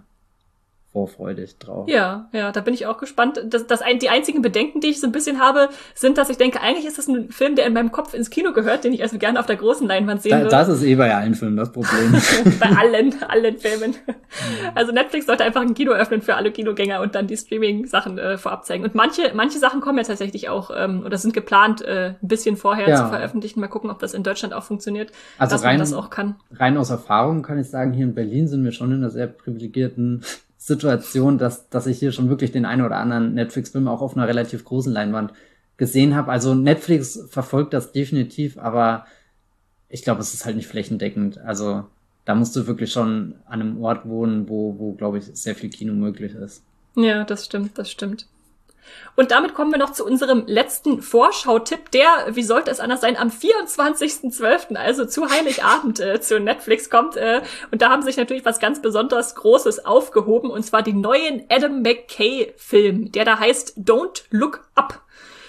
Speaker 2: vorfreudig drauf.
Speaker 1: Ja, ja, da bin ich auch gespannt. Das, das ein, die einzigen Bedenken, die ich so ein bisschen habe, sind, dass ich denke, eigentlich ist das ein Film, der in meinem Kopf ins Kino gehört, den ich also gerne auf der großen Leinwand sehen
Speaker 2: da,
Speaker 1: würde.
Speaker 2: Das ist eh bei allen Filmen das Problem.
Speaker 1: Bei allen, allen Filmen. Also Netflix sollte einfach ein Kino öffnen für alle Kinogänger und dann die Streaming-Sachen äh, vorab zeigen. Und manche, manche Sachen kommen ja tatsächlich auch, ähm, oder sind geplant, äh, ein bisschen vorher ja. zu veröffentlichen. Mal gucken, ob das in Deutschland auch funktioniert,
Speaker 2: also
Speaker 1: dass
Speaker 2: rein,
Speaker 1: man das auch kann.
Speaker 2: Rein aus Erfahrung kann ich sagen, hier in Berlin sind wir schon in einer sehr privilegierten Situation, dass dass ich hier schon wirklich den einen oder anderen Netflix-Film auch auf einer relativ großen Leinwand gesehen habe. Also Netflix verfolgt das definitiv, aber ich glaube, es ist halt nicht flächendeckend. Also da musst du wirklich schon an einem Ort wohnen, wo, wo glaube ich, sehr viel Kino möglich ist.
Speaker 1: Ja, das stimmt, das stimmt. Und damit kommen wir noch zu unserem letzten Vorschau-Tipp, der, wie sollte es anders sein, am vierundzwanzigsten zwölften, also zu Heiligabend, äh, zu Netflix kommt. Äh, und da haben sich natürlich was ganz besonders Großes aufgehoben, und zwar den neuen Adam McKay-Film, der da heißt Don't Look Up.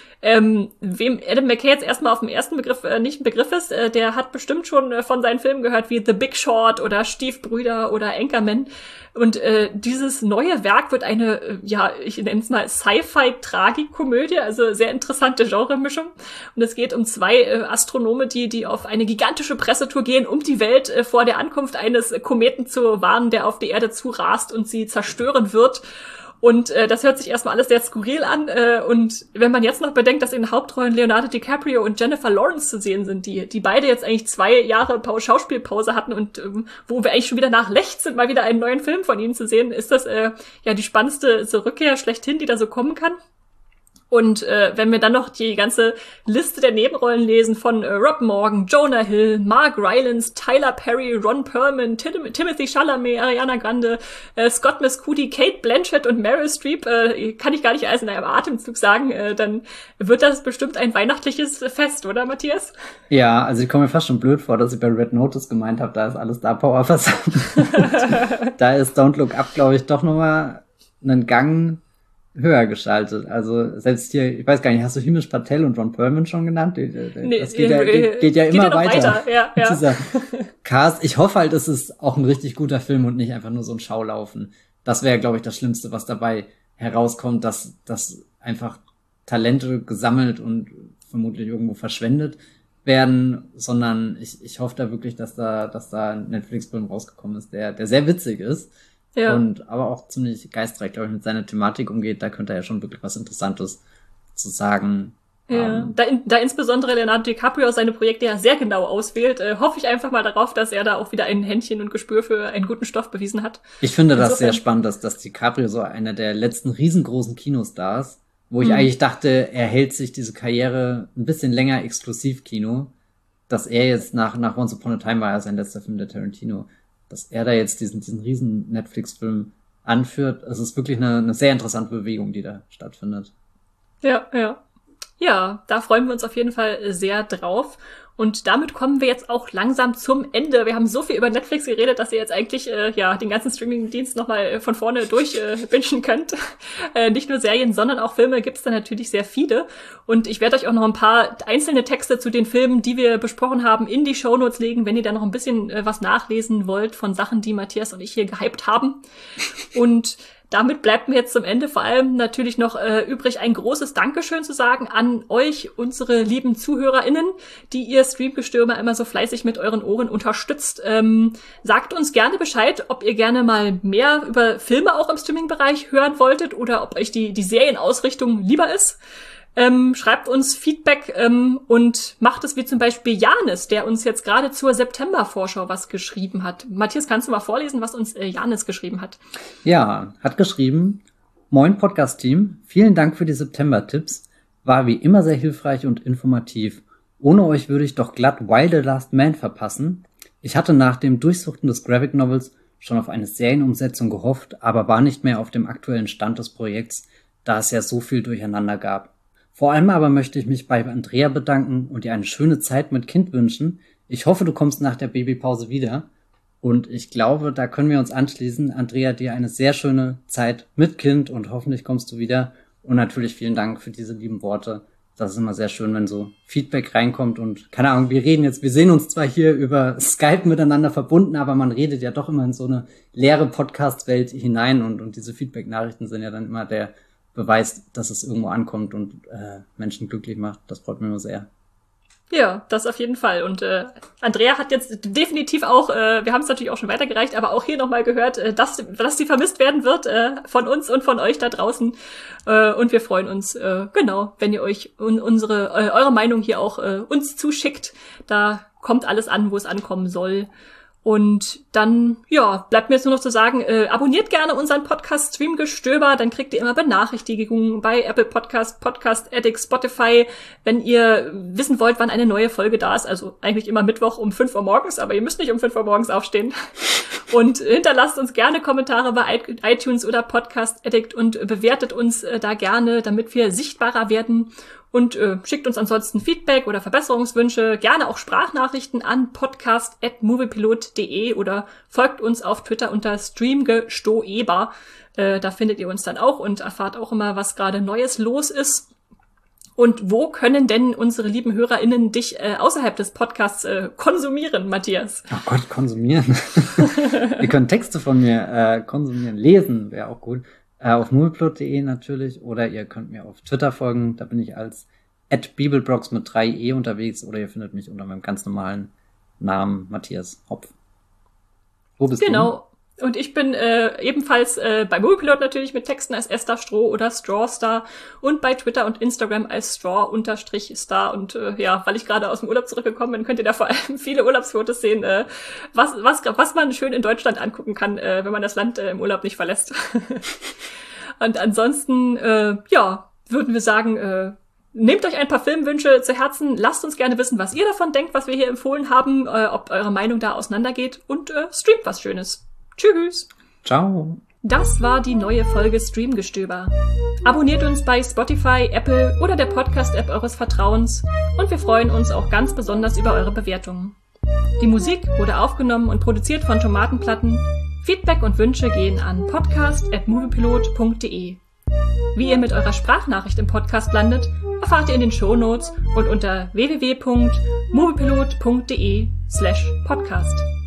Speaker 1: Ähm, wem Adam McKay jetzt erstmal auf dem ersten Begriff äh, nicht ein Begriff ist, äh, der hat bestimmt schon äh, von seinen Filmen gehört, wie The Big Short oder Stiefbrüder oder Anchorman. Und äh, dieses neue Werk wird eine, äh, ja, ich nenne es mal Sci-Fi-Tragikomödie, also sehr interessante Genremischung. Und es geht um zwei äh, Astronome, die die auf eine gigantische Pressetour gehen, um die Welt äh, vor der Ankunft eines Kometen zu warnen, der auf die Erde zurast und sie zerstören wird. Und äh, das hört sich erstmal alles sehr skurril an. Äh, und wenn man jetzt noch bedenkt, dass in den Hauptrollen Leonardo DiCaprio und Jennifer Lawrence zu sehen sind, die die beide jetzt eigentlich zwei Jahre pa- Schauspielpause hatten und ähm, wo wir eigentlich schon wieder nach Lech sind, mal wieder einen neuen Film von ihnen zu sehen, ist das äh, ja die spannendste so Rückkehr schlechthin, die da so kommen kann. Und äh, wenn wir dann noch die ganze Liste der Nebenrollen lesen von äh, Rob Morgan, Jonah Hill, Mark Rylance, Tyler Perry, Ron Perlman, Tim- Timothy Chalamet, Ariana Grande, äh, Scott Mescudi, Kate Blanchett und Meryl Streep, äh, kann ich gar nicht alles in einem Atemzug sagen, äh, dann wird das bestimmt ein weihnachtliches Fest, oder Matthias?
Speaker 2: Ja, also ich komme mir fast schon blöd vor, dass ich bei Red Notice gemeint habe, da ist alles Star Power versammelt. Da ist Don't Look Up, glaube ich, doch nochmal einen Gang höher geschaltet. Also selbst hier, ich weiß gar nicht, hast du Himesh Patel und Ron Perlman schon genannt?
Speaker 1: Nee,
Speaker 2: das geht ja, geht, geht ja immer
Speaker 1: geht ja
Speaker 2: weiter.
Speaker 1: weiter. Ja, ja.
Speaker 2: Dieser Cast. Ich hoffe halt, es ist auch ein richtig guter Film und nicht einfach nur so ein Schaulaufen. Das wäre, glaube ich, das Schlimmste, was dabei herauskommt, dass, dass einfach Talente gesammelt und vermutlich irgendwo verschwendet werden, sondern ich, ich hoffe da wirklich, dass da, dass da ein Netflix-Film rausgekommen ist, der, der sehr witzig ist. Ja. Und aber auch ziemlich geistreich, glaube ich, mit seiner Thematik umgeht. Da könnte er ja schon wirklich was Interessantes zu sagen.
Speaker 1: Ja, um, da, in, da insbesondere Leonardo DiCaprio seine Projekte ja sehr genau auswählt, äh, hoffe ich einfach mal darauf, dass er da auch wieder ein Händchen und Gespür für einen guten Stoff bewiesen hat.
Speaker 2: Ich finde Insofern, das sehr spannend, dass, dass DiCaprio so einer der letzten riesengroßen Kinostars, wo ich mhm. eigentlich dachte, er hält sich diese Karriere ein bisschen länger Exklusivkino, dass er jetzt nach, nach Once Upon a Time war ja sein letzter Film, der Tarantino, dass er da jetzt diesen, diesen riesen Netflix-Film anführt. Es ist wirklich eine, eine sehr interessante Bewegung, die da stattfindet.
Speaker 1: Ja, ja. Ja, da freuen wir uns auf jeden Fall sehr drauf. Und damit kommen wir jetzt auch langsam zum Ende. Wir haben so viel über Netflix geredet, dass ihr jetzt eigentlich äh, ja den ganzen Streaming-Dienst nochmal von vorne durch äh, bingen könnt. Äh, nicht nur Serien, sondern auch Filme gibt's da natürlich sehr viele. Und ich werde euch auch noch ein paar einzelne Texte zu den Filmen, die wir besprochen haben, in die Shownotes legen, wenn ihr da noch ein bisschen äh, was nachlesen wollt von Sachen, die Matthias und ich hier gehypt haben. Und damit bleibt mir jetzt zum Ende vor allem natürlich noch äh, übrig, ein großes Dankeschön zu sagen an euch, unsere lieben ZuhörerInnen, die ihr Streamgestöber immer so fleißig mit euren Ohren unterstützt. Ähm, sagt uns gerne Bescheid, ob ihr gerne mal mehr über Filme auch im Streaming-Bereich hören wolltet oder ob euch die, die Serienausrichtung lieber ist. Ähm, schreibt uns Feedback ähm, und macht es wie zum Beispiel Janis, der uns jetzt gerade zur September-Vorschau was geschrieben hat. Matthias, kannst du mal vorlesen, was uns äh, Janis geschrieben hat?
Speaker 2: Ja, hat geschrieben: Moin Podcast-Team, vielen Dank für die September-Tipps. War wie immer sehr hilfreich und informativ. Ohne euch würde ich doch glatt Why the Last Man verpassen. Ich hatte nach dem Durchsuchten des Graphic Novels schon auf eine Serienumsetzung gehofft, aber war nicht mehr auf dem aktuellen Stand des Projekts, da es ja so viel durcheinander gab. Vor allem aber möchte ich mich bei Andrea bedanken und dir eine schöne Zeit mit Kind wünschen. Ich hoffe, du kommst nach der Babypause wieder. Und ich glaube, da können wir uns anschließen. Andrea, dir eine sehr schöne Zeit mit Kind und hoffentlich kommst du wieder. Und natürlich vielen Dank für diese lieben Worte. Das ist immer sehr schön, wenn so Feedback reinkommt und keine Ahnung, wir reden jetzt, wir sehen uns zwar hier über Skype miteinander verbunden, aber man redet ja doch immer in so eine leere Podcast-Welt hinein und, und diese Feedback-Nachrichten sind ja dann immer der Beweis, dass es irgendwo ankommt und äh, Menschen glücklich macht. Das freut mich nur sehr.
Speaker 1: Ja, das auf jeden Fall. Und äh, Andrea hat jetzt definitiv auch, äh, wir haben es natürlich auch schon weitergereicht, aber auch hier nochmal gehört, äh, dass, dass sie vermisst werden wird äh, von uns und von euch da draußen. Äh, und wir freuen uns, äh, genau, wenn ihr euch un- unsere äh, eure Meinung hier auch äh, uns zuschickt. Da kommt alles an, wo es ankommen soll. Und dann, ja, bleibt mir jetzt nur noch zu sagen, äh, abonniert gerne unseren Podcast Streamgestöber, dann kriegt ihr immer Benachrichtigungen bei Apple Podcast, Podcast Addict, Spotify, wenn ihr wissen wollt, wann eine neue Folge da ist. Also eigentlich immer Mittwoch um fünf Uhr morgens, aber ihr müsst nicht um fünf Uhr morgens aufstehen. Und hinterlasst uns gerne Kommentare bei iTunes oder Podcast Addict und bewertet uns äh, da gerne, damit wir sichtbarer werden. Und äh, schickt uns ansonsten Feedback oder Verbesserungswünsche, gerne auch Sprachnachrichten an podcast at moviepilot punkt de oder folgt uns auf Twitter unter streamgestoeber. Äh, da findet ihr uns dann auch und erfahrt auch immer, was gerade Neues los ist. Und wo können denn unsere lieben HörerInnen dich äh, außerhalb des Podcasts äh, konsumieren, Matthias?
Speaker 2: Oh Gott, konsumieren. Ihr könnt Texte von mir äh, konsumieren, lesen, wäre auch gut. Äh, auf moviepilot punkt de natürlich, oder ihr könnt mir auf Twitter folgen, da bin ich als at bibelbrox mit drei e unterwegs, oder ihr findet mich unter meinem ganz normalen Namen Matthias Hopf. Wo bist
Speaker 1: genau.
Speaker 2: du?
Speaker 1: Genau. Und ich bin äh, ebenfalls äh, bei Moviepilot natürlich mit Texten als Esther Stroh oder Strawstar und bei Twitter und Instagram als Straw-Star. Und äh, ja, weil ich gerade aus dem Urlaub zurückgekommen bin, könnt ihr da vor allem viele Urlaubsfotos sehen, äh, was, was, was man schön in Deutschland angucken kann, äh, wenn man das Land äh, im Urlaub nicht verlässt. Und ansonsten, äh, ja, würden wir sagen, äh, nehmt euch ein paar Filmwünsche zu Herzen, lasst uns gerne wissen, was ihr davon denkt, was wir hier empfohlen haben, äh, ob eure Meinung da auseinandergeht und äh, streamt was Schönes. Tschüss.
Speaker 2: Ciao.
Speaker 1: Das war die neue Folge Streamgestöber. Abonniert uns bei Spotify, Apple oder der Podcast-App eures Vertrauens und wir freuen uns auch ganz besonders über eure Bewertungen. Die Musik wurde aufgenommen und produziert von Tomatenplatten. Feedback und Wünsche gehen an podcast at moviepilot punkt de. Wie ihr mit eurer Sprachnachricht im Podcast landet, erfahrt ihr in den Shownotes und unter w w w punkt moviepilot punkt de slash podcast.